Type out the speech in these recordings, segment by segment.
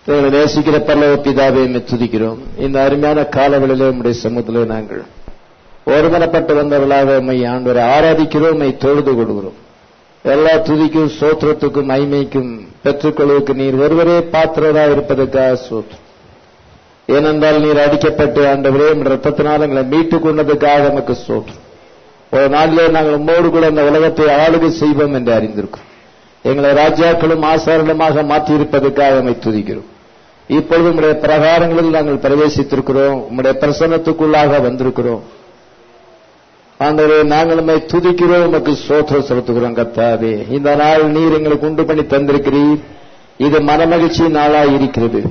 நேசிக்கிற பரலோக பிதாவே துதிக்கிறோம். இந்த அருமையான காலவெளியிலே உம்முடைய சமூகத்திலே நாங்கள் ஒருமனப்பட்டு வந்தவர்களாக உம்மை ஆண்டவரை ஆராதிக்கிறோம், உம்மை தொழுது கொள்கிறோம். எல்லா துதிக்கும் சோத்திரத்துக்கும் மகிமைக்கும் பெற்றுக்கொள்வதற்கு நீர் ஒருவரே பாத்திரராக இருப்பதற்காக சோத்திரம். ஏனென்றால் நீர் அடிக்கப்பட்டு ஆண்டவரே ரத்தத்தினால் எங்களை மீட்டுக் கொண்டதுக்காக நமக்கு சோத்திரம். ஒரு நாளிலே நாங்கள் உம்மோடு கூட அந்த உலகத்தை ஆளுகை செய்வோம் என்று அறிந்திருக்கிறோம். எங்களை ராஜாக்களும் ஆசாரமாக மாற்றியிருப்பதற்காக நம்மை துதிக்கிறோம். இப்பொழுது உம்முடைய பிரகாரங்களில் நாங்கள் பிரவேசித்திருக்கிறோம், உம்முடைய பிரசன்னத்துக்குள்ளாக வந்திருக்கிறோம். ஆண்டவரே நாங்கள் நம்மை துதிக்கிறோம், உமக்கு ஸ்தோத்திரம் செலுத்துகிறோம். கர்த்தாவே, இந்த நாள் நீர் எங்களுக்கு உண்டு பண்ணி தந்திருக்கிறீர். இது மனமகிழ்ச்சி நாளாய் இருக்கிறது.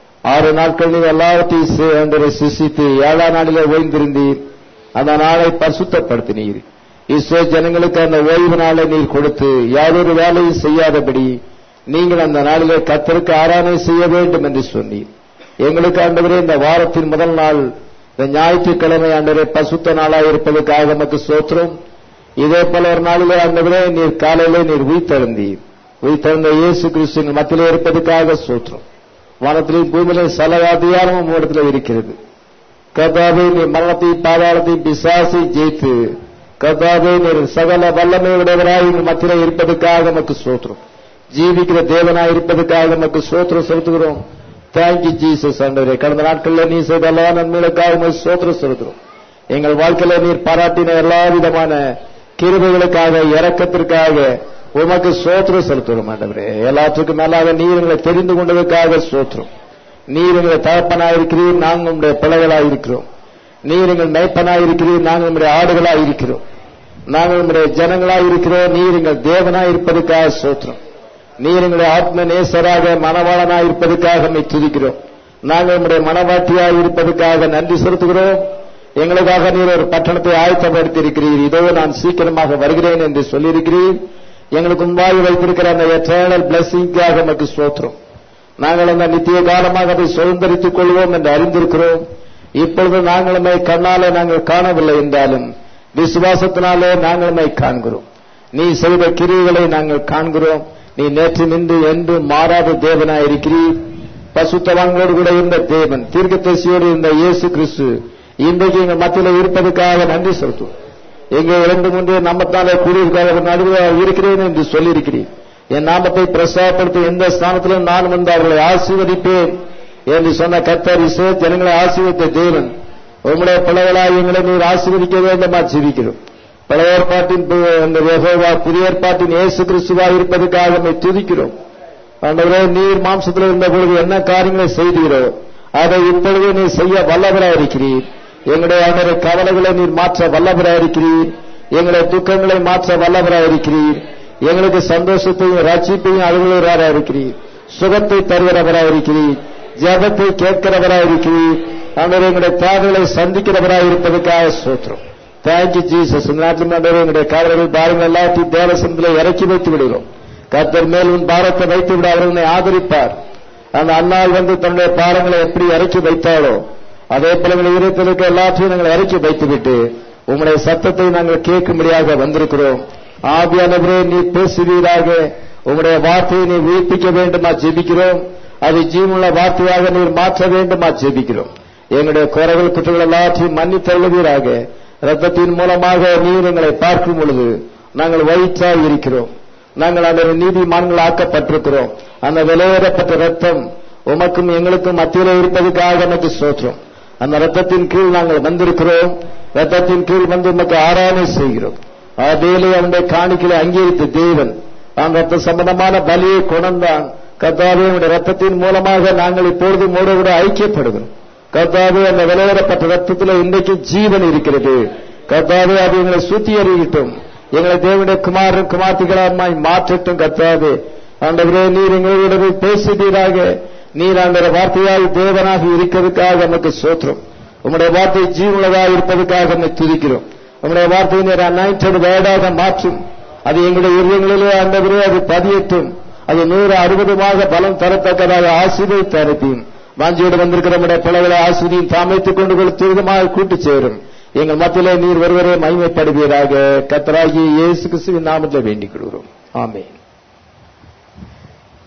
6 நாட்கள் நீர் எல்லாவற்றையும் சிசித்து 7ஆம் நாளிலே ஓய்ந்திருந்தீர். அந்த நாளை பரிசுத்தப்படுத்தினீர். இஸ்ரவேல் ஜனங்களுக்கு அந்த ஓய்வு நாளை நீர் கொடுத்து யாதொரு வேலையும் செய்யாதபடி நீங்கள் அந்த நாளிலே கர்த்தருக்கு ஆராதனை செய்ய வேண்டும் என்று சொன்னீர். எங்களுக்கு ஆண்டவரே இந்த வாரத்தின் முதல் நாள் இந்த ஞாயிற்றுக்கிழமை ஆண்டவரே பரிசுத்த நாளாக இருப்பதற்காக நமக்கு ஸ்தோத்திரம். இதே போல ஒரு நாளிலே ஆண்டவரே நீர் காலையிலே நீர் உயிர்த்தெழுந்தீர். உயிர்த்தெழுந்த இயேசு கிறிஸ்துவின் மத்தியிலே இருப்பதற்காக ஸ்தோத்திரம். வானத்திலும் பூமியிலும் சகல அதிகாரமும் உம்மிடத்திலே இருக்கிறது. கர்த்தாவே, நீர் மரணத்தையும் பாதாளத்தையும் பிசாசை ஜெயித்து கர்த்தாவே நீர் சகல வல்லமை உடையவராய் எங்கள் மத்தியிலே இருப்பதற்காக நமக்கு ஸ்தோத்திரம். ஜீவிக்கிற தேவனாய் இருப்பதற்காக நமக்கு ஸ்தோத்திரம் செலுத்துகிறோம். Thank you Jesus. ஆண்டவரே, கடந்த நாட்களில் நீ செய்த எல்லா நன்மைகளுக்காக நமக்கு ஸ்தோத்திரம் செலுத்துகிறோம். எங்கள் வாழ்க்கையில நீர் பாராட்டின எல்லா விதமான கிருபைகளுக்காக இரக்கத்திற்காக உமக்கு ஸ்தோத்திரம் செலுத்துகிறோம். ஆண்டவரே, எல்லாத்துக்கும் மேலாக நீர் எங்களை தெரிந்து கொண்டதற்காக ஸ்தோத்திரம். நீர் எங்களை தகப்பனாயிருக்கிறீர், நாங்கள் உங்களுடைய பிள்ளைகளாயிருக்கிறோம். நீர் எங்கள் மேய்ப்பனாயிருக்கிறீர், நாங்கள் உங்களுடைய ஆடுகளாயிருக்கிறோம். நாங்கள் உங்களுடைய ஜனங்களாயிருக்கிறோம். நீர் எங்கள் தேவனாயிருப்பதற்காக ஸ்தோத்திரம். நீர் எங்களுடைய ஆத்ம நேசராக மனவாளனாயிருப்பதற்காக நம்மை துதிக்கிறோம். நாங்கள் உங்களுடைய மனவாட்டியாக இருப்பதற்காக நன்றி செலுத்துகிறோம். எங்களுக்காக நீர் ஒரு பட்டணத்தை ஆயத்தப்படுத்தி இருக்கிறீர். இதோ நான் சீக்கிரமாக வருகிறேன் என்று சொல்லியிருக்கிறீர். எங்களுக்கு முன்பாக வைத்திருக்கிற அந்த எட்டர்னல் பிளஸிங்காக நமக்கு ஸ்தோத்திரம். நாங்கள் அந்த நித்திய காலமாக அதை சுதந்திரித்துக் கொள்வோம் என்று அறிந்திருக்கிறோம். இப்பொழுது நாங்கள் நம்மை கண்ணாலே நாங்கள் காணவில்லை என்றாலும் விசுவாசத்தினாலே நாங்கள் நம்மை காண்கிறோம். நீ செய்த கிரியைகளை நாங்கள் காண்கிறோம். நீ நேற்று நின்று என்று மாறாத தேவனாய் இருக்கிறீர். பசுத்தவான்களோடு கூட இருந்த தேவன், தீர்க்கதரிசியோடு இருந்த இயேசு கிறிஸ்து இன்றைக்கு எங்கள் மத்தியில் இருப்பதற்காக நன்றி செலுத்துவோம். எங்கே 2-3 நாமத்தாலே கூறியிருக்காக நடுவே இருக்கிறேன் என்று சொல்லியிருக்கிறீர். என் நாமத்தை பிரசாரப்படுத்த எந்த ஸ்தானத்திலும் நான் வந்து அவர்களை ஆசீர்வதிப்பேன் என்று சொன்ன கர்த்தர் இஸ்ரவேல் ஜனங்களை ஆசீர்வதித்த தேவன், உம்முடைய பிள்ளைகளாய் எங்களை நீர் ஆசீர்வதிக்க வேண்டுமா ஜெபிக்கிறோம். பழைய ஏற்பாட்டின் யெகோவா, புதிய ஏற்பாட்டின் இயேசு கிறிஸ்துவாக இருப்பதற்காக நம்மை துதிக்கிறோம். ஆண்டவரே, நீர் மாம்சத்தில் இருந்த பொழுது என்ன காரியங்களை செய்தீரோ அதை இப்பொழுது நீர் செய்ய வல்லவராயிருக்கிறீர். எங்களுடைய ஆண்டவரே, கவலைகளை நீர் மாற்ற வல்லவராயிருக்கிறீர். எங்களுடைய துக்கங்களை மாற்ற வல்லவராயிருக்கிறீர். எங்களுக்கு சந்தோஷத்தையும் ரட்சிப்பையும் அருள்வராயிருக்கிறீர். சுகத்தை தருகிறவராயிருக்கிறீர். ஜெபத்தை கேட்கிறவராயிருக்கிறீர். ஆண்டவரே, எங்களுடைய தேவைகளை சந்திக்கிறவராயிருப்பதற்காக ஸ்தோத்திரம். Thank you Jesus. இந்த நாட்டில் எங்களுடைய கவலைகள் பாருங்கள் எல்லாத்தையும் தேவசனத்திலே இறக்கி வைத்து விடுகிறோம். கர்த்தர் மேல் உன் பாரத்தை வைத்து விட அவர் உன்னை ஆதரிப்பார். அந்த அன்னாள் வந்து தன்னுடைய பாரங்களை எப்படி இறக்கி வைத்தாலோ அதே போல எங்களை இருப்பதற்கு எல்லாத்தையும் நாங்கள் இறக்கி வைத்துவிட்டு உங்களுடைய சத்தத்தை நாங்கள் கேட்கும்படியாக வந்திருக்கிறோம். ஆவியானவரே, நீ பேசுவீராக. உங்களுடைய வார்த்தையை நீ உயிர்ப்பிக்க வேண்டுமா ஜெபிக்கிறோம். அது ஜீவனுள்ள வார்த்தையாக நீர் மாற்ற வேண்டுமா ஜெபிக்கிறோம். எங்களுடைய குறைகள் குற்றங்கள் எல்லாத்தையும் மன்னித்தருளுவீராக. ரத்தத்தின் மூலமாக நீர் எங்களை பார்க்கும் பொழுது நாங்கள் வயிற்றாய் இருக்கிறோம். நாங்கள் அந்த நீதிமான்கள் ஆக்கப்பட்டிருக்கிறோம். அந்த விலையேறப்பட்ட ரத்தம் உமக்கும் எங்களுக்கும் மத்தியிலே இருப்பதற்காக நமக்கு ஸ்தோத்திரம். அந்த ரத்தத்தின் கீழ் நாங்கள் வந்திருக்கிறோம். ரத்தத்தின் கீழ் வந்து உமக்கு ஆராதனை செய்கிறோம். அதேலே அவனுடைய காணிக்கையை அங்கீகரித்த தேவன் அந்த ரத்த சம்பந்தமான பலியை கொண்டான். கர்த்தாவே, உடைய ரத்தத்தின் மூலமாக நாங்கள் இப்பொழுது மூட கூட ஐக்கியப்படுகிறோம். கர்த்தாவே, அந்த விலையேறப்பட்ட ரத்தத்தில் இன்றைக்கு ஜீவன் இருக்கிறது. கர்த்தாவே, அது எங்களை சுத்திகரிக்கட்டும். எங்களை தேவனுடைய குமாரன் குமார்த்திகளாய் மாற்றட்டும். கர்த்தாவே, ஆண்டவரே, நீர் எங்களோடு பேசுவீராக. நீர் அந்த வார்த்தையால் தேவனாக இருக்கிறதுக்காக நமக்கு ஸ்தோத்திரம். உம்முடைய வார்த்தை ஜீவனுள்ளதாக இருப்பதற்காக நம்மை துதிக்கிறோம். உம்முடைய வார்த்தையை நீர் அனாயிண்டட் வேர்டாக மாற்றும். அது எங்களுடைய இருதயங்களிலே ஆண்டவரே அது பதியட்டும். அது 160 பலம் தரத்தக்கதாக ஆசீர்வதித்து அனுப்பியும் வாஞ்சியோடு வந்திருக்கிற நம்முடைய பிள்ளைகளை ஆசீர்வதியும் தாமைத்துக் கொண்டு துரிதமாக கூட்டு சேரும். எங்கள் மத்தியிலே நீர் ஒருவரே மகிமைப்படுவீராக. கர்த்தராகிய இயேசு கிறிஸ்துவின் நாமத்தில் வேண்டிக் கொள்கிறோம். ஆமென்.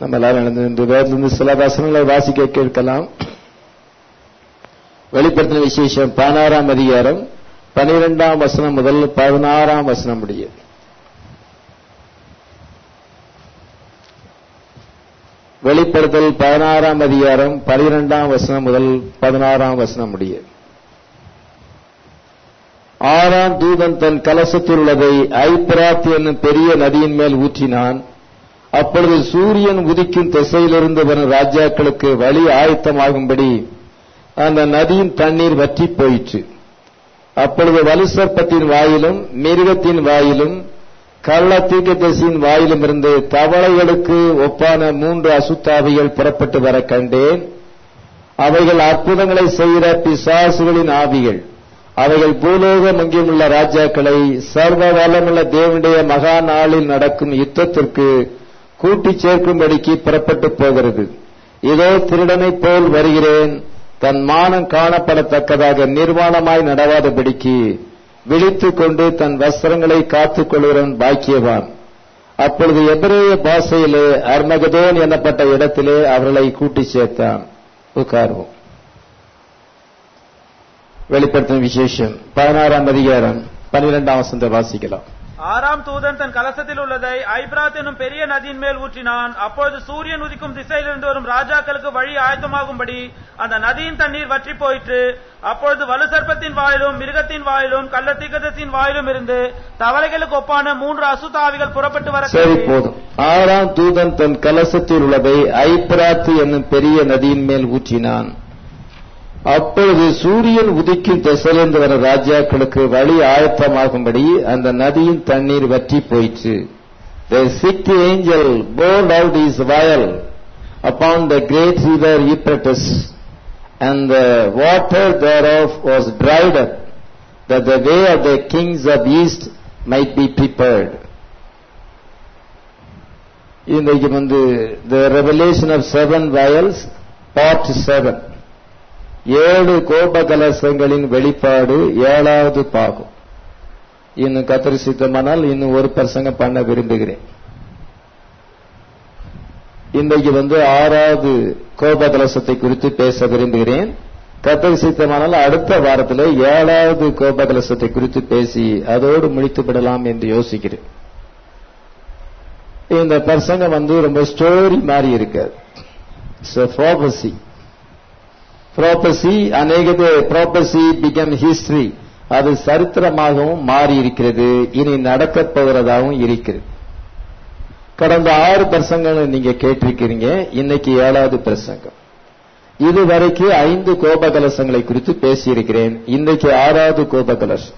நம்ம எல்லாரும் இந்த வேதத்திலிருந்து சில வசனங்களை வாசிக்க கேட்கலாம். வெளிப்படுத்தின விசேஷம் 16ஆம் அதிகாரம் 12ஆம் வசனம் முதல் 16ஆம் வசனம் முடிய. வெளிப்படுத்தல் 16ஆம் அதிகாரம் 12ஆம் வசனம் முதல் 16ஆம் வசனம் முடிய. 6ஆம் தூதன் தன் கலசத்தில் உள்ளதை ஐப்பிராத் என்னும் பெரிய நதியின் மேல் ஊற்றினான். அப்பொழுது சூரியன் உதிக்கும் திசையிலிருந்து வரும் ராஜாக்களுக்கு வழி ஆயத்தமாகும்படி அந்த நதியின் தண்ணீர் வற்றி போயிற்று. அப்பொழுது வலுசர்ப்பத்தின் வாயிலும் மிருகத்தின் வாயிலும் கள்ள தீர்க்கதரிசியின் வாயிலும் இருந்து தவளைகளுக்கு ஒப்பான 3 அசுத்தாவிகள் புறப்பட்டு வர கண்டேன். அவைகள் அற்புதங்களை செய்கிற பிசாசுகளின் ஆவிகள். அவைகள் பூலோகம் எங்கிலுள்ள ராஜாக்களை சர்வ வல்லமுள்ள தேவனுடைய மகா நாளில் நடக்கும் யுத்தத்திற்கு கூட்டிச் சேர்க்கும்படிக்கு புறப்பட்டு போகிறது. இதோ திருடனைப் போல் வருகிறேன். தன் மானம் காணப்படத்தக்கதாக நிர்வாணமாய் நடவாதபடிக்கு விழித்துக் கொண்டு தன் வஸ்திரங்களை காத்துக் கொள்கிறவன் பாக்கியவான். அப்பொழுது எபிரேய பாஷையிலே அர்மகதோன் எனப்பட்ட இடத்திலே அவர்களை கூட்டிச் சேர்த்தான். உட்கார்வோம். வெளிப்படுத்தும் விசேஷம் 16ஆம் அதிகாரம் 12ஆம் வசனத்தை வாசிக்கலாம். 6ஆம் தூதன் தன் கலசத்தில் உள்ளதை ஐப்பிராத் என்னும் பெரிய நதியின் மேல் ஊற்றினான். அப்பொழுது சூரியன் உதிக்கும் திசையிலிருந்து வரும் ராஜாக்களுக்கு வழி ஆயத்தமாகும்படி அந்த நதியின் தண்ணீர் வற்றி போயிற்று. அப்பொழுது வலுசர்ப்பத்தின் வாயிலும் மிருகத்தின் வாயிலும் கள்ள தீர்க்கதரிசியின் வாயிலும் இருந்து தவளைகளுக்கு ஒப்பான 3 அசுத்தாவிகள் புறப்பட்டு வர. சரி, போதும். 6ஆம் தூதன் தன் கலசத்தில் உள்ளதை ஐப்பிராத் என்னும் பெரிய நதியின் மேல் ஊற்றினான். அப்பொழுது சூரியன் உதிக்கும் திசையிலிருந்து வர ராஜாக்களுக்கு வழி ஆயத்தமாகும்படி அந்த நதியின் தண்ணீர் வற்றி போயிற்று. The sixth angel poured out his vial upon the great river Euphrates, and the water thereof was dried up, that the way of the kings of east might be prepared. இன்றைக்கு the revelation of 7 vials part 7, 7 கோப கலசங்களின் வெளிப்பாடு 7வது பாகம். இன்னும் கர்த்தர் சித்தமானால் இன்னும் ஒரு பிரசங்கம் பண்ண விரும்புகிறேன். இன்றைக்கு 6வது கோப கலசத்தை குறித்து பேச விரும்புகிறேன். கர்த்தர் சித்தமானால் அடுத்த வாரத்தில் 7வது கோப கலசத்தை குறித்து பேசி அதோடு முடித்து விடலாம் என்று யோசிக்கிறேன். இந்த பிரசங்கம் ரொம்ப ஸ்டோரி மாதிரி இருக்காது. ப்ராபசி அநேகது ப்ராபசி பிகம் ஹிஸ்டரி, அது சரித்திரமாகவும் மாறி இருக்கிறது, இனி நடக்கப் போகிறதாகவும் இருக்கிறது. கடந்த 6 பிரசங்கங்களை நீங்க கேட்டிருக்கிறீங்க. இன்னைக்கு 7வது பிரசங்கம். இதுவரைக்கும் 5 கோப கலசங்களை குறித்து பேசியிருக்கிறேன். இன்னைக்கு 6வது கோப கலசம்.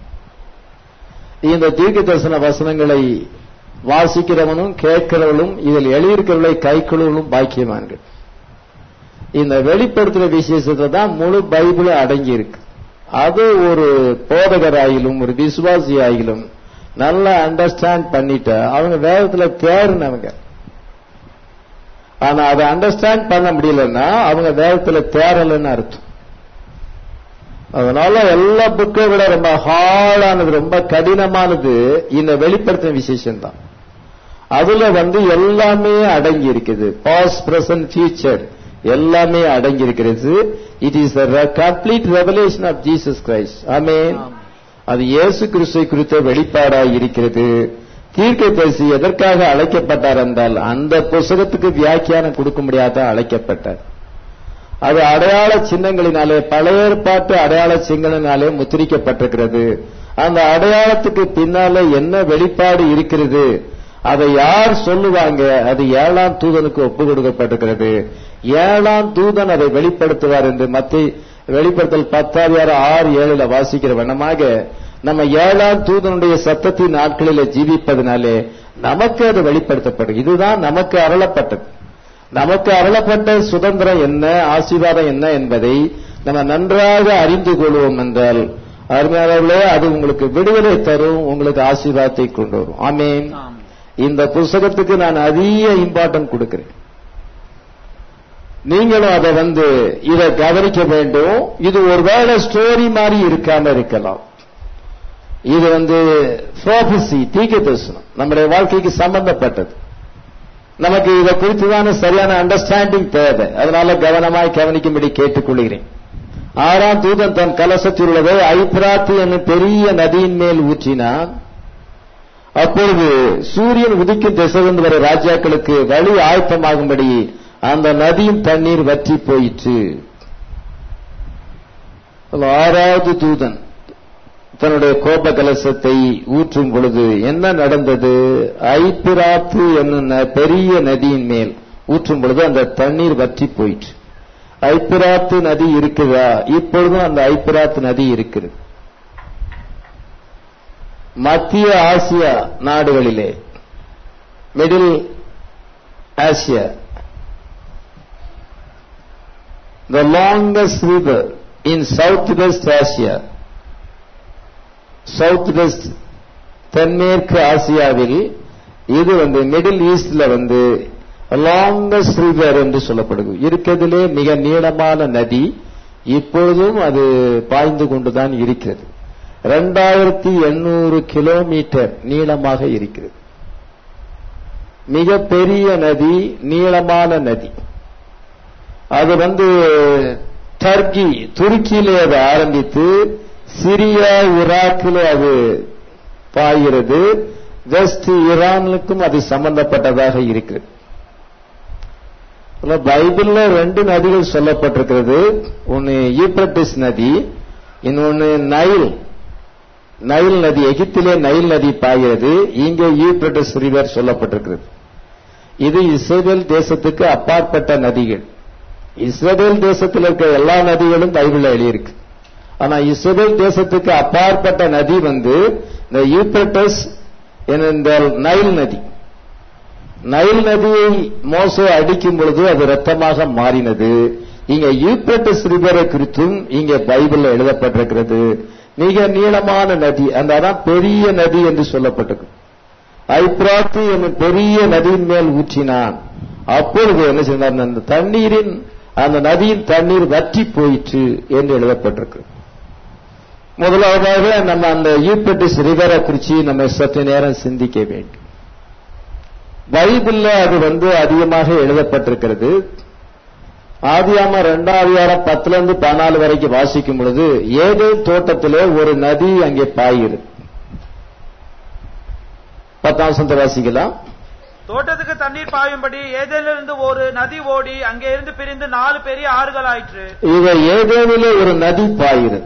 இந்த தீர்க்க தரிசன வசனங்களை வாசிக்கிறவனும் கேட்கிறவர்களும் இதில் எழுதியிருக்கிறவர்களை கைக்கொள்ளும் பாக்கியவான்கள். இந்த வெளிப்படுத்துற விசேஷத்தை தான் முழு பைபிளும் அடங்கி இருக்கு. அது ஒரு போதகராயிலும் ஒரு விசுவாசி ஆகிலும் நல்லா அண்டர்ஸ்டாண்ட் பண்ணிட்டு அவங்க வேதத்துல தேர்னவங்க. ஆனா அதை அண்டர்ஸ்டாண்ட் பண்ண முடியலன்னா அவங்க வேதத்துல தேரலன்னு அர்த்தம். அதனால எல்லா புக்கை விட ரொம்ப ஹார்டானது, ரொம்ப கடினமானது இந்த வெளிப்படுத்தும் விசேஷம் தான். அதுல எல்லாமே அடங்கி இருக்குது. பாஸ்ட், பிரசன்ட், ஃபியூச்சர் எல்லாமே அடங்கி இருக்கிறது. It is the complete revelation of Jesus Christ. ஆமென். அது இயேசு கிறிஸ்துவை குறித்த வெளிப்பாடாய் இருக்கிறது. தீர்க்கதரிசி எதற்காக அழைக்கப்பட்டார் என்றால் அந்த புத்தகத்துக்கு வியாக்கியானம் கொடுக்க முடியாத அழைக்கப்பட்டார். அது அடையாள சின்னங்களினாலே, பழைய ஏற்பாட்டு அடையாள சின்னங்களினாலே முத்திரிக்கப்பட்டிருக்கிறது. அந்த அடையாளத்துக்கு பின்னாலே என்ன வெளிப்பாடு இருக்கிறது, அதை யார் சொல்லுவாங்க, அது 7ஆம் தூதனுக்கு ஒப்பு கொடுக்கப்பட்டிருக்கிறது. 7ஆம் தூதன் அதை வெளிப்படுத்துவார் என்று வெளிப்படுத்தல் 10:6-7 வாசிக்கிற வண்ணமாக நம்ம 7ஆம் தூதனுடைய சத்தத்தின் நாட்களில் ஜீவிப்பதனாலே நமக்கு அது வெளிப்படுத்தப்படும். இதுதான் நமக்கு அருளப்பட்டது. நமக்கு அருளப்பட்ட சுதந்திரம் என்ன, ஆசீர்வாதம் என்ன என்பதை நம்ம நன்றாக அறிந்து கொள்வோம் என்றால் அருமையானவர்களே, அது உங்களுக்கு விடுதலை தரும், உங்களுக்கு ஆசீர்வாதத்தை கொண்டு வரும். ஆமென். இந்த புத்தகத்துக்கு நான் அதிக இம்பார்ட்டன்ட் கொடுக்கிறேன். நீங்களும் அதை இதை கவனிக்க வேண்டும். இது ஒருவேளை ஸ்டோரி மாதிரி இருக்காம இருக்கலாம். இது ப்ராபசி, தீர்க்க தரிசனம், நம்முடைய வாழ்க்கைக்கு சம்பந்தப்பட்டது. நமக்கு இதை குறித்துதான சரியான அண்டர்ஸ்டாண்டிங் தேவை. அதனால கவனமாய் கவனிக்கும்படி கேட்டுக்கொள்கிறேன். 6ஆம் தூதன் தன் கலசத்தில் உள்ளதை ஐபிராத்து என்னும் பெரிய நதியின் மேல் ஊற்றினான். அப்பொழுது சூரியன் உதிக்கும் திசையிலிருந்து வர ராஜாக்களுக்கு வழி ஆயத்தமாகும்படி அந்த நதியின் தண்ணீர் வற்றி போயிற்று. 6வது தூதன் தன்னுடைய கோப கலசத்தை ஊற்றும் பொழுது என்ன நடந்தது? ஐபிராத்து என்னும் பெரிய நதியின் மேல் ஊற்றும் பொழுது அந்த தண்ணீர் வற்றி போயிற்று. ஐபிராத்து நதி இருக்குதா? இப்பொழுதும் அந்த ஐபிராத்து நதி இருக்கிறது. மத்திய ஆசியா நாடுகளிலே, middle Asia, the longest river in southwest Asia, south west தென்மேற்கு ஆசியாவில் இது மிடில் ஈஸ்ட்ல லாங்கஸ்ட் ரிவர் என்று சொல்லப்படுது. இருக்கிறதுலே மிக நீளமான நதி. இப்பொழுதும் அது பாய்ந்து கொண்டுதான் இருக்கிறது. 2800 கிலோமீட்டர் நீளமாக இருக்கிறது. மிக பெரிய நதி, நீளமான நதி. அது டர்க்கி, துருக்கியிலே அது ஆரம்பித்து சிரியா, ஈராக்கில் அது பாய்கிறது. வெஸ்ட் ஈரானுக்கும் அது சம்பந்தப்பட்டதாக இருக்கிறது. பைபிள்ல 2 நதிகள் சொல்லப்பட்டிருக்கிறது. ஒன்னு யூப்ரட்டிஸ் நதி, இன்னொன்னு நைல் நதி. எகிப்திலே நைல் நதி பாய்கிறது, இங்கே யூப்ரட்டிஸ் ரிவர் சொல்லப்பட்டிருக்கிறது. இது இஸ்ரேல் தேசத்துக்கு அப்பாற்பட்ட நதிகள். இஸ்ரேல் தேசத்தில் இருக்கிற எல்லா நதிகளும் பைபிள்ல எழுதியிருக்கு. ஆனா இஸ்ரேல் தேசத்துக்கு அப்பாற்பட்ட நதி இந்த யூப்ரட்டிஸ் என்ற நைல் நதி. நைல் நதியை மோசே அடிக்கும் பொழுது அது ரத்தமாக மாறினது. இங்க யூப்ரட்டிஸ் ரிவரை குறித்தும் இங்க பைபிள்ல எழுதப்பட்டிருக்கிறது. மிக நீளமான நதி, அதான் பெரிய நதி என்று சொல்லப்பட்டது. ஐபிராத்து என்னும் பெரிய நதியின் மேல் ஊற்றினான். அப்பொழுது என்ன செய்தார்? அந்த நதியின் தண்ணீர் வற்றி போயிற்று என்று எழுதப்பட்டிருக்கு. முதலாவதாக நம்ம அந்த யூப்ரட்டிஸ் ரிவரை குறித்து நம்ம சற்று நேரம் சிந்திக்க வேண்டும். பைபிள்ல அது அதிகமாக எழுதப்பட்டிருக்கிறது. ஆதியாகமம் 2ஆம் 10-14 வரைக்கும் வாசிக்கும் பொழுது ஏதேன் தோட்டத்திலே ஒரு நதி அங்கே பாய்கிறது. 10 வாசிக்கலாம். தோட்டத்துக்கு தண்ணீர் பாயும்படி ஏதேனிலிருந்து ஒரு நதி ஓடி அங்கே இருந்து பிரிந்து 4 பெரிய ஆறுகள் ஆயிற்று. இவ ஏதேனிலே ஒரு நதி பாய்கிறது.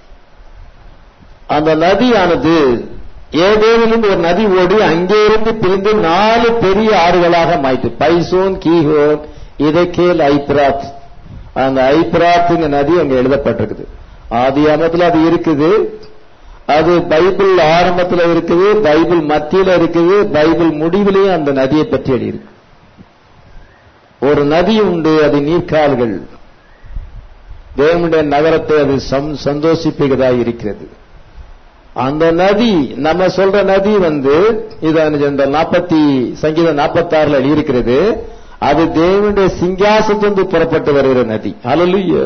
அந்த நதியானது ஏதேனிலிருந்து ஒரு நதி ஓடி அங்கே இருந்து பிரிந்து 4 பெரிய ஆறுகளாக மாயிற்று. பைசோன், கீஹோன், இதக்கேல், ஐபிராத். அந்த ஐபிராத் நதி அங்க எழுதப்பட்டிருக்குது. ஆதியாகமத்தில் அது இருக்குது. அது பைபிள் ஆரம்பத்தில் இருக்குது, பைபிள் மத்தியில இருக்குது, பைபிள் முடிவிலேயும் அந்த நதியை பற்றி எழுதியிருக்கு. ஒரு நதி உண்டு, அது நீர்க்கால்கள். தேவனுடைய நகரத்தை அது சந்தோஷிப்பதாக இருக்கிறது. அந்த நதி, நம்ம சொல்ற நதி இது சங்கீதம் 46 எழுதியிருக்கிறது. அது தேவனுடைய சிங்காசனத்திலிருந்து புறப்பட்டு வருகிற நதி. ஹல்லேலூயா.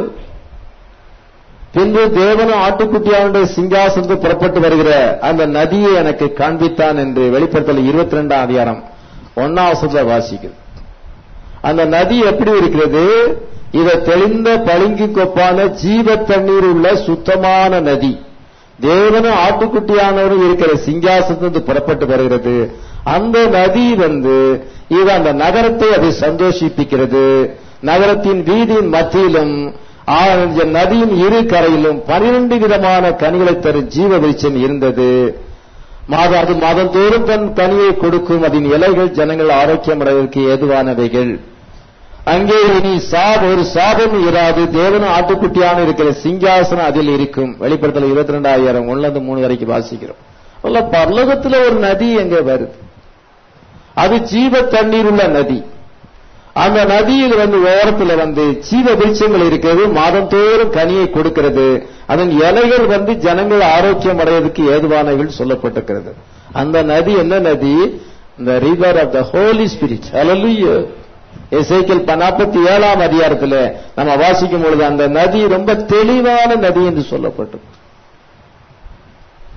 பின்பு தேவனும் ஆட்டுக்குட்டியானுடைய சிங்காசனத்தில் புறப்பட்டு வருகிற அந்த நதியை எனக்கு காண்பித்தான் என்று வெளிப்படுத்தல் 22ஆம் அதிகாரம் 1 வாசிக்கிறது. அந்த நதி எப்படி இருக்கிறது? இதை தெளிந்த பளிங்கு கொப்பான ஜீவ தண்ணீர் உள்ள சுத்தமான நதி. தேவனும் ஆட்டுக்குட்டியானவரும் இருக்கிற சிங்காசனத்திலிருந்து புறப்பட்டு வருகிறது. அந்த நதி இது அந்த நகரத்தை அதை சந்தோஷிப்பிக்கிறது. நகரத்தின் வீதியின் மத்தியிலும் நதியின் இரு கரையிலும் 12 விதமான கனிகளை தரும் ஜீவ விருட்சம் இருந்தது. அது மாதந்தோறும் தன் கனியை கொடுக்கும். அதன் இலைகள் ஜனங்கள் ஆரோக்கியம் அடைவதற்கு ஏதுவானவைகள். அங்கே இனி ஒரு சாபம் இராது. தேவனும் ஆட்டுக்குட்டியான இருக்கிற சிங்காசனம் அதில் இருக்கும். வெளிப்படுத்தல் 22 1-3 வரைக்கும் வாசிக்கிறோம். பரலோகத்தில் ஒரு நதி எங்கே வருது? அது ஜீவ தண்ணீர் உள்ள நதி. அந்த நதியில் ஓரத்தில் ஜீவ விருட்சங்கள் இருக்கிறது. மாதந்தோறும் கனியை கொடுக்கிறது. அதன் இலைகள் ஜனங்கள் ஆரோக்கியம் அடைவதற்கு ஏதுவானவைகள் சொல்லப்பட்டிருக்கிறது. அந்த நதி என்ன நதி? இந்த river of the Holy Spirit. ஹல்லேலூயா. எசேக்கியேல் 47ஆம் அதிகாரத்தில் நம்ம வாசிக்கும் பொழுது அந்த நதி ரொம்ப தெளிவான நதி என்று சொல்லப்பட்டது.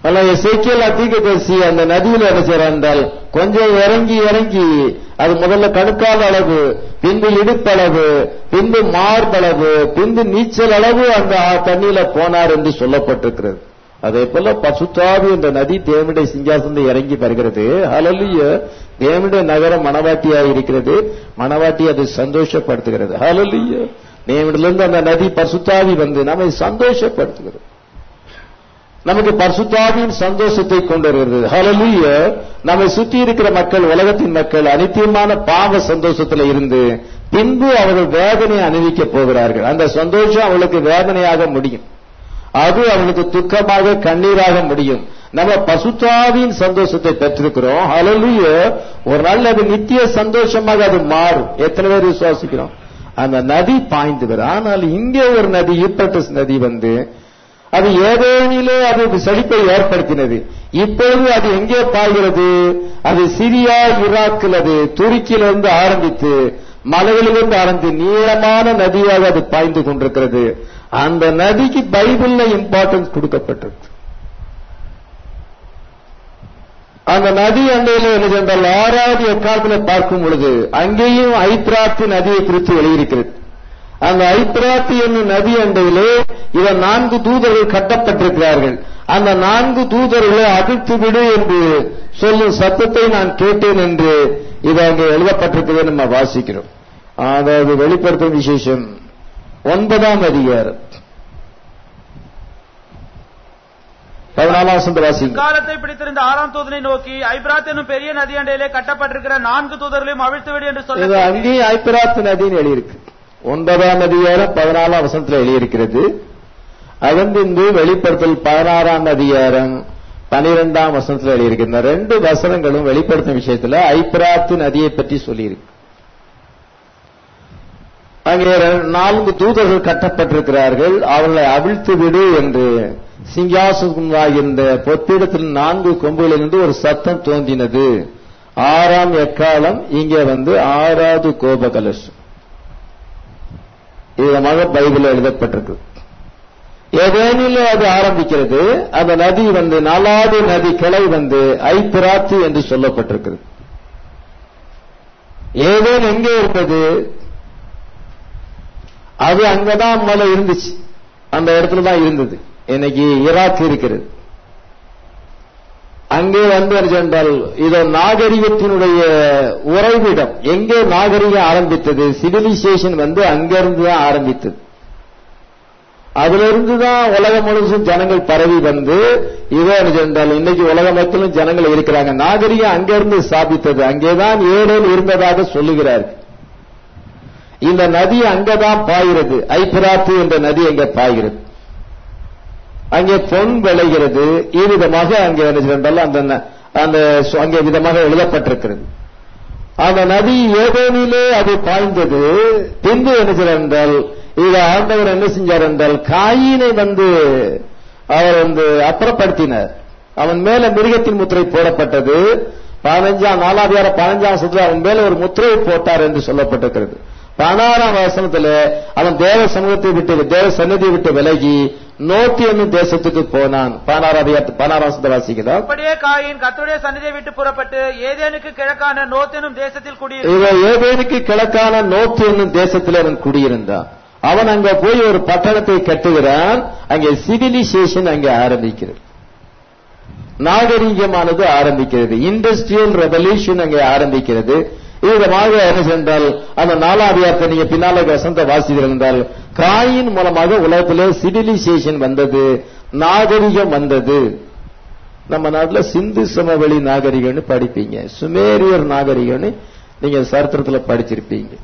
எசேக்கியேல் தீர்க்கதரிசி அந்த நதியில் என்ன செய்றார் என்றால் கொஞ்சம் இறங்கி இறங்கி அது முதல்ல கணுக்கால் அளவு, பின்பு இடுப்பளவு, பின்பு மார்பளவு, பின்பு நீச்சல் அளவு அந்த தண்ணியில போனார் என்று சொல்லப்பட்டிருக்கிறது. அதே போல பசுத்தாவி என்ற நதி தேவனுடைய சிங்காசனத்தை இறங்கி வருகிறது. ஹல்லேலூயா. தேவனுடைய நகரம் மணவாட்டியாக இருக்கிறது. மணவாட்டி அதை சந்தோஷப்படுத்துகிறது. ஹல்லேலூயா. தேவனிலிருந்து அந்த நதி பசுத்தாவி வந்து நம்மை சந்தோஷப்படுத்துகிறது. நமக்கு பரிசுத்தாவியின் சந்தோஷத்தை கொண்டு வருகிறது. ஹல்லேலூயா. நம்மை சுற்றி இருக்கிற மக்கள், உலகத்தின் மக்கள் அனித்தியமான பாவ சந்தோஷத்தில் இருந்து பின்பு அவர்கள் வேதனை அனுபவிக்கப் போகிறார்கள். அந்த சந்தோஷம் அவளுக்கு வேதனையாக முடியும். அது அவளுக்கு துக்கமாக கண்ணீராக முடியும். நம்ம பசுத்தாவியின் சந்தோஷத்தை பெற்றிருக்கிறோம். ஹல்லேலூயா. ஒரு நாள் அது நித்திய சந்தோஷமாக அது மாறும். எத்தனை பேர் விசுவாசிக்கிறோம்? அந்த நதி பாய்ந்து வரும். ஆனால் இங்கே ஒரு நதி, யூப்ரட்டிஸ் நதி வந்து அது ஏதேனிலே அது செழிப்பை ஏற்படுத்தினது. இப்பொழுது அது எங்கே பாய்கிறது? அது சிரியா, ஈராக்கில், அது துருக்கியிலிருந்து ஆரம்பித்து மலைகளிலிருந்து ஆரம்பித்து நீளமான நதியாக அது பாய்ந்து கொண்டிருக்கிறது. அந்த நதிக்கு பைபிள்ல இம்பார்ட்டன்ஸ் கொடுக்கப்பட்டிருக்கு. அந்த நதி அண்டையில் என்ன சென்றால் 6வது எக்காலத்தில் பார்க்கும் பொழுது அங்கேயும் ஐத்ராத்து நதியை குறித்து எழுதியிருக்கிறது. அந்த ஐத்ராத்து என்னும் நதி அண்டையிலே இவர் 4 தூதர்கள் கட்டப்பட்டிருக்கிறார்கள். அந்த 4 தூதர்களை அவிழ்த்து விடு என்று சொல்லும் சத்தத்தை நான் கேட்டேன் என்று இது அங்கே எழுதப்பட்டிருக்கிறது. நம்ம வாசிக்கிறோம். அதாவது வெளிப்படுத்தும் விசேஷம் 9ஆம் அதிகாரம் 14ஆம் வசனத்தை வாசிக்கிறோம். காலத்தை பிடித்திருந்த 6ஆம் தூதனை நோக்கி, ஐபிராத் என்னும் பெரிய நதி அண்டையிலே கட்டப்பட்டிருக்கிற 4 தூதர்களையும் அவிழ்த்துவிடு என்று சொல்ல. அங்கேயும் ஐபிராத் நதின்னு எழுதியிருக்கு. 9ஆம் அதிகாரம் 14ஆம் வசனத்தில் எழுதியிருக்கிறது. அதன் பின்பு வெளிப்படுத்தல் 16ஆம் அதிகாரம் 12ஆம் வசனத்தில் எழுதியிருக்கு. இந்த 2 வசனங்களும் வெளிப்படுத்தும் விஷயத்துல ஐபிராத் நதியை பற்றி சொல்லியிருக்கு. அங்கே 4 தூதர்கள் கட்டப்பட்டிருக்கிறார்கள். அவர்களை அவிழ்த்து விடு என்று சிங்காசனமாகின்ற பொற்பிடத்தில் 4 கொம்புகளிலிருந்து ஒரு சத்தம் தோன்றினது. 6ஆம் எக்காலம் இங்கே வந்து 6வது கோபகலசம் இதமாக பைபிள் எழுதப்பட்டிருக்கு. ஏதேனில் அது ஆரம்பிக்கிறது. அந்த நதி வந்து 4வது நதி கிளை வந்து ஐபிராத்து என்று சொல்லப்பட்டிருக்கிறது. ஏதேன் எங்கே இருந்தது? அது அங்கதான் மலை இருந்துச்சு. அந்த இடத்துல தான் இருந்தது. இன்னைக்கு ஈராக் இருக்கிறது. அங்கே வந்து என்றால் இதோ நாகரிகத்தினுடைய உறைவிடம். எங்கே நாகரிகம் ஆரம்பித்தது? சிவிலைசேஷன் வந்து அங்கிருந்து தான் ஆரம்பித்தது. அதிலிருந்து தான் உலகம் முழுசும் ஜனங்கள் பரவி வந்து இதோ என்றால் இன்னைக்கு உலக மக்களும் ஜனங்கள் இருக்கிறாங்க. நாகரிகம் அங்கிருந்து ஸ்தாபித்தது. அங்கேதான் ஏடேன் இருந்ததாக சொல்லுகிறார்கள். இந்த நதி அங்கதான் பாய்கிறது. ஐபிராத்து என்ற நதி அங்கே பாய்கிறது. அங்கே பொன் விளைகிறது. இவ்விதமாக அங்கே அந்த அங்கே விதமாக எழுதப்பட்டிருக்கிறது. அந்த நதி ஏதேனிலே அது பாய்ந்தது. பின்பு என்ன செய்தார் என்றால் இதை ஆண்டவர் என்ன செஞ்சார் என்றால் காயினை வந்து அவர் வந்து அப்புறப்படுத்தினார். அவன் மேல மிருகத்தின் முத்திரை போடப்பட்டது. 4ஆம் 15ஆம் வசனத்தில் அவன் மேல ஒரு முத்திரை போட்டார் என்று சொல்லப்பட்டிருக்கிறது. 16ஆம் வசனத்துல அவன் தேவ சமூகத்தை விட்டு, தேவ சன்னதியை விட்டு விலகி நோத்தி என்னும் தேசத்துக்கு போனான். 16ஆம் வசனத்தை வாசிக்கலாம். அப்படியே காயின் கர்த்தருடைய சன்னதியை விட்டு புறப்பட்டு ஏதேனுக்கு கிழக்கான நோத் என்னும் தேசத்தில் குடியிருந்தான். ஏதேனுக்கு கிழக்கான நோத் என்னும் தேசத்தில் அவன் குடியிருந்தான். அவன் அங்க போய் ஒரு பட்டணத்தை கட்டுகிறான். அங்கே சிவிலைசேஷன் அங்கே ஆரம்பிக்கிறது. நாகரீகமானது ஆரம்பிக்கிறது. இண்டஸ்ட்ரியல் ரெவல்யூஷன் அங்கே ஆரம்பிக்கிறது. விதமாக என்ன சென்றால் அந்த 4ஆம் அதிகாரத்தை நீங்க பின்னால வசனத்தை வாசித்திருந்தால் காயின் மூலமாக உலகத்திலே சிவிலைசேஷன் வந்தது, நாகரிகம் வந்தது. நம்ம நாட்டில் சிந்து சமவெளி நாகரிகம்னு படிப்பீங்க, சுமேரியர் நாகரிகம்னு நீங்க சரித்திரத்தில் படிச்சிருப்பீங்க.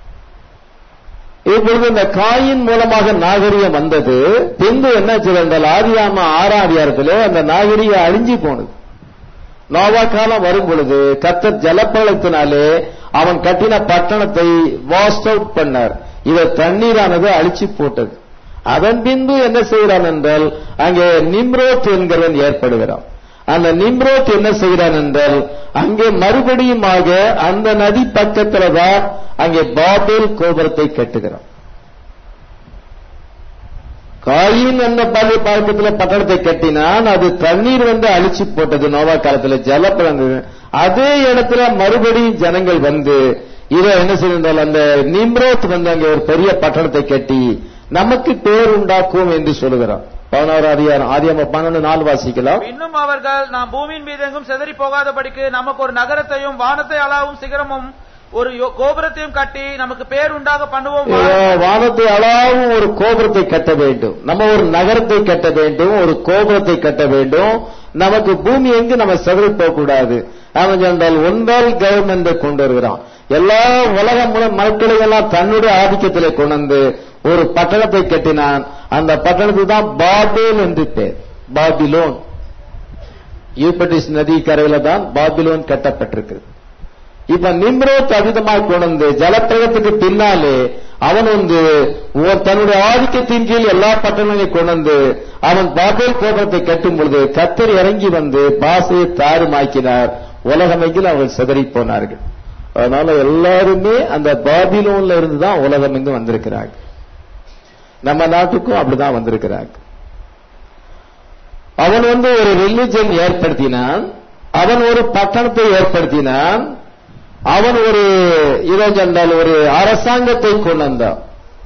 இப்பொழுது இந்த காயின் மூலமாக நாகரிகம் வந்தது. பின்பு என்ன செய்தால் ஆதியாகமம் 6ஆம் அதிகாரத்திலே அந்த நாகரிகம் அழிஞ்சு போனது. நோவா காலம் வரும் பொழுது கர்த்தர் ஜலப்பழத்தினாலே அவன் கட்டின பட்டணத்தை வாஷ் அவுட் பண்ணார். இதை தண்ணீரானது அழிச்சு போட்டது. அதன் பின்பு என்ன செய்கிறான் என்றால் அங்கே நிம்ரோத் என்கிறவன் ஏற்படுகிறான். அந்த நிம்ரோத் என்ன செய்கிறான் என்றால் அங்கே மறுபடியுமாக அந்த நதி பக்கத்துல தான் அங்கே பாபேல் கோபுரத்தை கட்டுகிறான். காயின் அந்த பார்க்கத்துல பட்டணத்தை கட்டினான், அது தண்ணீர் வந்து அழிச்சு போட்டது நோவா காலத்துல ஜலப்பிரளயம். அதே இடத்துல மறுபடியும் ஜனங்கள் வந்து இதை என்ன செய்தால் அந்த நிம்ரோத் வந்து அங்கே ஒரு பெரிய பட்டணத்தை கட்டி நமக்கு பேர் உண்டாக்கும் என்று சொல்லுகிறான். 11 அதிகாரம் ஆதியாகமம் 12:4 வாசிக்கலாம். இன்னும் அவர்கள் நாம் பூமியின் மீது எங்கும் செதறி போகாதபடிக்கு நமக்கு ஒரு நகரத்தையும் வானத்தை அளாவும் சிகரமும் ஒரு கோபுரத்தையும் கட்டி நமக்கு பேர் உண்டாக பண்ணுவோம். வானத்தை அளாவும் ஒரு கோபுரத்தை கட்ட வேண்டும், நம்ம ஒரு நகரத்தை கட்ட வேண்டும், ஒரு கோபுரத்தை கட்ட வேண்டும். நமக்கு பூமி எங்கு நம்ம செதறி போக கூடாது. அவன் சொன்னால் ஒன்றால் கவர்மெண்டை கொண்டு வருகிறான். எல்லா உலக மக்களை எல்லாம் தன்னுடைய ஆதிக்கத்திலே கொண்டு வந்து ஒரு பட்டணத்தை கட்டினான். அந்த பட்டணத்துக்கு தான் பாபேல் என்று பேர். பாபிலோன், யூப்ரட்டிஸ் நதி கரையில தான் பாபிலோன் கட்டப்பட்டிருக்கு. இப்ப நிம்ரோத் அவிதமாக கொண்டு வந்து ஜலப்பிரளயத்துக்கு பின்னாலே அவன் வந்து தன்னுடைய ஆதிக்கத்தின் கீழ் எல்லா பட்டணங்களையும் கொண்டு வந்து அவன் பாபேல் கோபுரத்தை கட்டும் பொழுது கர்த்தர் இறங்கி வந்து பாசையை தாறுமாக்கினார். உலகமெங்கில் அவர்கள் சிதறி போனார்கள். அதனால எல்லாருமே அந்த பாபிலோன்ல இருந்து தான் உலகம் எங்கும் வந்திருக்கிறாங்க. நம்ம நாட்டுக்கும் அப்படிதான் வந்திருக்கிறாங்க. அவன் வந்து ஒரு ரிலிஜன் ஏற்படுத்தினான், அவன் ஒரு பட்டணத்தை ஏற்படுத்தினான், அவன் ஒரு இரண்டால் ஒரு அரசாங்கத்தை கொண்டு வந்தான்.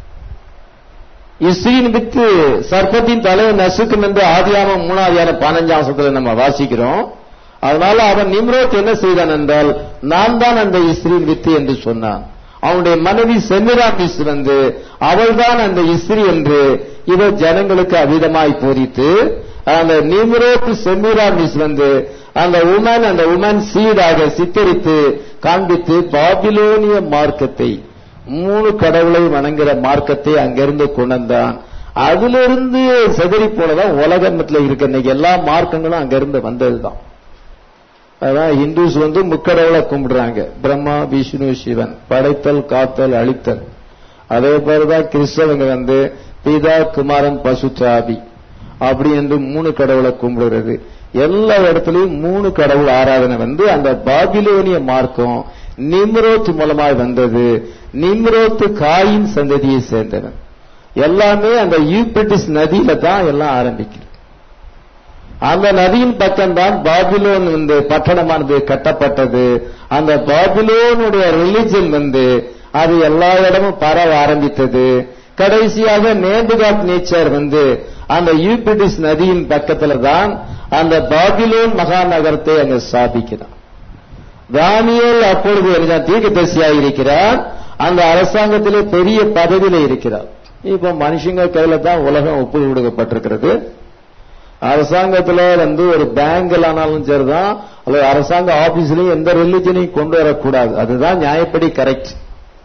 இஸ்ரீன் வித்து சர்ப்பத்தின் தலைவர் நசுக்கும் என்று ஆதியாகமம் 3:15 நம்ம வாசிக்கிறோம். அதனால அவன் நிம்ரோத் என்ன செய்தான் என்றால் நான் தான் அந்த இஸ்ரீன் வித்து என்று சொன்னான். அவனுடைய மனைவி செமிராமிஸ் வந்து அவள் தான் அந்த இஸ்ரீ என்று இவ ஜனங்களுக்கு அவிதமாய் போதித்து அந்த நிம்ரோத் செமிராமிஸ் வந்து அந்த உமன் சீடாக சித்தரித்து காண்பித்து பாபிலோனிய மார்க்கத்தை 3 கடவுளை வணங்குகிற மார்க்கத்தை அங்கிருந்து கொண்டு வந்தான். அதிலிருந்து செதறி போனதான் உலகத்தில் இருக்க இன்னைக்கு எல்லா மார்க்கங்களும் அங்கிருந்து வந்ததுதான். அதான் இந்துஸ் வந்து முக்கடவுளை கும்பிடுறாங்க, பிரம்மா விஷ்ணு சிவன், படைத்தல் காத்தல் அழித்தல். அதே போலதான் கிறிஸ்தவங்க வந்து பிதா குமாரன் பசுத்தாபி அப்படி என்று 3 கடவுளை கும்பிடுறது. எல்லா இடத்துலயும் 3 கடவுள் ஆராதனை வந்து அந்த பாபிலோனிய மார்க்கம் நிம்ரோத் மூலமாய் வந்தது. நிம்ரோத் காயின் சந்ததியை சேர்ந்தவன். எல்லாமே அந்த யூப்ரட்டிஸ் நதியில தான் எல்லாம் ஆரம்பிக்கிறது. அந்த நதியின் பக்கம் தான் பாபிலோன் வந்து பட்டணமானது கட்டப்பட்டது. அந்த பாபிலோனுடைய ரிலிஜன் வந்து அது எல்லா இடமும் பரவ ஆரம்பித்தது. கடைசியாக நேபுகாத் நேச்சர் வந்து அந்த யூப்ரட்டிஸ் நதியின் பக்கத்துல தான் அந்த பாபிலோன் மகாநகரத்தை அங்க ஸ்தாபிக்கிறான். தானியேல் அப்பொழுது தீர்க்கதரிசியாக இருக்கிறார், அந்த அரசாங்கத்திலே பெரிய பதவியில இருக்கிறார். இப்ப மனுஷங்க கையில தான் உலகம் ஒப்பு கொடுக்கப்பட்டிருக்கிறது. அரசாங்கத்துல வந்து ஒரு பேங்க்ல ஆனாலும் சரிதான், அல்லது அரசாங்க ஆபீஸ்லயும் எந்த ரிலிஜனையும் கொண்டு வரக்கூடாது. அதுதான் நியாயப்படி கரெக்ட்.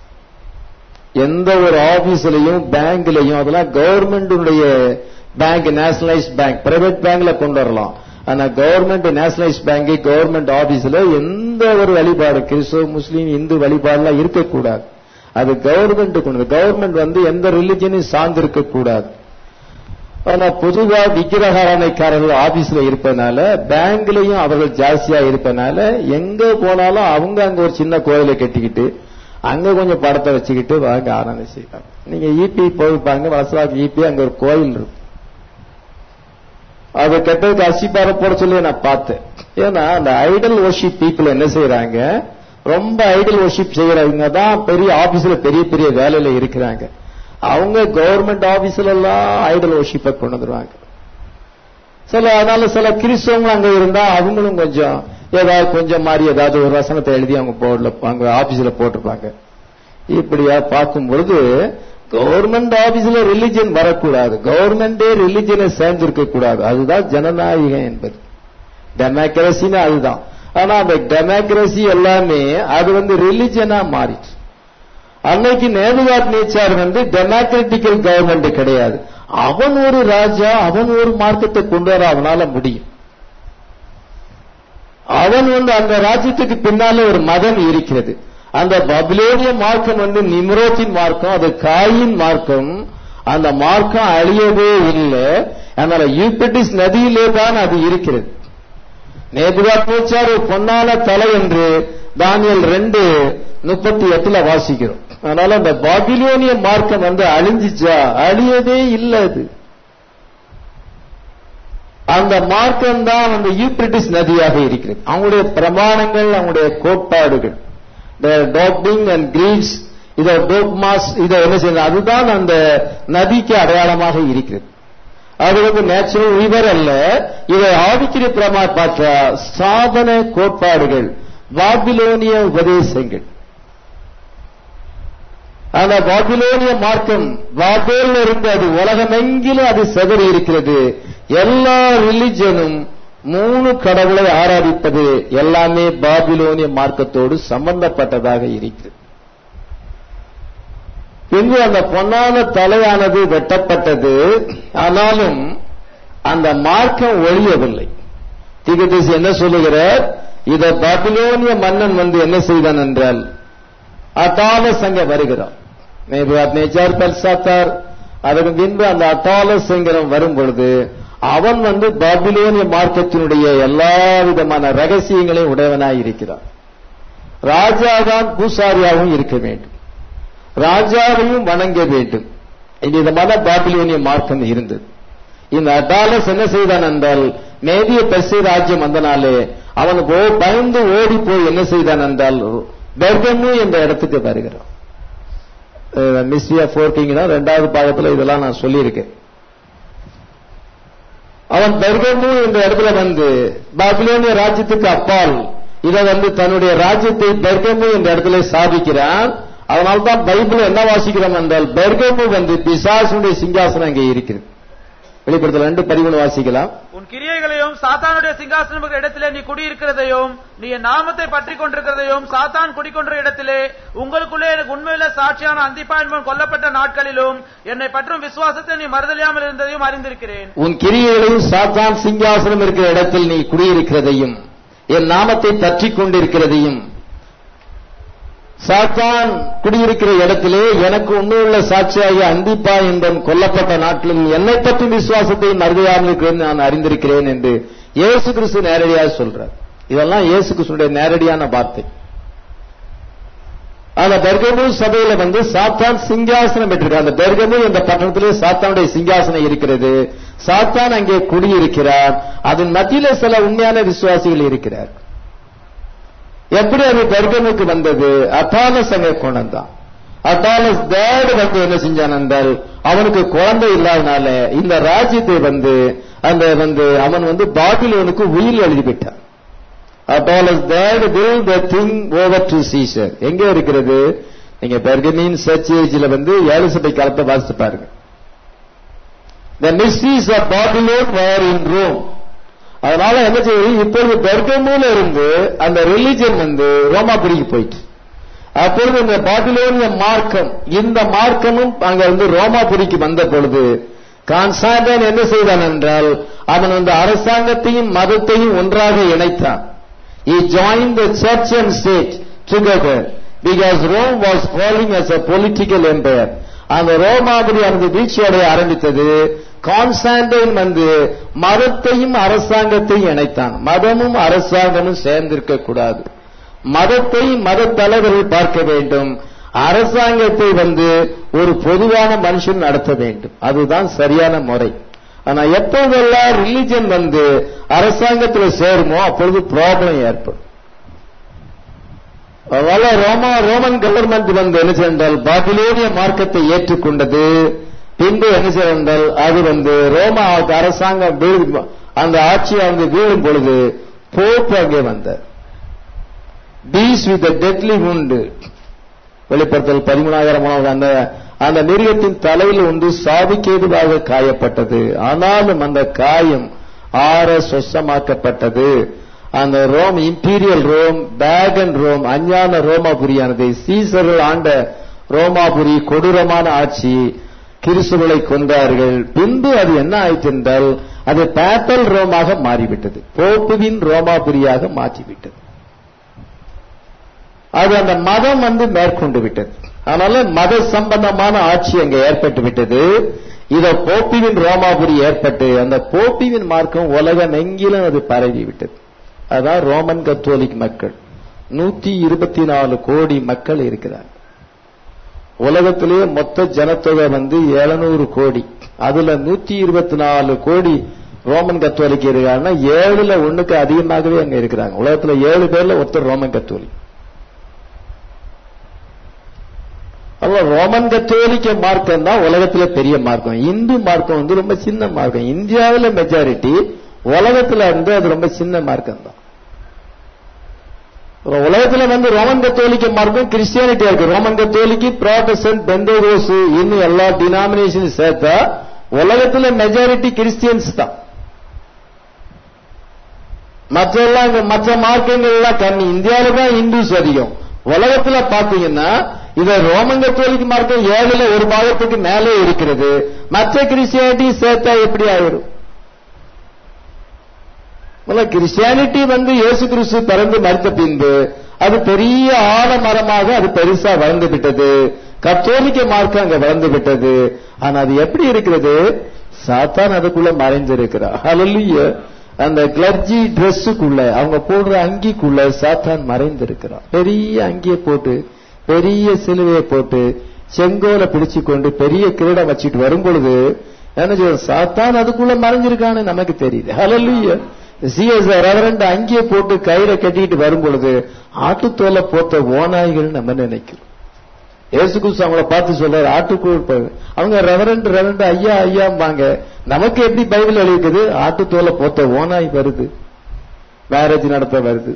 எந்த ஒரு ஆபீஸ்லயும் பேங்க்லயும் அதெல்லாம் கவர்மெண்டுடைய பேங்க், நேஷனலைஸ்ட் பேங்க், பிரைவேட் பேங்க்ல கொண்டு வரலாம். ஆனா கவர்மெண்ட் நேஷனலைஸ்ட் பேங்க், கவர்மெண்ட் ஆபீஸ்ல எந்த ஒரு வழிபாடு கிறிஸ்தவ முஸ்லீம் இந்து வழிபாடுலாம் இருக்கக்கூடாது. அது கவர்மெண்ட் கொண்டு, கவர்மெண்ட் வந்து எந்த ரிலிஜனையும் சார்ந்து இருக்க கூடாது. ஆனா பொதுவா விக்கிரகாரணைக்காரர்கள் ஆபீஸ்ல இருப்பதனால பேங்க்லயும் அவர்கள் ஜாஸ்தியா இருப்பதனால எங்க போனாலும் அவங்க அங்க ஒரு சின்ன கோயிலை கட்டிக்கிட்டு அங்க கொஞ்சம் படத்தை வச்சுக்கிட்டு வாங்க ஆராதனை செய்வாங்க. நீங்க ஈபி போய்ப்பாங்க, வசலாக்கு ஈபி அங்க ஒரு கோயில் இருக்கும். அது கெட்டதுக்கு அசிப்பார போட சொல்லி நான் பார்த்தேன். ஏன்னா அந்த ஐடல் வர்ஷிப் பீப்புள் என்ன செய்யறாங்க, ரொம்ப ஐடல் வர்ஷிப் செய்யறவங்க தான் பெரிய ஆபீஸ்ல பெரிய பெரிய வேலையில இருக்கிறாங்க. அவங்க கவர்மெண்ட் ஆபீஸ்ல எல்லாம் ஐடல் வர்ஷிப்பை கொண்டு வந்துருவாங்க. அதனால சில கிறிஸ்தவங்க அங்க இருந்தா அவங்களும் கொஞ்சம் ஏதாவது கொஞ்சம் மாதிரி ஏதாவது ஒரு வசனத்தை எழுதி அவங்க போர்டுல அங்க ஆபீஸ்ல போட்டிருப்பாங்க. இப்படியா பார்க்கும் பொழுது கவர்மெண்ட் ஆபீஸ்ல ரிலிஜன் வரக்கூடாது, கவர்மெண்டே ரிலிஜனை சேர்ந்திருக்க கூடாது. அதுதான் ஜனநாயகம் என்பது, டெமோக்ரஸின்னு அதுதான். ஆனா அந்த டெமோக்ரஸி எல்லாமே அது வந்து ரிலிஜனா மாறிச்சு. அன்னைக்கு நேபுகாத் நேச்சார் வந்து டெமோக்ராட்டிக்கல் கவர்மெண்ட் கிடையாது. அவன் ஒரு ராஜா, அவன் ஒரு மார்க்கத்தை கொண்டு வர அவனால முடியும். அவன் வந்து அந்த ராஜ்யத்துக்கு பின்னாலே ஒரு மதம் இருக்கிறது. அந்த பாபிலோனிய மார்க்கம் வந்து நிம்ரோத்தின் மார்க்கம், அது காயின் மார்க்கம். அந்த மார்க்கம் அழியவே இல்லை. அதனால யூப்ரட்டிஸ் நதியிலே தான் அது இருக்கிறது. நேபுகாத் நேச்சார் பொன்னான தலை என்று தானியேல் 2:38 வாசிக்கிறோம். அதனால அந்த பாபிலோனிய மார்க்கம் வந்து அழிஞ்சிச்சா? அழியவே இல்லை. அது அந்த மார்க்கம் தான் அந்த யூப்ரட்டிஸ் நதியாக இருக்கிறது. அவங்களுடைய பிரமாணங்கள், அவங்களுடைய கோட்பாடுகள், டாக்டிங் அண்ட் கிரீட்ஸ், இதை டோக்மாஸ், இதை என்ன செய்யணும், அதுதான் அந்த நதிக்கு அடையாளமாக இருக்கிறது. அது வந்து நேச்சுரல் ரிவர் அல்ல. இதை ஆவிக்குரிய பிரமாண பார்த்தா சாதன கோட்பாடுகள், பாபிலோனிய உபதேசங்கள். அந்த பாபிலோனிய மார்க்கம் பாபேல் இருந்து அது உலகமெங்கிலும் அது செதறி இருக்கிறது. எல்லா ரிலிஜனும் 3 கடவுளை ஆராதிப்பது எல்லாமே பாபிலோனிய மார்க்கத்தோடு சம்பந்தப்பட்டதாக இருக்கிறது. பின்பு அந்த பொன்னான தலையானது வெட்டப்பட்டது. ஆனாலும் அந்த மார்க்கம் ஒழியவில்லை. தீர்க்கதரிசி என்ன சொல்லுகிறார்? இத பாபிலோனிய மன்னன் வந்து என்ன செய்தான் என்றால், அட்டாலஸ் அங்க வருகிறான். நேபுகாத்நேச்சார், பெல்சாத்தார், அதற்கு பின்பு அந்த அட்டாலஸ் என்கிறவன் வரும் பொழுது அவன் வந்து பாபிலோனிய மார்க்கத்தினுடைய எல்லா விதமான ரகசியங்களையும் உடையவனாய் இருக்கிறான். ராஜாதான் பூசாரியாகவும் இருக்க வேண்டும், ராஜாவையும் வணங்க வேண்டும். இந்த விதமான பாபிலோனிய மார்க்கம் இருந்தது. இந்த அட்டாலஸ் என்ன செய்தான் என்றால், மேதிய பெர்சிய ராஜ்யம் வந்தனாலே அவன் பயந்து ஓடி போய் என்ன செய்தான் என்றால், பெர்கமு என்ற இடத்துக்கு வருகிறான். மிஸ்ட்ரி ஆஃப் ஃபோர் கிங்னா 2வது பாகத்தில் இதெல்லாம் நான் சொல்லியிருக்கேன். அவன் பெர்கமு என்ற இடத்துல வந்து பாபிலோனிய ராஜ்யத்துக்கு அப்பால் இதை வந்து தன்னுடைய ராஜ்யத்தை பெர்கமு என்ற இடத்துல சாதிக்கிறான். அதனால்தான் பைபிள் என்ன வாசிக்கிறோம் என்றால், பெர்கமு வந்து பிசாசுடைய சிங்காசனம் அங்கே இருக்கிறது. வெளிப்படுத்தல் 2:13 வாசிக்கலாம். உன் கிரியைகளையும் சாத்தானுடைய சிங்காசனம் இடத்திலே நீ குடியிருக்கிறதையும் நீ என் நாமத்தை பற்றி கொண்டிருக்கிறதையும் சாத்தான் குடிக்கொன்ற இடத்திலே உங்களுக்குள்ளே எனக்கு உண்மையில சாட்சியான அந்திப்பா என்பவன் கொல்லப்பட்ட நாட்களிலும் என்னை பற்றும் விசுவாசத்தை நீ மறுதலியாமல் இருந்ததையும் அறிந்திருக்கிறேன். உன் கிரியைகளையும் சாத்தான் சிங்காசனம் இருக்கிற இடத்தில் நீ குடியிருக்கிறதையும் என் நாமத்தை பற்றி கொண்டிருக்கிறதையும் சாத்தான் குடியிருக்கிற இடத்திலே எனக்கு உண்மையுள்ள சாட்சியாகிய அந்திப்பா என்பவன் கொல்லப்பட்ட நாட்டிலும் என்னை பற்றி விசுவாசத்தை மறுதலியாமல் இருக்கிறேன் நான் அறிந்திருக்கிறேன் என்று இயேசு கிறிஸ்து நேரடியாக சொல்றார். இதெல்லாம் இயேசு கிறிஸ்துடைய நேரடியான வார்த்தை. அந்த பெர்கமு சபையில வந்து சாத்தான் சிங்காசனம் பெற்றிருக்கார். அந்த பெர்கமு என்ற பட்டணத்திலே சாத்தானுடைய சிங்காசனம் இருக்கிறது. சாத்தான் அங்கே குடியிருக்கிறார். அதன் மத்தியிலே சில உண்மையான விசுவாசிகள் இருக்கிறார். எப்படி அது பெர்கமுக்கு வந்தது? அட்டாலஸ் அங்கே கொண்டான். அட்டாலஸ் தேடு வந்து என்ன செஞ்சான் என்றால், அவனுக்கு குழந்தை இல்லாதனால இந்த ராஜ்யத்தை வந்து அந்த வந்து அவன் வந்து பாபிலோனுக்கு உயிர் எழுதிவிட்டான். அட்டாலஸ் தேடு will the thing over to Caesar. எங்க இருக்கிறது? நீங்க பெர்கமின் சர்ச் ஏஜ்ல வந்து 7 சபை காலத்தை வாசித்து பாருங்க. The mysteries of Babylon were in Rome. அதனால என்ன செய்யுது, இப்பொழுது பெர்கமுல இருந்து அந்த ரிலிஜன் வந்து ரோமாபுரிக்கு போயிட்டு, அப்பொழுது இந்த பாபிலோனிய மார்க்கம், இந்த மார்க்கமும் அங்க வந்து ரோமாபுரிக்கு வந்த பொழுது கான்ஸ்டான்டைன் என்ன செய்தான் என்றால், அவன் வந்து அரசாங்கத்தையும் மதத்தையும் ஒன்றாக இணைத்தான். He joined the church and state together because Rome was falling as a political empire. அந்த ரோமாபுரி அந்த வீழ்ச்சியடைய ஆரம்பித்தது. கான்ஸ்டான்டைன் வந்து மதத்தையும் அரசாங்கத்தையும் இணைத்தான். மதமும் அரசாங்கமும் சேர்ந்திருக்க கூடாது. மதத்தை மத தலைவர்கள் பார்க்க வேண்டும், அரசாங்கத்தை வந்து ஒரு பொதுவான மனுஷன் நடத்த வேண்டும். அதுதான் சரியான முறை. ஆனா எப்போதெல்லாம் ரிலிஜன் வந்து அரசாங்கத்தில் சேருமோ அப்பொழுது ப்ராப்ளம் ஏற்படும். அதனால ரோமன் கவர்மெண்ட் வந்து என்ன செய்தால் பாபிலோனிய மார்க்கத்தை ஏற்றுக்கொண்டது. பின்பு என்ன செய்தால் அது வந்து ரோமா அரசாங்கம் அந்த ஆட்சியை வந்து வீழும் பொழுது போப் அங்கே வந்தார். பீஸ் வித் டெட்லி உண்டு. வெளிப்படுத்தல் 13,000 அந்த மிருகத்தின் தலையில் ஒன்று சாவுக்கேதுவாக காயப்பட்டது. ஆனாலும் அந்த காயம் ஆற சொசமாக்கப்பட்டது. அந்த Rome, imperial Rome, pagan Rome, அஞ்ஞான ரோமாபுரியானது, சீசர்கள் ஆண்ட ரோமாபுரி கொடூரமான ஆட்சி, கிறிஸ்துவை கொன்றார்கள். பின்பு அது என்ன ஆயிற்று என்றால் அது பேப்பல் ரோமாக மாறிவிட்டது, போப்புவின் ரோமாபுரியாக மாற்றிவிட்டது. அது அந்த மதம் வந்து மேற்கொண்டு விட்டது. அதனால மத சம்பந்தமான ஆட்சி அங்கே ஏற்பட்டு விட்டது. இத போப்பிவின் ரோமாபுரி ஏற்பட்டு அந்த போப்பிவின் மார்க்கம் உலகம் எங்கிலும் அது பரவி விட்டது. அதான் ரோமன் கத்தோலிக் மக்கள் 124 கோடி மக்கள் இருக்கிறார். உலகத்திலேயே மொத்த ஜனத்தொகை வந்து 700 கோடி. அதுல 124 கோடி ரோமன் கத்தோலிக்க இருக்காங்கன்னா 7ல் 1க்கு அதிகமாகவே அங்க இருக்கிறாங்க. உலகத்துல 7 பேர்ல ஒருத்தர் ரோமன் கத்தோலிக். ரோமன் கத்தோலிக்க மார்க்கம் தான் உலகத்துல பெரிய மார்க்கம். இந்து மார்க்கம் வந்து ரொம்ப சின்ன மார்க்கம். இந்தியாவில் மெஜாரிட்டி, உலகத்துல வந்து அது ரொம்ப சின்ன மார்க்கம் தான். உலகத்துல வந்து ரோமன் கத்தோலிக்க மார்க்கம் கிறிஸ்டியானிட்டியா இருக்கு. ரோமன் கத்தோலிக்கு, புராட்டஸ்டன்ட், பெந்தகோஸ் இன்னும் எல்லா டினாமினேஷன் சேர்த்தா உலகத்துல மெஜாரிட்டி கிறிஸ்டியன்ஸ் தான். மற்ற மார்க்கங்கள் எல்லாம் கம்மி. இந்தியாவில தான் இந்துஸ் அதிகம். உலகத்துல பாத்தீங்கன்னா இத ரோமன் கத்தோலிக்க மார்க்கம் 7ல் 1 பாகத்துக்கு மேலே இருக்கிறது. மற்ற கிறிஸ்டியானிட்டி சேர்த்தா எப்படி ஆயிரும்? கிறிஸ்டியானிட்டி வந்து இயேசு கிறிஸ்து பிறந்து மரித்த பின்பு அது பெரிய ஆலமரமாக அது பெருசா வளர்ந்து விட்டது. கத்தோலிக்க மார்க்கம் அங்க வளர்ந்து விட்டது. ஆனா அது எப்படி இருக்கிறது? சாத்தான் அதுக்குள்ள மறைந்திருக்கிறார். ஹல்லேலூயா. அந்த கிளர்ஜி டிரெஸ்ஸுக்குள்ள, அவங்க போடுற அங்கிக்குள்ள சாத்தான் மறைந்திருக்கிறார். பெரிய அங்கியை போட்டு, பெரிய சிலுவையை போட்டு, செங்கோலை பிடிச்சு கொண்டு பெரிய கிரீடம் வச்சுட்டு வரும் பொழுது என்ன சொல்ற? சாத்தான் அதுக்குள்ள மறைஞ்சிருக்கான்னு நமக்கு தெரியுது. ஹல்லேலூயா. ரெவரண்ட் அங்கியை போட்டு கயிறை கட்டிட்டு வரும் பொழுது ஆட்டுத்தோலை போட்ட ஓநாய்கள் நம்ம நினைக்கிறோம். இயேசு கிறிஸ்து அவங்கள பார்த்து சொல்றாரு, ஆட்டுக்குள் அவங்க ரெவரண்ட் ஐயா ஐயாம்பாங்க. நமக்கு எப்படி பைபிள் எழுதிக்குது? ஆட்டுத்தோலை போட்ட ஓநாய் வருது, மேரேஜ் நடத்த வருது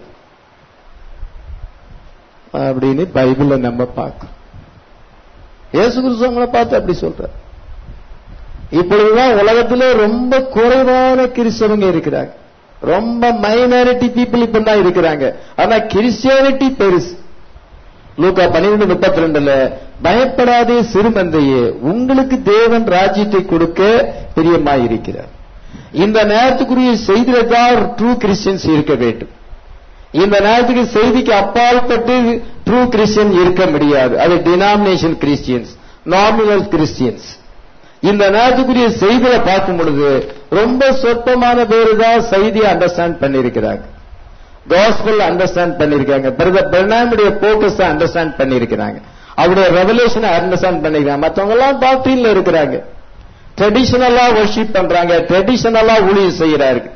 அப்படின்னு பைபிள்ல நம்ம பார்க்கிறோம். இயேசு கிறிஸ்து அவங்கள பார்த்து அப்படி சொல்றாரு. இப்பொழுதுதான் உலகத்திலே ரொம்ப குறைவான கிறிஸ்தவங்க இருக்கிறாங்க. ரொம்ப மைனாரிட்டி பீப்புள் இப்பதான் இருக்கிறாங்க. ஆனா கிறிஸ்டியானிட்டி பெருசு. லூக்கா 12:32 பயப்படாதே சிறுமந்தையே, உங்களுக்கு தேவன் ராஜ்யத்தை கொடுக்க பிரியமாயிருக்கிறார். இந்த நேரத்துக்குரிய செய்தியில தான் ட்ரூ கிறிஸ்டியன்ஸ் இருக்க வேண்டும். இந்த நேரத்துக்கு செய்திக்கு அப்பாற்பட்டு ட்ரூ கிறிஸ்டியன் இருக்க முடியாது. அது டினாமினேஷன் கிறிஸ்டியன்ஸ், நாமினல் கிறிஸ்டியன்ஸ். இந்த நேரத்துக்குரிய செய்தியை பார்க்கும் பொழுது ரொம்ப சொற்பமான பேரு தான் செய்தியை அண்டர்ஸ்டாண்ட் பண்ணிருக்கிறாங்க. காஸ்பல் அண்டர்ஸ்டாண்ட் பண்ணிருக்காங்க. பிரனாமுடைய போக்கஸ் அண்டர்ஸ்டாண்ட் பண்ணிருக்கிறாங்க. அவருடைய ரெவலேஷனை அண்டர்ஸ்டாண்ட் பண்ணிருக்காங்க. மற்றவங்க எல்லாம் டாக்டரின்ல இருக்கிறாங்க. ட்ரெடிஷனலா வர்ஷிப் பண்றாங்க, ட்ரெடிஷனலா ஊழியம் செய்யறார்கள்.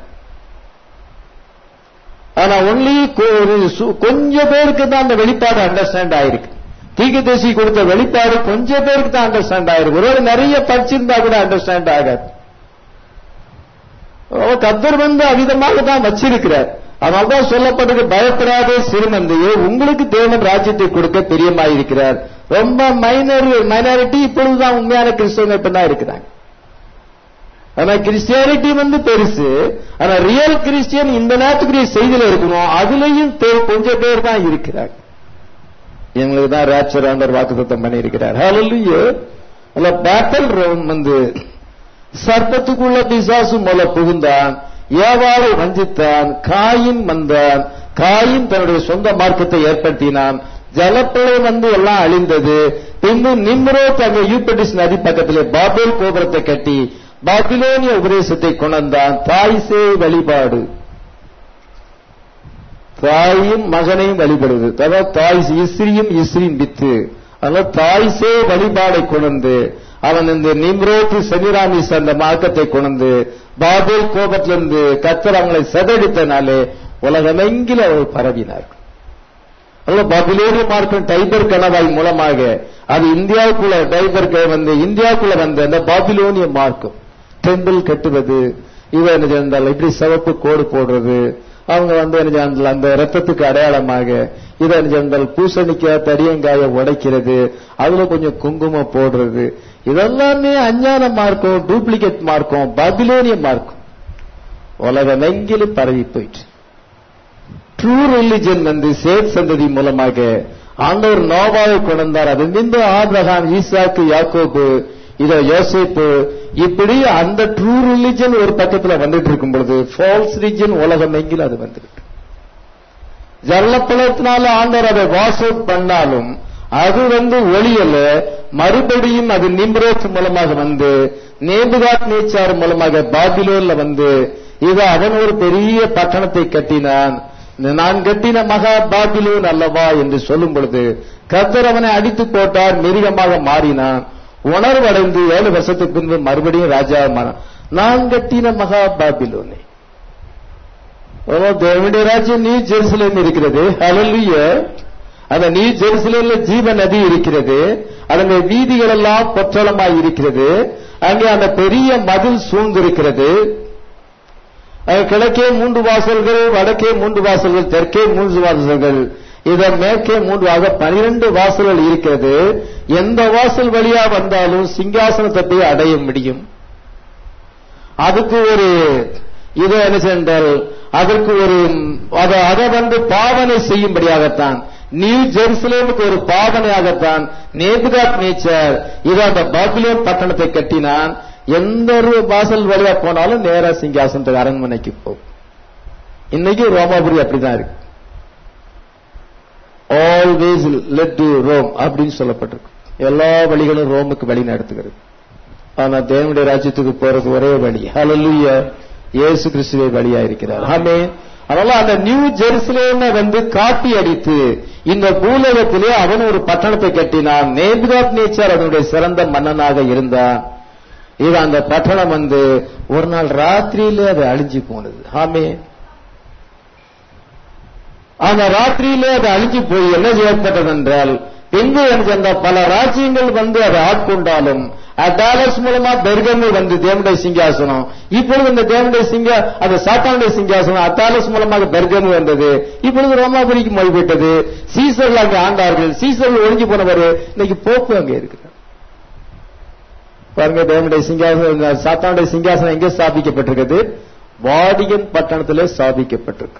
ஆனா ஒன்லி கொஞ்சம் பேருக்கு தான் அந்த வெளிப்பாடு அண்டர்ஸ்டாண்ட் ஆயிருக்கு. தீர்க்கதரிசி கொடுத்த வெளிப்பாடு கொஞ்சம் பேருக்கு தான் அண்டர்ஸ்டாண்ட் ஆயிருக்கு. ஒருவேளை நிறைய படிச்சிருந்தா கூட அண்டர்ஸ்டாண்ட் ஆகாது. கர்த்தர் வந்து அவிதமாக தான் வச்சிருக்கிறார். அதனால்தான் சொல்லப்பட்டது, பயப்படாதே சிறுமந்தையே, உங்களுக்கு தேவன் ராஜ்யத்தை கொடுக்க பிரியமாயிருக்கிறார். ரொம்ப மைனாரிட்டி இப்பொழுதுதான் உண்மையான கிறிஸ்தவங்க இப்பதான் இருக்கிறாங்க. ஆனா கிறிஸ்டியானிட்டி வந்து பெருசு. ஆனா ரியல் கிறிஸ்டியன் இந்த நேரத்துக்குரிய செய்தியில இருக்கணும். அதுலயும் கொஞ்சம் பேர் தான் இருக்கிறாங்க. எங்களுக்கு தான் ராப்சர் ஆண்டவர் வாக்குத்தத்தம் பண்ணி இருக்கிறார். ஹல்லேலூயா. பேட்டல் ரவுண்ட் வந்து சர்ப்பத்துக்குள்ள பிசாசு மூல புகுந்தான், ஏவாளை வஞ்சித்தான், காயின் வந்தான். காயின் தன்னுடைய சொந்த மார்க்கத்தை ஏற்படுத்தினான். ஜலப்பழை வந்து எல்லாம் அழிந்தது. பின்பு நிம்ரோத் அங்க யூப்ரட்டிஸ் நதி பக்கத்திலே பாபேல் கோபுரத்தை கட்டி பாபிலோனிய உபதேசத்தை கொண்டான். தாய்சே வழிபாடு, தாயும் மகனையும் வழிபடுவது. அதாவது தாய் இஸ்ரியும் இஸ்ரியின் வித்து. அதனால தாய்சே வழிபாடை கொண்டு அவன் இந்த நிம்ரோத் செமிராமிஸ் அந்த மார்க்கத்தை கொண்டு பாபேல் கோபத்திலிருந்து கர்த்தர் அவங்களை செதடித்தனாலே உலகமெங்கில் அவர்கள் பரவினார்கள். பாபிலோனிய மார்க்கம் டைபர் கணவாய் மூலமாக அது இந்தியாவுக்குள்ள டைபர் வந்து இந்தியாவுக்குள்ள வந்த அந்த பாபிலோனிய மார்க்கம் டெம்பிள் கட்டுவது, இவ என்ன செஞ்சால் இப்படி சிவப்பு கோடு போடுறது, அவங்க வந்து என்ன செஞ்சால் அந்த ரத்தத்துக்கு அடையாளமாக இதை என்ன செஞ்சால் பூசணிக்காய் தடியங்காய உடைக்கிறது, அதுல கொஞ்சம் குங்குமம் போடுறது, இதெல்லாமே அஞ்ஞான மார்க்கம், டூப்ளிகேட் மார்க்கம், பாபிலோனிய மார்க்கம் உலகமெங்கிலும் பரவி போயிட்டு. ட்ரூ ரிலிஜன் வந்து சேத் சந்ததி மூலமாக ஆண்டவர் நோவாவை கொண்டார். அது மீது ஆபிரகாம், ஈசாக்கு, யாக்கோபு, இதோ யோசேப்பு, இப்படி அந்த ட்ரூ ரிலிஜன் ஒரு பக்கத்துல வந்துட்டு இருக்கும் பொழுது ஃபால்ஸ் ரிலிஜன் உலகமெங்கிலும் அது வந்துருக்கு. ஜல்லப்பழத்தினால ஆண்டவர் அதை வாஷ் அவுட் பண்ணாலும் அது வந்து ஒளியல. மறுபடியும் அது நிம்ரோத் மூலமாக வந்து நேபுகாத் நேச்சார் மூலமாக பாபிலோன்ல வந்து இது அவன் ஒரு பெரிய பட்டணத்தை கட்டினான். நான் கட்டின மகா பாபிலோன் அல்லவா என்று சொல்லும் பொழுது கர்த்தர் அவனை அடித்து போட்டார், மிருகமாக மாறினான். உணர்வடைந்து 7 வருஷத்துக்கு பின்பு மறுபடியும் ராஜாவானான். நான் கட்டின மகா பாபிலோனே. தேவனுடைய ராஜ்யம் நியூ ஜெருசலேம் இருக்கிறது. ஹல்லேலூயா. அந்த நியூ ஜெருசலேம்ல ஜீவ நதி இருக்கிறது. அதனுடைய வீதிகள் எல்லாம் பொற்றளமாய் இருக்கிறது. அங்கே அந்த பெரிய மதில் சூழ்ந்திருக்கிறது. கிழக்கே 3 வாசல்கள், வடக்கே 3 வாசல்கள், தெற்கே 3 வாசல்கள், இதன் மேற்கே 3 12 வாசல்கள் இருக்கிறது. எந்த வாசல் வழியா வந்தாலும் சிங்காசனத்தை போய் அடைய முடியும். அதுக்கு ஒரு இது என்ன சென்றால் அதற்கு ஒரு அதை வந்து பாவனை செய்யும்படியாகத்தான், நியூ ஜெருசலேமுக்கு ஒரு பாவனையாகத்தான் நேபுகாத்நேச்சர் இது அந்த பாபிலோன் பட்டணத்தை கட்டினான். எந்த ஒரு வாசல் வழியா போனாலும் நேரா சிங்காசனத்துக்கு அரண்மனைக்கு போகும். இன்னைக்கு ரோமாபுரி அப்படிதான் இருக்கு. ஆல்வேஸ் லெட் டு ரோம் அப்படின்னு சொல்லப்பட்டிருக்கு. எல்லா வழிகளும் ரோமுக்கு வழி நடத்துகிறது. ஆனா தேவனுடைய ராஜ்யத்துக்கு போறது ஒரே வழி. ஹல்லேலூயா. இயேசு கிறிஸ்துவே வழியா இருக்கிறார். ஆமென். அதனால அந்த நியூ ஜெருசலேமை வந்து காப்பி அடித்து இந்த பூலோகத்திலே அவன் ஒரு பட்டணத்தை கட்டினான். நேபுகாத்நேச்சர் அதனுடைய சிறந்த மன்னனாக இருந்தான். இது அந்த பட்டணம் வந்து ஒரு நாள் ராத்திரியிலே அது அழிஞ்சு போனது. ஆமென். அந்த ராத்திரியிலே அது அழிஞ்சு போய் என்ன ஏற்பட்டது என்றால், எங்கு என்ற பல ராஜ்யங்கள் வந்து அதை ஆட்கொண்டாலும் அடாலஸ் மூலமா பெர்கமு வந்து தேவனுடைய சிங்காசனம். இப்பொழுது இந்த தேவனுடைய அது சாத்தானுடைய சிங்காசனம் அடாலஸ் மூலமாக பெர்கமு வந்தது. இப்பொழுது ரோமாபுரிக்கு மொழிபெற்றது. சீசர்கள் அங்கே ஆண்டார்கள். சீசர்கள் ஒழிஞ்சு போனவர் இன்னைக்கு போப்பு அங்கே இருக்கிறார். பாருங்க, தேவனுடைய சிங்காசனம் சாத்தானுடைய சிங்காசனம் எங்கே ஸ்தாபிக்கப்பட்டிருக்கிறது? வாடிகன் பட்டணத்திலே ஸ்தாபிக்கப்பட்டிருக்கு.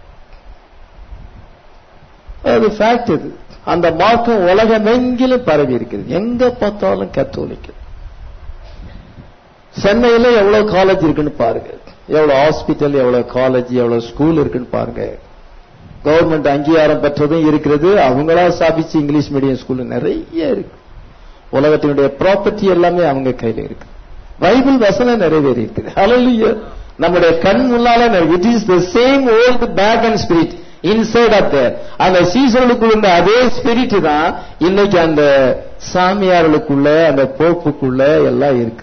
அது ஃபேக்ட். இது அந்த மார்க்கம் உலகமெங்கிலும் பரவி இருக்கிறது. எங்க பார்த்தாலும் கத்தோலிக்க. சென்னையில எவ்வளவு காலேஜ் இருக்குன்னு பாருங்க, எவ்வளவு ஹாஸ்பிட்டல், எவ்வளவு காலேஜ், எவ்வளவு ஸ்கூல் இருக்குன்னு பாருங்க. கவர்மெண்ட் அங்கீகாரம் பெற்றதும் இருக்கிறது. அவங்களா ஸ்தாபிச்சு இங்கிலீஷ் மீடியம் ஸ்கூல் நிறைய இருக்கு. உலகத்தினுடைய ப்ராப்பர்ட்டி எல்லாமே அவங்க கையில இருக்கு. பைபிள் வசனம் நிறைவேறி இருக்குது. ஹல்லேலூயா. நம்முடைய கண் முன்னால it is the same old back and spirit inside of there. அந்த சீசர்களுக்குள்ள அதே ஸ்பிரிட் தான் இன்னைக்கு அந்த சாமியார்களுக்குள்ள அந்த போப்புக்குள்ள எல்லாம் இருக்கு.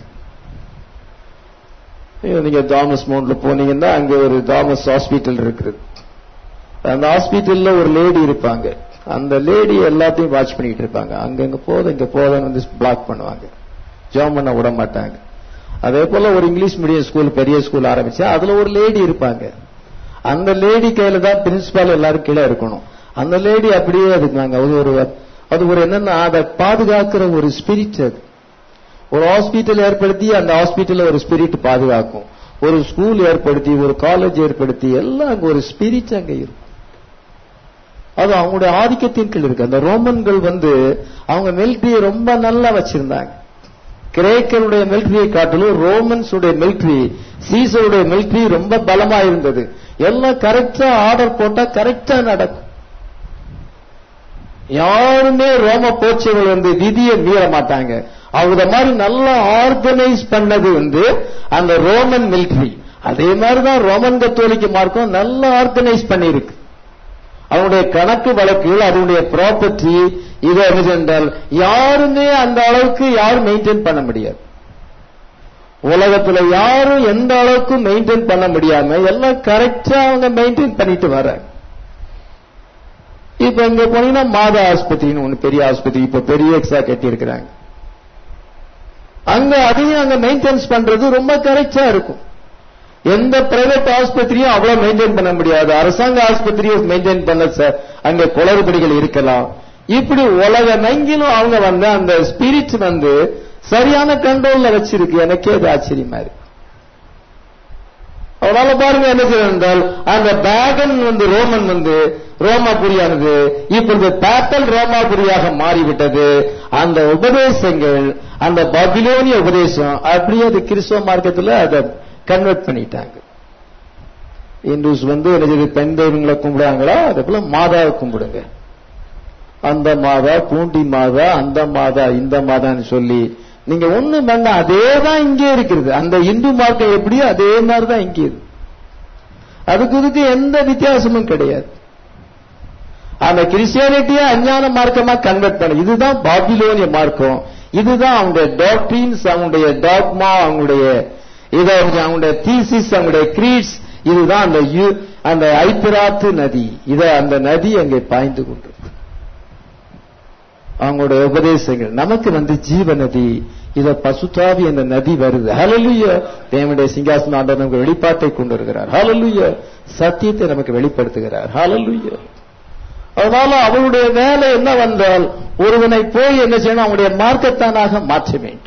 நீங்க தாமஸ் மவுண்ட்ல போனீங்கன்னா அங்க ஒரு தாமஸ் ஹாஸ்பிட்டல் இருக்குது. அந்த ஹாஸ்பிட்டல்ல ஒரு லேடி இருப்பாங்க. அந்த லேடி எல்லாத்தையும் வாட்ச் பண்ணிட்டு இருப்பாங்க. அங்கங்க இங்க போதும் வந்து பிளாக் பண்ணுவாங்க. ஜாம் பண்ண விட மாட்டாங்க. அதே போல ஒரு இங்கிலீஷ் மீடியம் ஸ்கூல், பெரிய ஸ்கூல் ஆரம்பிச்சா அதுல ஒரு லேடி இருப்பாங்க. அந்த லேடி கையில தான் பிரின்சிபால் எல்லாரும் கீழே இருக்கணும். அந்த லேடி அப்படியே அதுக்குனாங்க. அது ஒரு என்னன்னா அதை பாதுகாக்கிற ஒரு ஸ்பிரிட். அது ஒரு ஹாஸ்பிட்டல் ஏற்படுத்தி அந்த ஹாஸ்பிட்டல்ல ஒரு ஸ்பிரிட் பாதுகாக்கும். ஒரு ஸ்கூல் ஏற்படுத்தி, ஒரு காலேஜ் ஏற்படுத்தி, எல்லாம் அங்க ஒரு ஸ்பிரிட் அங்க இருக்கும். அது அவங்களுடைய ஆதிக்கத்தின் கீழ் இருக்கு. அந்த ரோமன்கள் வந்து அவங்க மிலிட்டரியை ரொம்ப நல்லா வச்சிருந்தாங்க. கிரேக்கருடைய மிலிட்டரியை காட்டிலும் ரோமன்ஸ் உடைய மிலிட்டரி, சீசருடைய மிலிட்டரி ரொம்ப பலமா இருந்தது. எல்லாம் கரெக்டா ஆர்டர் போட்டா கரெக்டா நடக்கும். யாருமே ரோம போர்ச்சவர்கள் வந்து விதியை மீற மாட்டாங்க. அவங்க மாதிரி நல்லா ஆர்கனைஸ் பண்ணது வந்து அந்த ரோமன் மிலிட்டரி. அதே மாதிரிதான் ரோமன் கத்தோலிக்க மார்க்கம் நல்லா ஆர்கனைஸ் பண்ணிருக்கு. அவனுடைய கணக்கு வழக்குகள், அதனுடைய ப்ராப்பர்ட்டி, இதை என்றால் யாருமே அந்த அளவுக்கு யாரும் மெயின்டைன் பண்ண முடியாது. உலகத்துல யாரும் எந்த அளவுக்கு மெயின்டைன் பண்ண முடியாம எல்லாம் கரெக்டா அவங்க மெயின்டைன் பண்ணிட்டு வர்றாங்க. இப்ப இங்க போனீங்கன்னா மாதா ஆஸ்பத்திரின்னு ஒண்ணு பெரிய ஆஸ்பத்திரி இப்ப பெரிய எக்ஸா கட்டி இருக்கிறாங்க. அங்க அதையும் அங்க மெயின்டெனன்ஸ் பண்றது ரொம்ப கரெக்டா இருக்கும். எந்த பிரைவேட் ஆஸ்பத்திரியும் அவ்வளவு மெயின்டைன் பண்ண முடியாது. அரசாங்க ஆஸ்பத்திரியை மெயின்டைன் பண்ண அங்க குளறுபடிகள் இருக்கலாம். இப்படி உலகமெங்கிலும் அவங்க வந்து அந்த ஸ்பிரிட் வந்து சரியான கண்ட்ரோல்ல வச்சிருக்கு. எனக்கே அது ஆச்சரியமா இருக்கு. அதனால பாருங்க என்ன செய்தால் அந்த பேகன் வந்து ரோமன் வந்து ரோமாபுரியானது இப்பொழுது பேப்பல் ரோமாபுரியாக மாறிவிட்டது. அந்த உபதேசங்கள், அந்த பாபிலோனிய உபதேசம் அப்படியே அது கிறிஸ்தவ மார்க்கத்தில் அதை கன்வெர்ட் பண்ணிட்டாங்க. இந்துஸ் வந்து பெண் தெய்வங்களை கும்பிடுறாங்களா, அதே போல மாதாவை கும்பிடுங்க. அந்த மாதா, பூண்டி மாதா, அந்த மாதா, இந்த மாதான்னு சொல்லி நீங்க ஒண்ணு வேண்டாம். அதே தான் இங்கே இருக்கிறது. அந்த இந்து மார்க்கம் எப்படியோ அதே மாதிரிதான் இங்கே இருக்கு. அதுக்கு எந்த வித்தியாசமும் கிடையாது. அந்த கிறிஸ்டியானிட்டியை அஞ்ஞான மார்க்கமா கன்வெர்ட் பண்ண, இதுதான் பாபிலோனிய மார்க்கம். இதுதான் அவங்களுடைய டாக்டரின்ஸ், அவங்களுடைய டாக்மா, அவங்களுடைய இதை அவங்களுடைய தீசிஸ், அவங்களுடைய கிரீட்ஸ், இதுதான் அந்த ஐபிராத்து நதி. இத அந்த நதி அங்கே பாய்ந்து கொண்டிருக்கு. அவங்களுடைய உபதேசங்கள் நமக்கு ஜீவ நதி. இத பசுத்தாவி அந்த நதி வருது. ஹல்லேலூயா. தேவனுடைய சிங்காசன ஆண்டவர் நமக்கு வெளிப்பாட்டை கொண்டு வருகிறார். ஹல்லேலூயா. சத்தியத்தை நமக்கு வெளிப்படுத்துகிறார். ஹல்லேலூயா. அதனால அவருடைய வேலை என்னவென்றால் ஒருவனை போய் என்ன செய்யணும், அவனுடைய மார்க்கத்தானாக மாற்ற வேண்டும்.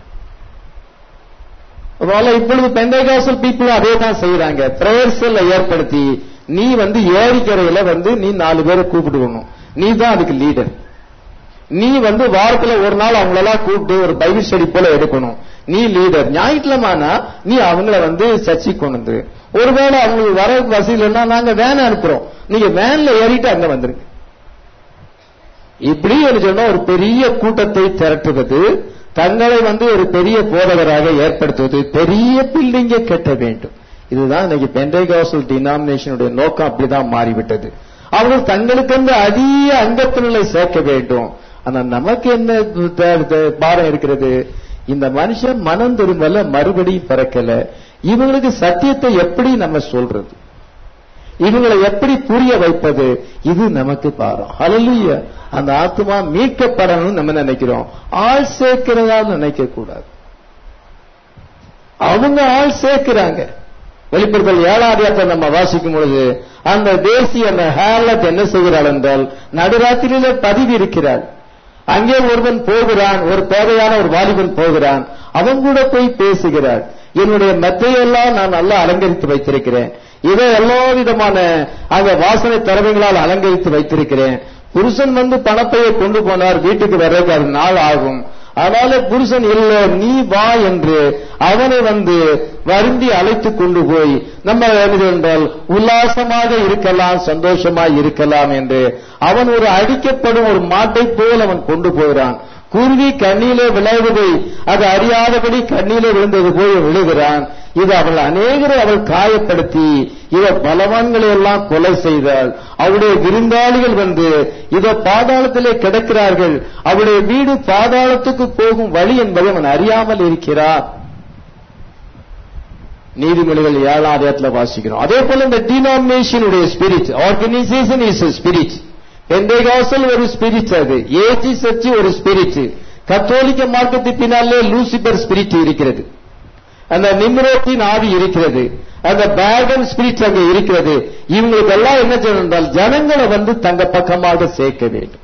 அதனால இப்பொழுது பெந்தேகாஸ்டல் பீப்புள் அதே தான் செய்யறாங்க. பிரேயர் செல்ல ஏற்படுத்தி நீ ஏரிக்கரையில நீ 4 பேரை கூப்பிடுக்கணும். நீ தான் அதுக்கு லீடர். நீ வாரத்துல ஒரு நாள் அவங்களெல்லாம் கூப்பிட்டு ஒரு பைபிள் ஸ்டடி போல எடுக்கணும். நீ லீடர். ஞாயிற்றுலமானா நீ அவங்கள சர்ச்சைக்கு கொண்டு வந்து, ஒருவேளை அவங்களுக்கு வர வசதியில்லைன்னா நாங்க வேன் அனுப்புறோம், நீங்க வேன்ல ஏறிட்டு அங்க வந்துருங்க. இப்படி சொன்னா ஒரு பெரிய கூட்டத்தை திரட்டுவது, தங்களை ஒரு பெரிய போதகராக ஏற்படுத்துவது, பெரிய பில்டிங்கை கட்ட வேண்டும். இதுதான் இன்னைக்கு பெந்தேகாஸ்டல் டினாமினேஷனுடைய நோக்கம். அப்படிதான் மாறிவிட்டது. அவர்கள் தங்களுக்கு அதிக அங்கத்தினரை சேர்க்க வேண்டும். ஆனா நமக்கு என்ன பாரம் இருக்கிறது? இந்த மனுஷன் மனம் திரும்பல, மறுபடியும் பிறக்கல. இவங்களுக்கு சத்தியத்தை எப்படி நம்ம சொல்றது, இவங்களை எப்படி புரிய வைப்பது, இது நமக்கு பாரம். ஹல்லேலூயா. அந்த ஆத்மா மீட்கப்படணும்னு நம்ம நினைக்கிறோம். ஆள் சேர்க்கிறதா நினைக்க கூடாது. அவங்க ஆள் சேர்க்கிறாங்க. வெளிப்படுத்தல் 7ஆம் அதிகாரத்தை நம்ம வாசிக்கும் பொழுது அந்த தேசிய அந்த ஹேலத் என்ன செய்கிறாள் என்றால், நடுராத்திரியில பதிவு இருக்கிறாள். அங்கே ஒருவன் போகிறான், ஒரு தேவையான ஒரு வாலிபன் போகிறான், அவன் கூட போய் பேசுகிறாள். என்னுடைய மெத்தையெல்லாம் நான் நல்லா அலங்கரித்து வைத்திருக்கிறேன், இதை எல்லா விதமான அந்த வாசனை தரவைகளால் அலங்கரித்து வைத்திருக்கிறேன். புருஷன் பணப்பையை கொண்டு போனார், வீட்டுக்கு வர்றதுக்கு அது நாள் ஆகும். அதனால புருஷன் இல்லை, நீ வா என்று அவனை வருந்தி அழைத்து கொண்டு போய் நம்ம என்றால் உல்லாசமாக இருக்கலாம், சந்தோஷமாய் இருக்கலாம் என்று அவன் ஒரு அடிக்கப்படும் ஒரு மாட்டை போல் அவன் கொண்டு போகிறான். குருவி கண்ணிலே விளைவதை அது அறியாதபடி கண்ணிலே விழுந்தது போய் விழுகிறான். இது அவள் அநேகரை அவள் காயப்படுத்தி இவ பலவான்களை எல்லாம் கொலை செய்தாள். அவருடைய விருந்தாளிகள் இத பாதாளத்திலே கிடக்கிறார்கள். அவருடைய வீடு பாதாளத்துக்கு போகும் வழி என்பதை அவன் அறியாமல் இருக்கிறார். நீதிமொழிகள் 7ஆம் அதிகாரத்தில் வாசிக்கிறோம். அதே போல இந்த டினாமினேஷனுடைய spirit, organisation is spirit. Pentecostal ஒரு ஸ்பிரிட், அது ஏஜி சர்ச் ஒரு ஸ்பிரிட், கத்தோலிக்க மார்க்கத்தின் பின்னாலே லூசிபர் ஸ்பிரிட் இருக்கிறது, அந்த நிம்ரோத்தின் ஆவி இருக்கிறது, அந்த பேகன் ஸ்பிரிட் அங்கே இருக்கிறது. இவங்களுக்கு எல்லாம் என்ன செய்யணும் என்றால் ஜனங்களை தங்க பக்கமாக சேர்க்க வேண்டும்.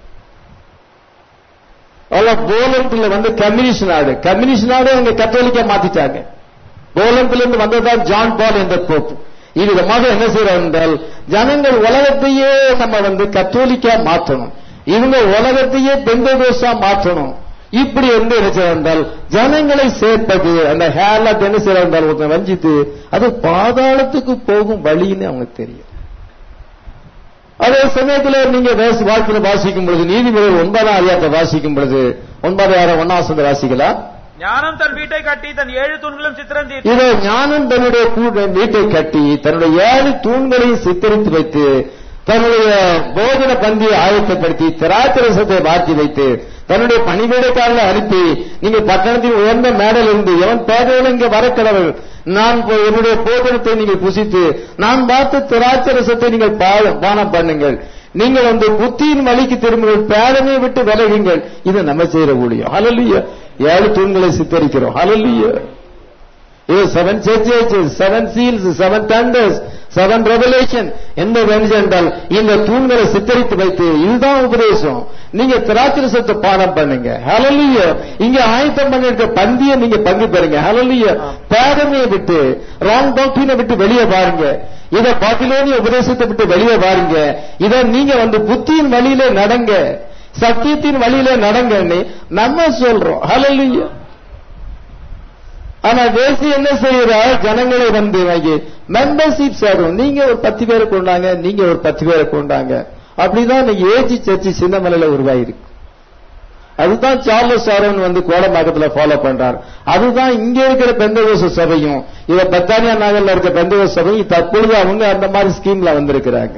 போலந்துல கம்யூனிஸ்ட் நாடு, கம்யூனிஸ்ட் நாடு அங்க கத்தோலிக்க மாத்திட்டாங்க. போலந்துல இருந்து வந்ததான் ஜான் பால் என்ற போப். இவ்விதமாக என்ன செய்யறோம் என்றால் ஜனங்கள் உலகத்தையே நம்ம கத்தோலிக்கா மாற்றணும், இவங்க உலகத்தையே பெந்தேகோஸ்தா மாற்றணும். இப்படி என்ன செய்யறால் ஜனங்களை சேர்ப்பது, அந்த ஹேலத் என்ன செய்யறால் ஒருத்தன் வஞ்சித்து அது பாதாளத்துக்கு போகும் வழின்னு அவங்களுக்கு தெரியும். அதே சமயத்தில் நீங்க வாழ்க்கையில வாசிக்கும் பொழுது நீதிமொழிகள் 9ஆம் அதிகாரத்தை வாசிக்கும் பொழுது 9:1 வாசிக்கலாம். ஞானம் தன் வீட்டை கட்டி தன் 7 தூண்களும் சித்திரம் தீர்த்து, இதோ ஞானம் தன்னுடைய வீட்டை கட்டி தன்னுடைய 7 தூண்களையும் சித்தரித்து வைத்து தன்னுடைய போஜன பந்தியை ஆயத்தப்படுத்தி திராட்சரசத்தை வாக்கி வைத்து தன்னுடைய பணிவேடைக்காரர்களை அனுப்பி, நீங்க பட்டணத்தின் உயர்ந்த மேடையில் இருந்து எவன் பேதையில் இங்கே வரக்கடவுள், நான் என்னுடைய போஜனத்தை நீங்கள் புசித்து நான் பார்த்த திராட்சரசத்தை நீங்கள் பானம் பண்ணுங்கள், நீங்கள் புத்தியின் வழிக்கு திரும்புங்கள், பேதமையை விட்டு விலகுங்கள். இது நம்ம செய்யற ஊழியம். ஹல்லேலூயா. 7 தூண்களை சித்தரிக்கிறோம். ஹல்லேலூயா. இது 7 churches, 7 seals, 7 thunders, 7 revelation என்பது என்றால் இந்த தூண்களை சித்தரித்து வைத்து இதுதான் உபதேசம். நீங்க திராட்சரசத்தை பானம் பண்ணுங்க. ஹல்லேலூயா. இங்க ஆயத்தம் பண்ணிருக்க பந்தியை நீங்க பங்கு பெறுங்க. ஹல்லேலூயா. பேதமையை விட்டு, ராங் டாக்டரினை விட்டு வெளியே பாருங்க. இத பாபிலோனிய உபதேசத்தை விட்டு வெளியே பாருங்க. இத நீங்க புத்தியின் வழியிலே நடங்க, சத்தியத்தின் வழியிலே நடங்கன்னு நம்ம சொல்றோம். ஹல்லேலூயா. ஆனா தேசி என்ன செய்யறார், ஜனங்களை மெம்பர்ஷிப் சேரும். நீங்க ஒரு 10 பேரை கொண்டாங்க, நீங்க ஒரு 10 பேரை கொண்டாங்க. அப்படிதான் நீங்க ஏஜி சர்ச்சு சின்னமலையில உருவாயிருக்கு. அதுதான் சார்லஸ் சாரோன் கோடம்பாக்கத்தில் ஃபாலோ பண்றார். அதுதான் இங்க இருக்கிற பெந்தகோஸ்து சபையும், இத பெத்தானியா நகர்ல இருக்க பெந்தகோஸ்து சபையும் தற்பொழுது அவங்க அந்த மாதிரி ஸ்கீம்ல வந்திருக்கிறாங்க.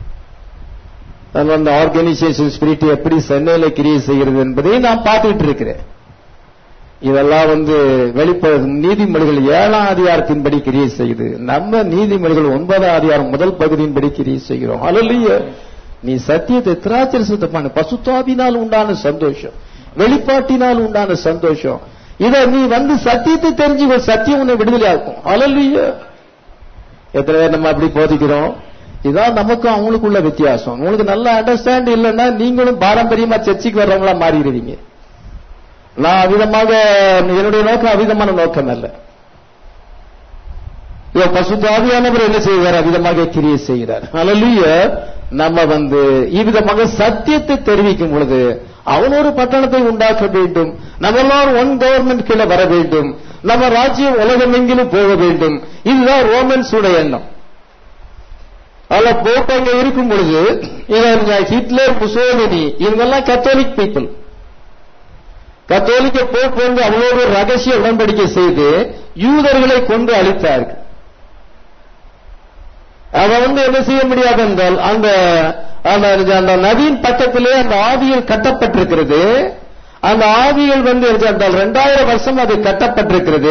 அந்த ஆர்கனைசேஷன் ஸ்பிரிட் எப்படி சென்னையில கிரியேட் செய்கிறது என்பதை நான் பார்த்துட்டு இருக்கிறேன். இதெல்லாம் நீதிமொழிகள் 7ஆம் அதிகாரத்தின்படி கிரியை செய்யுது. நம்ம நீதிமொழிகள் 9ஆம் அதிகாரம் முதல் பகுதியின்படி கிரியை செய்கிறோம். அல்லேலூயா. நீ சத்தியத்தை திராட்சரசத்தை பண்ணு. பசுத்தாவினால் உண்டான சந்தோஷம், வெளிப்பாட்டினால் உண்டான சந்தோஷம். இத நீ சத்தியத்தை தெரிஞ்சு சத்தியம் உன்னை விடுதலை ஆக்கும். அல்லேலூயா. எத்தனை பேர் நம்ம அப்படி போதிக்கிறோம்? இதான் நமக்கும் அவங்களுக்குள்ள வித்தியாசம். உங்களுக்கு நல்ல அண்டர்ஸ்டாண்ட் இல்லைன்னா நீங்களும் பாரம்பரியமா சர்ச்சைக்கு வர்றவங்களா மாறிடுவீங்க. நான் அவிதமாக, என்னுடைய நோக்கம் அவிதமான நோக்கம் அல்ல. பசுத்த ஆவியானவர் என்ன செய்கிறார்? அவிதமாக கிரியை செய்கிறார். அல்லேலூயா. நம்ம இவ்விதமாக சத்தியத்தை தெரிவிக்கும் பொழுது அவன் ஒரு பட்டணத்தை உண்டாக்க வேண்டும். நம்ம எல்லாரும் ஒன் கவர்மெண்ட் கீழே வர வேண்டும். நம்ம ராஜ்யம் உலகம் எங்கிலும் போக வேண்டும். இதுதான் ரோமன்ஸ் உடைய எண்ணம். அதுல போட்டு அங்க இருக்கும் பொழுது ஹிட்லர், முசோலினி இவங்கெல்லாம் கத்தோலிக் பீப்புள். கத்தோலிக்க போப் அவங்களோட ரகசிய உடன்படிக்கை செய்து யூதர்களை கொண்டு அழித்தார்கள். அவன் என்ன செய்ய முடியாது என்றால் அந்த நதியின் பக்கத்திலே அந்த ஆவியல் கட்டப்பட்டிருக்கிறது. அந்த ஆவியல் 2000 வருஷம் அது கட்டப்பட்டிருக்கிறது.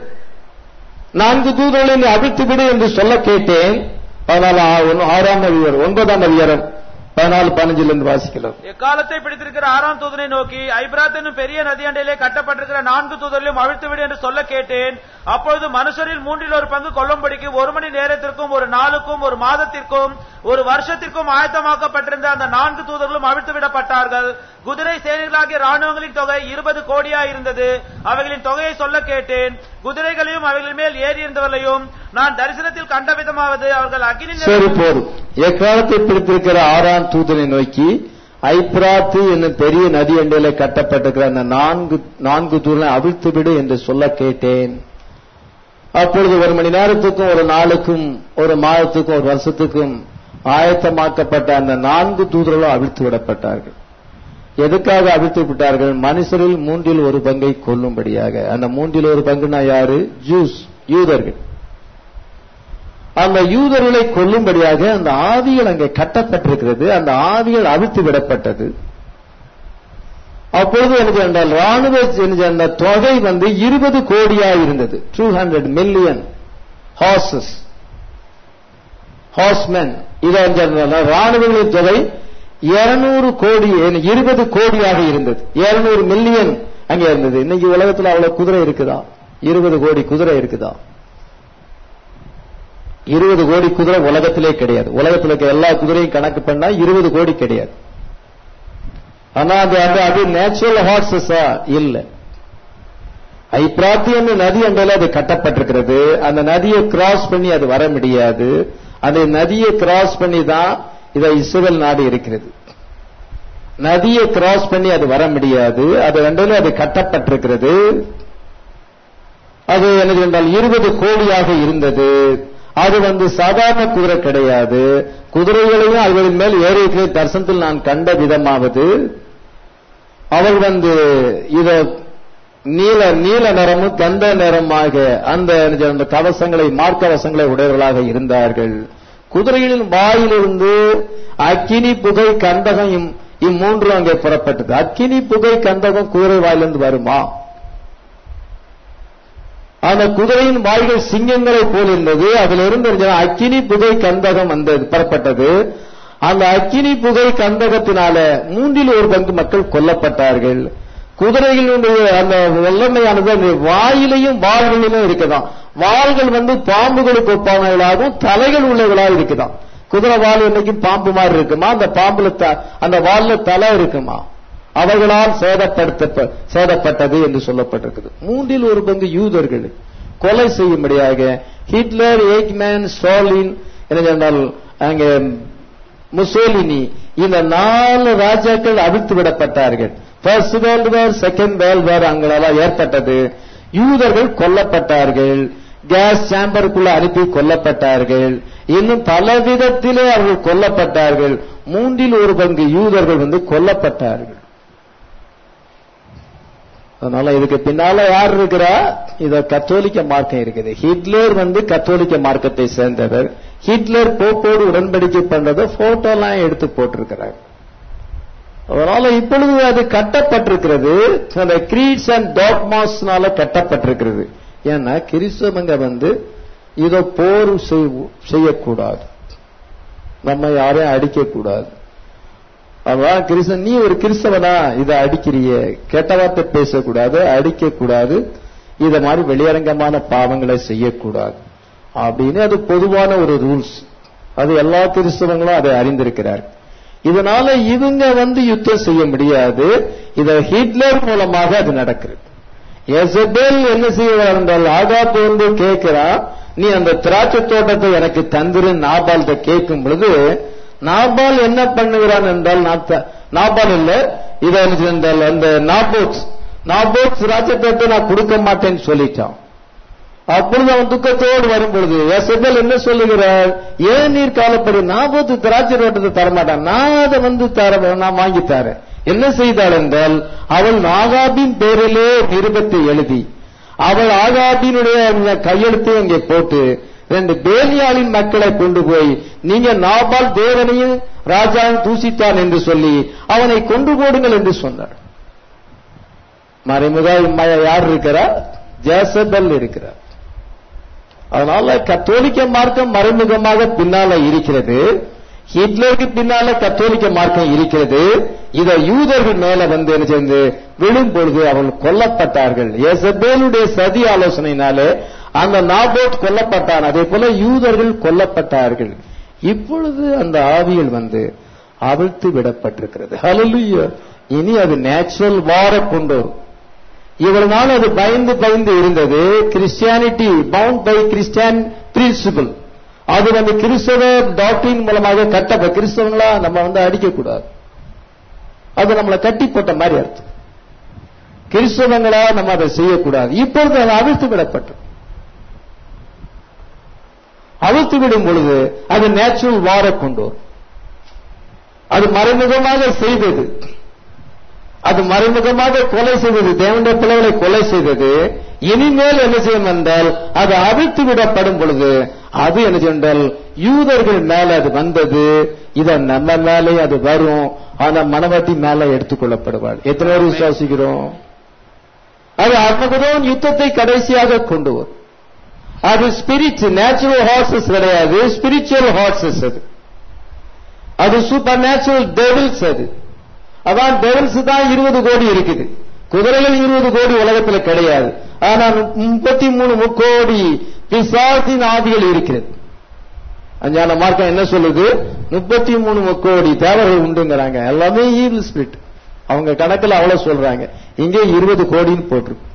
4 தூதர்களை அவிழ்த்து விடு என்று சொல்ல கேட்டேன். 6ஆம் அதிகாரம் 9ஆம் அதிகாரம் 14-15 வாசிக்கலாம். எக்காலத்தை பிடித்திருக்கிற 6ஆம் தூதனை நோக்கி, ஐபிராத் என்னும் பெரிய நதியண்டையிலே கட்டப்பட்டிருக்கிற 4 தூதர்களையும் அவிழ்த்து விடு என்று சொல்ல கேட்டேன். அப்பொழுது மனுஷரில் 1/3 பங்கு கொல்லும்படிக்கு 1 மணி நேரத்திற்கும் 1 நாளுக்கும் 1 மாதத்திற்கும் 1 வருஷத்திற்கும் ஆயத்தமாக்கப்பட்டிருந்த அந்த 4 தூதர்களும் அவிழ்த்து விடப்பட்டார்கள். குதிரை சேனைகளாகிய ராணுவங்களின் தொகை 20 கோடியாயிருந்தது. அவைகளின் தொகையை சொல்ல கேட்டேன். குதிரைகளையும் அவைகளின் மேல் ஏறி இருந்தவர்களையும் நான் தரிசனத்தில் கண்ட விதமாவது அவர்கள் அக்கினி. சரி, போதும். எக்காலத்தை பிடித்திருக்கிற 6ஆம் தூதனை நோக்கி, ஐப்ராத்து என்னும் பெரிய நதி அண்டையில கட்டப்பட்டிருக்கிற அந்த 4 தூதனை அவிழ்த்து விடு என்று சொல்ல கேட்டேன். அப்பொழுது 1 மணி நேரத்துக்கும் 1 நாளுக்கும் 1 மாதத்துக்கும் 1 வருஷத்துக்கும் ஆயத்தமாக்கப்பட்ட அந்த 4 தூதர்களும் அவிழ்த்து விடப்பட்டார்கள். எதுக்காக அவிழ்த்து விட்டார்கள்? மனுஷரில் 1/3 பங்கை கொல்லும்படியாக. அந்த 1/3 பங்குனா யாரு? ஜூஸ், யூதர்கள். அந்த யூதர்களை கொல்லும்படியாக அந்த ஆவிகள் அங்கே கட்டப்பட்டிருக்கிறது. அந்த ஆவிகள் அவிழ்த்து விடப்பட்டது. அப்பொழுது எனக்கு என்றால் ராணுவ அந்த தொகை 20 கோடியாக இருந்தது. 200 மில்லியன் ஹார்ஸ்மென். ராணுவங்களின் தொகை 200 கோடி 20 கோடியாக இருந்தது. 200 மில்லியன் அங்கே இருந்தது. இன்னைக்கு உலகத்தில் அவ்வளவு குதிரை இருக்குதா? 20 கோடி குதிரை இருக்குதா? 20 கோடி குதிரை உலகத்திலே கிடையாது. உலகத்தில் இருக்க எல்லா குதிரையும் கணக்கு பண்ணா 20 கோடி கிடையாது. ஆனா அது நேச்சுரல் ஹார்சஸா? இல்ல. ஐப்ராத்து என்ற நதி அண்டையில அது கட்டப்பட்டிருக்கிறது. அந்த நதியை கிராஸ் பண்ணி அது வர முடியாது. அந்த நதியை கிராஸ் பண்ணி தான் இஸ்ரவேல் நாடு இருக்கிறது. நதியை கிராஸ் பண்ணி அது வர முடியாது. அது அண்டையில அது கட்டப்பட்டிருக்கிறது. அது எனக்கு என்றால் 20 கோடியாக இருந்தது. அது சாதாரண குதிரை கிடையாது. குதிரைகளையும் அவர்களின் மேல் ஏறிய தரிசனத்தில் நான் கண்ட விதமாவது, அவள் இத நீல நிறமும் கந்த நிறமாக அந்த கவசங்களை, மார்க்கவசங்களை உடையவர்களாக இருந்தார்கள். குதிரைகளின் வாயிலிருந்து அக்கினி புகை கந்தகம் இம்மூன்றும் அங்கே புறப்பட்டது. அக்கினி புகை கந்தகம் குதிரை வாயிலிருந்து வருமா? அந்த குதிரையின் வாய்கள் சிங்கங்களை போல் இருந்தது. அதிலிருந்து அக்கினி புகை கந்தகம் புறப்பட்டது. அந்த அக்கினி புகை கந்தகத்தினால 1/3 பங்கு மக்கள் கொல்லப்பட்டார்கள். குதிரைகளுடைய அந்த வல்லமையானது அந்த வாயிலையும் வாள்களிலும் இருக்குதான். வாள்கள் பாம்புகளுக்கு ஒப்பானவர்களாகவும் தலைகள் உள்ளவர்களாக இருக்குதான். குதிரை வால் என்னைக்கும் பாம்பு மாதிரி இருக்குமா? அந்த பாம்புல அந்த வால்ல தலை இருக்குமா? அவர்களால் சேதப்பட்டது என்று சொல்லப்பட்டிருக்குது. 1/3 பங்கு யூதர்கள் கொலை செய்யும்படியாக ஹிட்லர், எய்க்மேன், ஸ்டாலின், அங்கே முசோலினி, இந்த 4 ராஜாக்கள் அவிழ்த்து விடப்பட்டார்கள். First world war, second world war அங்கெல்லாம் ஏற்பட்டது. யூதர்கள் கொல்லப்பட்டார்கள். கேஸ் சேம்பருக்குள்ள அனுப்பி கொல்லப்பட்டார்கள். இன்னும் பல விதத்திலே அவர்கள் கொல்லப்பட்டார்கள். 1/3 பங்கு யூதர்கள் கொல்லப்பட்டார்கள். அதனால இதுக்கு பின்னால யார் இருக்கிறா? இத கத்தோலிக்க மார்க்கம் இருக்குது. ஹிட்லர் கத்தோலிக்க மார்க்கத்தை சேர்ந்தவர். ஹிட்லர் போப்போடு உடன்படிக்கை பண்றத போட்டோ எல்லாம் எடுத்து போட்டிருக்கிறார். அதனால இப்பொழுது அது கட்டப்பட்டிருக்கிறது, அந்த கிரீட்ஸ் அண்ட் டாக்மாஸ்னால கட்டப்பட்டிருக்கிறது. ஏன்னா கிறிஸ்தவங்க இதோ போர் செய்யக்கூடாது, நம்ம யாரையும் அடிக்கக்கூடாது. அதான் கிறிஸ்தவன், நீ ஒரு கிறிஸ்தவனா இதை அடிக்கிறிய, கெட்ட வார்த்தை பேசக்கூடாது, அடிக்கக்கூடாது, இத மாதிரி வெளியரங்கமான பாவங்களை செய்யக்கூடாது அப்படின்னு அது பொதுவான ஒரு ரூல்ஸ். அது எல்லா கிறிஸ்தவங்களும் அதை அறிந்திருக்கிறார். இதனால இவங்க யுத்தம் செய்ய முடியாது. இத ஹிட்லர் மூலமாக அது நடக்கிறது. எசபேல் என்ன செய்வார் என்றால், ஆகாப் கேட்கிறான், நீ அந்த திராட்சை தோட்டத்தை எனக்கு தந்திரு நாபால் கேட்கும் பொழுது, நாபால் என்ன பண்ணுகிறான் என்றால், நாபால் இல்ல இதை என்றால் அந்த நாபோத் திராட்சை தோட்டத்தை நான் கொடுக்க மாட்டேன்னு சொல்லிட்டான். அப்பொழுது அவன் துக்கத்தோடு வரும் பொழுது எசபேல் என்ன சொல்லுகிறார், ஏன் நீர் காலப்படி நாபோத்து திராட்சை தோட்டத்தை தரமாட்டான், நான் அதை நான் வாங்கி தரேன். என்ன செய்தாள் என்றால், அவள் ஆகாபின் பேரிலே நிருபத்தை எழுதி, அவள் ஆகாபினுடைய கையெழுத்தை அங்கே போட்டு 2 பேலியாளின் மக்களை கொண்டு போய், நீங்க நாபால் தேவனையும் ராஜாவும் தூசித்தான் என்று சொல்லி அவனை கொண்டு போடுங்கள் என்று சொன்னார். மறைமுக யார் இருக்கிறார்? ஜெசபெல் இருக்கிறார். அதனால கத்தோலிக்க மார்க்கம் மறைமுகமாக பின்னால இருக்கிறது. ஹிட்லருக்கு பின்னால கத்தோலிக்க மார்க்கம் இருக்கிறது. இத யூதர்கள் மேல என்ன செய்து விழும் பொழுது அவர்கள் கொல்லப்பட்டார்கள். எசபேலுடைய சதி ஆலோசனையினாலே அந்த நாபோத் கொல்லப்பட்டான். அதே போல யூதர்கள் கொல்லப்பட்டார்கள். இப்பொழுது அந்த ஆவிகள் அவிழ்த்து விடப்பட்டிருக்கிறது. ஹல்லேலூயா. இனி அது நேச்சுரல் வார கொண்டு வரும். இவ்வளவு நாள் அது பயந்து இருந்தது. Christianity bound by Christian principle, அது கிறிஸ்தவ டாக்டரின் மூலமாக கிறிஸ்தவங்களா நம்ம அடிக்க கூடாது, அது நம்மளை கட்டி போட்ட மாதிரி அர்த்தம். கிறிஸ்தவங்களா நம்ம அதை செய்யக்கூடாது. இப்பொழுது அது அவிழ்த்து விடப்பட்டது. அவிழ்த்து விடும் பொழுது அது நேச்சுரல் வார கொண்டு வரும். அது மறைமுகமாக செய்தது, அது மறைமுகமாக கொலை செய்தது, தேவனுடைய பிள்ளைகளை கொலை செய்தது. இனிமேல் என்ன செய்யும் என்றால், அது அவிழ்த்து விடப்படும் பொழுது அது என்ன செய்தால் யூதர்கள் மேல அது வந்தது. இத நம்ம மேலே அது வரும். ஆனா மனவாட்டி மேல எடுத்துக்கொள்ளப்படுவாள். எத்தனை பேர் விசுவாசிக்கிறோம்? அது அர்மகதோன் யுத்தத்தை கடைசியாக கொண்டு வரும். அது ஸ்பிரிட், நேச்சுரல் ஹார்சஸ் கிடையாது, ஸ்பிரிச்சுவல் ஹார்சஸ். அது சூப்பர் நேச்சுரல் டெவில்ஸ். அதான் டெவில்ஸ் தான் 20 கோடி இருக்குது. குதிரைகள் 20 கோடி உலகத்தில் கிடையாது. ஆனா 33 முக்கோடி பிசாசின் ஆவிகள் இருக்கிறது. அஞ்சான மார்க்கம் என்ன சொல்லுது? 33 முக்கோடி தேவர்கள் உண்டுங்கிறாங்க. எல்லாமே ஈவில் ஸ்பிரிட். அவங்க கணக்கில் அவ்வளவு சொல்றாங்க. இங்கே 20 கோடின்னு போட்டிருக்கு.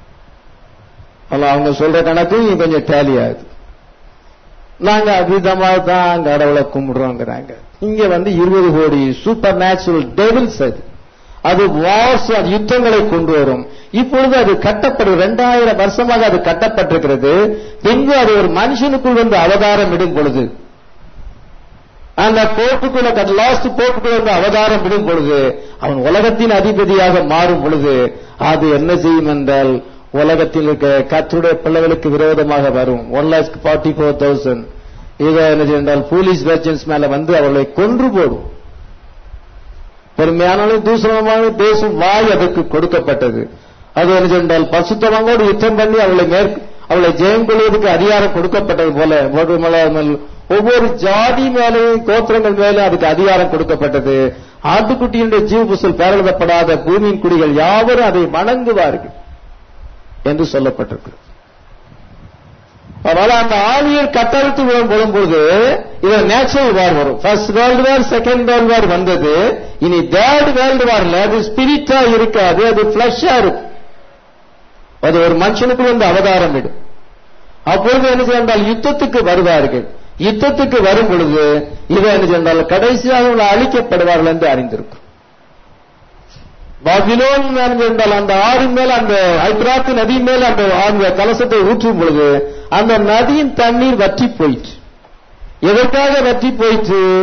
அவங்க சொல்ற கணக்கு கொஞ்சம் டேலி ஆகுது. நாங்க அவ்விதமா தான் கடவுளை கும்பிடுறோங்கிறாங்க. இங்க 20 கோடி சூப்பர் நேச்சுரல் டெவில்ஸ். அது வார்ஸ், யுத்தங்களை கொண்டு வரும். இப்பொழுது அது கட்டப்படும். 2000 வருஷமாக அது கட்டப்பட்டிருக்கிறது. பின்பு அது ஒரு மனுஷனுக்குள் அவதாரம் இடும் பொழுது, அந்த போட்டுக்குள்ள லாஸ்ட் போட்டுக்குள்ள அவதாரம் இடும் பொழுது, அவன் உலகத்தின் அதிபதியாக மாறும் பொழுது அது என்ன செய்யும் என்றால், உலகத்தில் இருக்க கர்த்தருடைய பிள்ளைகளுக்கு விரோதமாக வரும். 1,44,000 இதை என்ன செய்தால் போலீஸ் வெர்ஜன்ஸ் மேல அவர்களை கொன்று போடும். பெருமையானாலும் தூசணமாக பேசும் வாய் அதற்கு கொடுக்கப்பட்டது. அது என்ன செய்தால் பசுத்தவங்களோடு யுத்தம் பண்ணி அவளை ஜெயம் கொள்வதற்கு அதிகாரம் கொடுக்கப்பட்டது போல ஒவ்வொரு ஜாதி மேலேயும் கோத்திரங்கள் மேலும் அதுக்கு அதிகாரம் கொடுக்கப்பட்டது. ஆட்டுக்குட்டியினுடைய ஜீவபுசல் பேரெழுதப்படாத பூமியின் குடிகள் யாவரும் அதை வணங்குவார்கள் என்று சொல்லப்பட்டிருக்கிறது. அதனால அந்த ஆவியல் கட்டறுத்து விடும்போது இது நேச்சுரல் வார் வரும். First world war, second world war வந்தது. இனி தேர்ட் வேர்ல்டு வார்ல அது ஸ்பிரிட்டா இருக்காது, அது பிளஷா இருக்கும். அது ஒரு மனுஷனுக்கு அவதாரம் இடும். அப்பொழுது என்ன செய்தால் யுத்தத்துக்கு வருவார்கள். யுத்தத்துக்கு வரும் பொழுது இதை என்ன செய்தால் கடைசியாக அழிக்கப்படுவார்கள் என்று அறிந்திருக்கும். பாபிலோன் என்றால் அந்த ஆறு மேல, அந்த ஐப்ராத்து நதி மேல அந்த கலசத்தை ஊற்றும் பொழுது அந்த நதியின் தண்ணீர் வற்றி போயிற்று. எதற்காக வற்றி போயிற்று?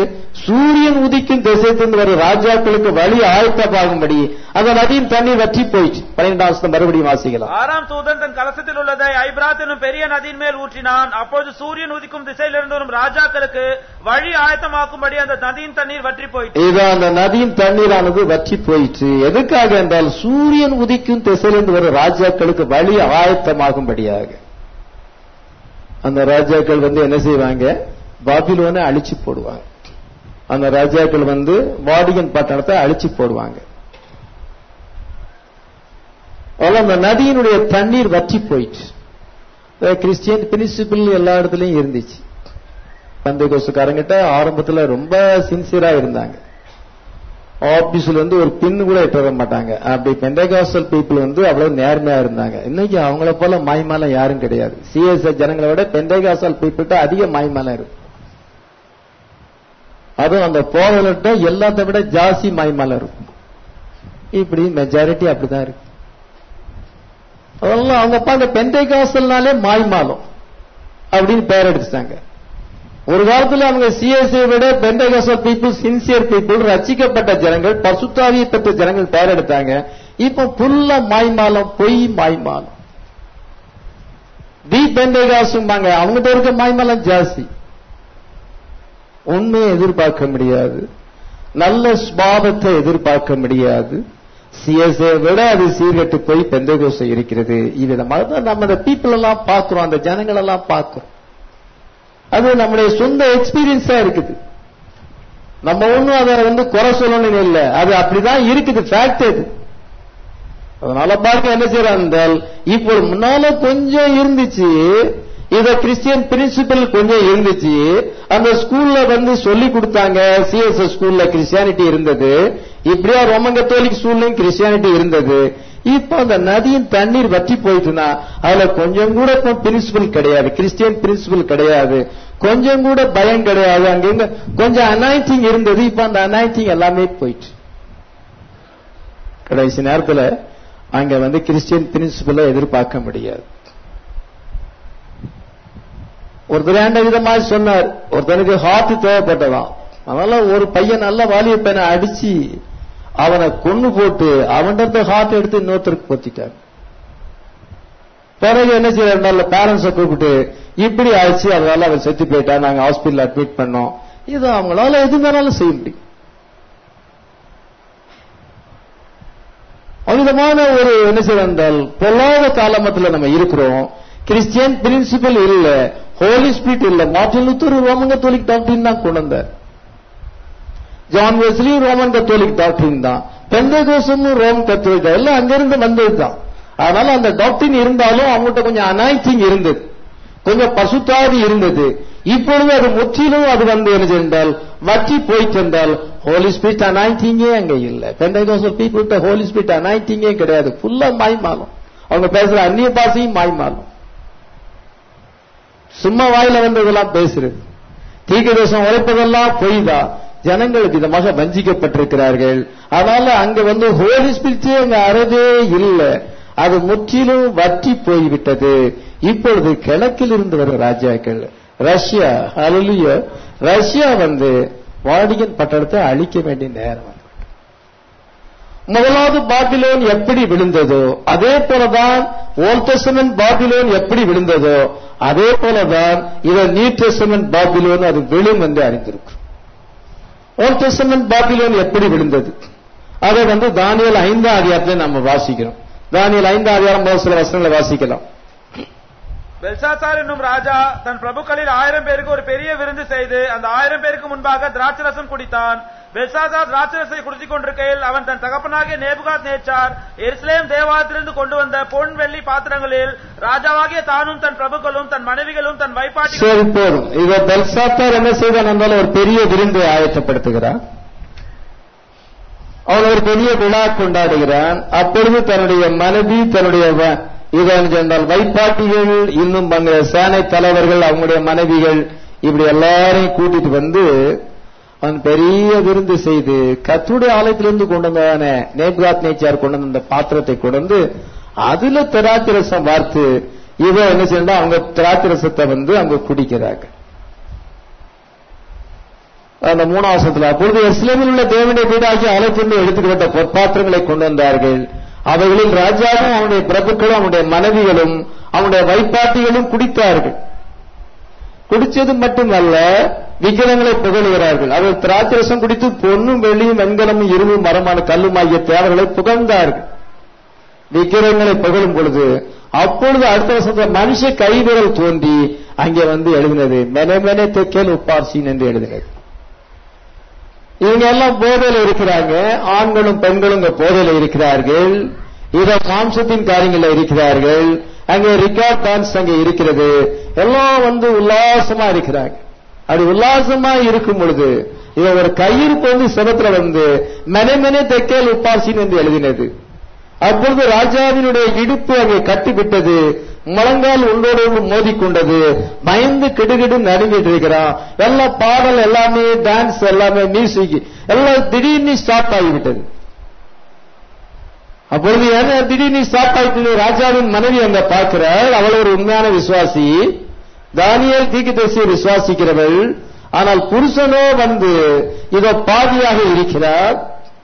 சூரியன் உதிக்கும் திசையிலிருந்து வரும் ராஜாக்களுக்கு வழி ஆயத்தமாகும்படி அந்த நதியின் தண்ணீர் வற்றி போயிற்று. 12 மறுபடியும் வாசிக்கலாம். 6ஆம் தூதன் தன் கலசத்தில் உள்ளதை ஐபிராத் என்னும் பெரிய நதியின் மேல் ஊற்றினான். அப்போது சூரியன் உதிக்கும் திசையிலிருந்து வரும் ராஜாக்களுக்கு வழி ஆயத்தமாக்கும்படி அந்த நதியின் தண்ணீர் வற்றி போயிற்று. இது அந்த நதியின் தண்ணீரானது வற்றி போயிற்று. எதுக்காக என்றால் சூரியன் உதிக்கும் திசையிலிருந்து வரும் ராஜாக்களுக்கு வழி ஆயத்தமாகும்படியாக. அந்த ராஜாக்கள் என்ன செய்வாங்க? பாபிலோனை அழிச்சு போடுவாங்க. அந்த ராஜாக்கள் வாடிகன் பட்டணத்தை அழிச்சு போடுவாங்க. அந்த நதியினுடைய தண்ணீர் வற்றி போயிடுச்சு. கிறிஸ்டியன் பிரின்சிபிள் எல்லா இடத்துலயும் இருந்துச்சு. பெந்தேகோஸ்துக்காரங்கிட்ட ஆரம்பத்துல ரொம்ப சின்சியரா இருந்தாங்க. ஆபீஸ்ல ஒரு பின்னு கூட இட்டு வர மாட்டாங்க. அப்படி பெந்தேகாஸ்டல் பீப்புள் அவ்வளவு நேர்மையா இருந்தாங்க. இன்னைக்கு அவங்கள போல மாய்மாலம் யாரும் கிடையாது. சிஎஸ்ஐ ஜனங்களை விட பெந்தேகாஸ்டல் பீப்புள்கிட்ட அதிக மாய்மாலம் இருக்கு. அதுவும் அந்த போகலட்ட எல்லாத்த விட ஜாஸ்தி மாய்மாலம் இருக்கும். இப்படி மெஜாரிட்டி அப்படிதான் இருக்கு. அதெல்லாம் அவங்க அந்த பெந்தேகாஸ்டல்னாலே மாய்மாலம் அப்படின்னு பேர் எடுத்துட்டாங்க. ஒரு காலத்துல அவங்க சிஎஸ்ஐ விட பெந்தேகாஸ்டல் பீப்புள் சின்சியர் பீப்புள், ரட்சிக்கப்பட்ட ஜனங்கள், பசுத்தாவியை பெற்ற ஜனங்கள் பேர் எடுத்தாங்க. இப்ப புல்ல மாய்மாலம், பொய் மாய்மாலம். தி பெந்தேகாஸ்டாங்க அவங்ககிட்ட இருக்க மாய்மாலம் ஜாஸ்தி. உண்மையை எதிர்பார்க்க முடியாது, நல்ல சுபாவத்தை எதிர்பார்க்க முடியாது. சிஎஸ்ஐ விட அது சீர்கட்டு போய் பெந்தேகோஸ்து இருக்கிறது. இவ்விதமாக தான் நம்ம அந்த பீப்புள் எல்லாம் பார்க்கிறோம், அந்த ஜனங்கள் எல்லாம் பார்க்கிறோம். அது நம்முடைய சொந்த எக்ஸ்பீரியன்ஸா இருக்குது. நம்ம ஒண்ணும் அதை குறை சொல்லணும் இல்லை, அது அப்படிதான் இருக்குது, ஃபேக்ட் அது. அதனால பார்க்க என்ன செய்யறாங்க, இப்போ முன்னால கொஞ்சம் இருந்துச்சு, இத கிறிஸ்டியன் பிரின்சிபல் கொஞ்சம் இருந்துச்சு. அந்த ஸ்கூல்ல சொல்லி கொடுத்தாங்க. சிஎஸ்எஸ் ஸ்கூல்ல கிறிஸ்டியானிட்டி இருந்தது, இப்படியா ரோமன் கத்தோலிக் ஸ்கூல்லையும் கிறிஸ்டியானிட்டி இருந்தது. இப்ப அந்த நதியின் தண்ணீர் வற்றி போயிட்டுனா அதுல கொஞ்சம் கூட பிரின்சிபல் கிடையாது, கிறிஸ்டியன் பிரின்சிபல் கிடையாது, கொஞ்சம் கூட பயம் கிடையாது. அங்க கொஞ்சம் அனாயிட்டிங் இருந்தது, இப்ப அந்த அனாயிட்டிங் எல்லாமே போயிட்டு கடைசி நேரத்துல அங்க கிறிஸ்டியன் பிரின்சிபலை எதிர்பார்க்க முடியாது. ஒருத்தர் விதமாக சொன்னார், ஒருத்தனுக்கு ஹார்ட் தேவைப்பட்டதான். அதனால ஒரு பையன் நல்ல வாலிய பையனை அடிச்சு அவனை கொன்னு போட்டு அவன்கிட்ட ஹார்ட் எடுத்து இன்னொருத்தருக்கு பொத்திட்டார். பிறகு என்ன செய்யறாரு, பேரண்ட்ஸை கூப்பிட்டு இப்படி ஆயிடுச்சு, அதனால அவன் செத்து போயிட்டா, நாங்க ஹாஸ்பிட்டல் அட்மிட் பண்ணோம். இது அவங்களால எது வேணாலும் செய்ய முடியும். அவ்விதமான ஒரு என்ன செய்யறால் பொல்லாத காலமத்தில் நம்ம இருக்கிறோம். கிறிஸ்டியன் பிரின்சிபல் இல்ல, ஹோலி ஸ்பிரிட் இல்ல. Martin Luther Roman Catholic doctrine தான் கொண்டு வந்தார். John Wesley Roman Catholic doctrine தான். பெந்தேகோஸ்தும் ரோமன் கத்தோலிக் எல்லாம் அங்கிருந்து வந்ததுதான். அதனால அந்த டாக்டரின் இருந்தாலும் அவங்ககிட்ட கொஞ்சம் அனாயிட்டிங் இருந்தது, கொஞ்சம் பசுத்தாதி இருந்தது. இப்பொழுது அது முற்றிலும் அது என்ன சென்றால் வற்றி போயிட்டென்றால் ஹோலி ஸ்பிரிட் அனாயிட்டிங்கே அங்க இல்ல. பெந்தேகோஸ்டல் பீப்புள்கிட்ட ஹோலி ஸ்பிரிட் அனாயிட்டிங்கே கிடையாது. ஃபுல்லா மாய்மாலம். அவங்க பேசுற அந்நிய பாஷையும் மாய்மாலம். சும்மா வாயில வந்ததெல்லாம் பேசுறது, தீர்க்கதரிசனம் உரைப்பதெல்லாம் பொய் தான். ஜனங்கள் விதமாக வஞ்சிக்கப்பட்டிருக்கிறார்கள். அதனால அங்க ஹோலி ஸ்பிரிட்டே அங்க அறவே இல்லை, அது முற்றிலும் வற்றி போய்விட்டது. இப்பொழுது கிழக்கில் இருந்து வர ராஜாக்கள் ரஷ்யா, ஹல்லேலூயா, ரஷ்யா வாடிகன் பட்டணத்தை அழிக்க வேண்டிய நேரம். முதலாவது பாபிலோன் எப்படி விழுந்ததோ அதே போலதான் ஓல்ட் டெஸ்டமென்ட் பாபிலோன் எப்படி விழுந்ததோ அதே போலதான் இத நியூ டெஸ்டமென்ட் பாபிலோன் அது விழும் என்று அறிந்திருக்கும். ஓல்ட் டெஸ்டமென்ட் பாபிலோன் எப்படி விழுந்தது அதை தானியேல் 5ஆம் அதிகாரத்தில் நம்ம வாசிக்கிறோம். தானியேல் 5ஆம் அதிகாரம் முதல் சில வசனங்களை வாசிக்கலாம். பெல்சாசார் என்னும் ராஜா தன் பிரபுக்களில் 1000 பேருக்கு ஒரு பெரிய விருந்து செய்து அந்த 1000 பேருக்கு முன்பாக திராட்சரசம் குடித்தான். பெல்சாசார் திராட்சரசை குடித்துக் கொண்டிருக்கையில் அவன் தன் தகப்பனாகிய நேபுகாத் நேச்சார் எருசலேம் தேவாலயத்திலிருந்து கொண்டு வந்த பொன் வெள்ளி பாத்திரங்களில் ராஜாவாகிய தானும் தன் பிரபுக்களும் தன் மனைவிகளும் தன் வைப்பாட்டிகளும் போதும். இத பெல்சாசார் என்ன செய்தான் என்றால் ஒரு பெரிய விருந்து ஆயத்தப்படுத்துகிறான். அவன் ஒரு பெரிய விழா கொண்டாடுகிறான். அப்பொழுது தன்னுடைய மனைவி, தன்னுடைய இதென்றால் வைப்பாட்டிகள், இன்னும் சேனை தலைவர்கள், அவங்களுடைய மனைவிகள், இப்படி எல்லாரையும் கூட்டிட்டு அவன் பெரிய விருந்து செய்து கர்த்தருடைய ஆலயத்திலிருந்து கொண்டு வந்ததான நேபுகாத் நேச்சார் கொண்டு வந்த பாத்திரத்தை கொண்டு அதுல திராட்சரசம் வார்த்து இவன் என்ன செய்யறா, அவங்க திராட்சரசத்தை அவங்க குடிக்கிறாங்க. அந்த 3ஆம் வசனத்தில், அப்பொழுது எருசலேமில் உள்ள தேவனுடைய வீடாகிய ஆலயத்திலிருந்து எடுத்துக்கப்பட்ட பொற்பாத்திரங்களை கொண்டு வந்தார்கள். அவைகளில் ராஜாவும் அவனுடைய பிரபுக்களும் அவனுடைய மனைவிகளும் அவனுடைய வைப்பாட்டிகளும் குடித்தார்கள். குடிச்சது மட்டுமல்ல, விக்கிரங்களை புகழுகிறார்கள். அவர்கள் திராட்சரசம் குடித்து பொன்னும் வெள்ளியும் வெண்கலமும் இரும்பும் மரமான கல்லுமாகிய தேவர்களை புகழ்ந்தார்கள். விக்கிரங்களை புகழும் பொழுது அப்பொழுது அடுத்த வருஷத்துல மனுஷ கைவிரல் தோன்றி அங்கே வந்து எழுதினது மெனமெனே தெக்கேல் உப்பார்சின் என்று எழுதினது. இவங்க எல்லாம் போதையில இருக்கிறாங்க, ஆண்களும் பெண்களும் இங்க போதையில இருக்கிறார்கள். இத மாம்சத்தின் காரியங்கள்ல இருக்கிறார்கள். அங்கே ரிகார்ட் டான்ஸ் அங்கே இருக்கிறது. எல்லாம் வந்து உல்லாசமா இருக்கிறாங்க. அது உல்லாசமா இருக்கும் பொழுது இவ ஒரு கையிருப்பு வந்து சிவத்துல வந்து மெனமெனே தெக்கேல் உப்பார்சின் என்று எழுதினது. அப்பொழுது ராஜாவினுடைய இடுப்பு அங்கே கட்டிவிட்டது, முழங்கால் உண்டோடு மோதிக்கொண்டது, பயந்து கிடுகிடு நடுங்கிட்டு இருக்கிறான். எல்லா பாடல் எல்லாமே டான்ஸ் எல்லாமே மியூசிக் எல்லாம் திடீர்னு ஸ்டாப் ஆகிவிட்டது. அப்பொழுது என்ன திடீர்னு ஸ்டாப் ஆகிட்டு ராஜாவின் மனைவி அங்க பார்க்கிறாள். அவள் ஒரு உண்மையான விசுவாசி, தானியேல் தீர்க்கதரிசியை விசுவாசிக்கிறவள். ஆனால் புருஷனோ வந்து இதோ பாதியாக இருக்கிறார்.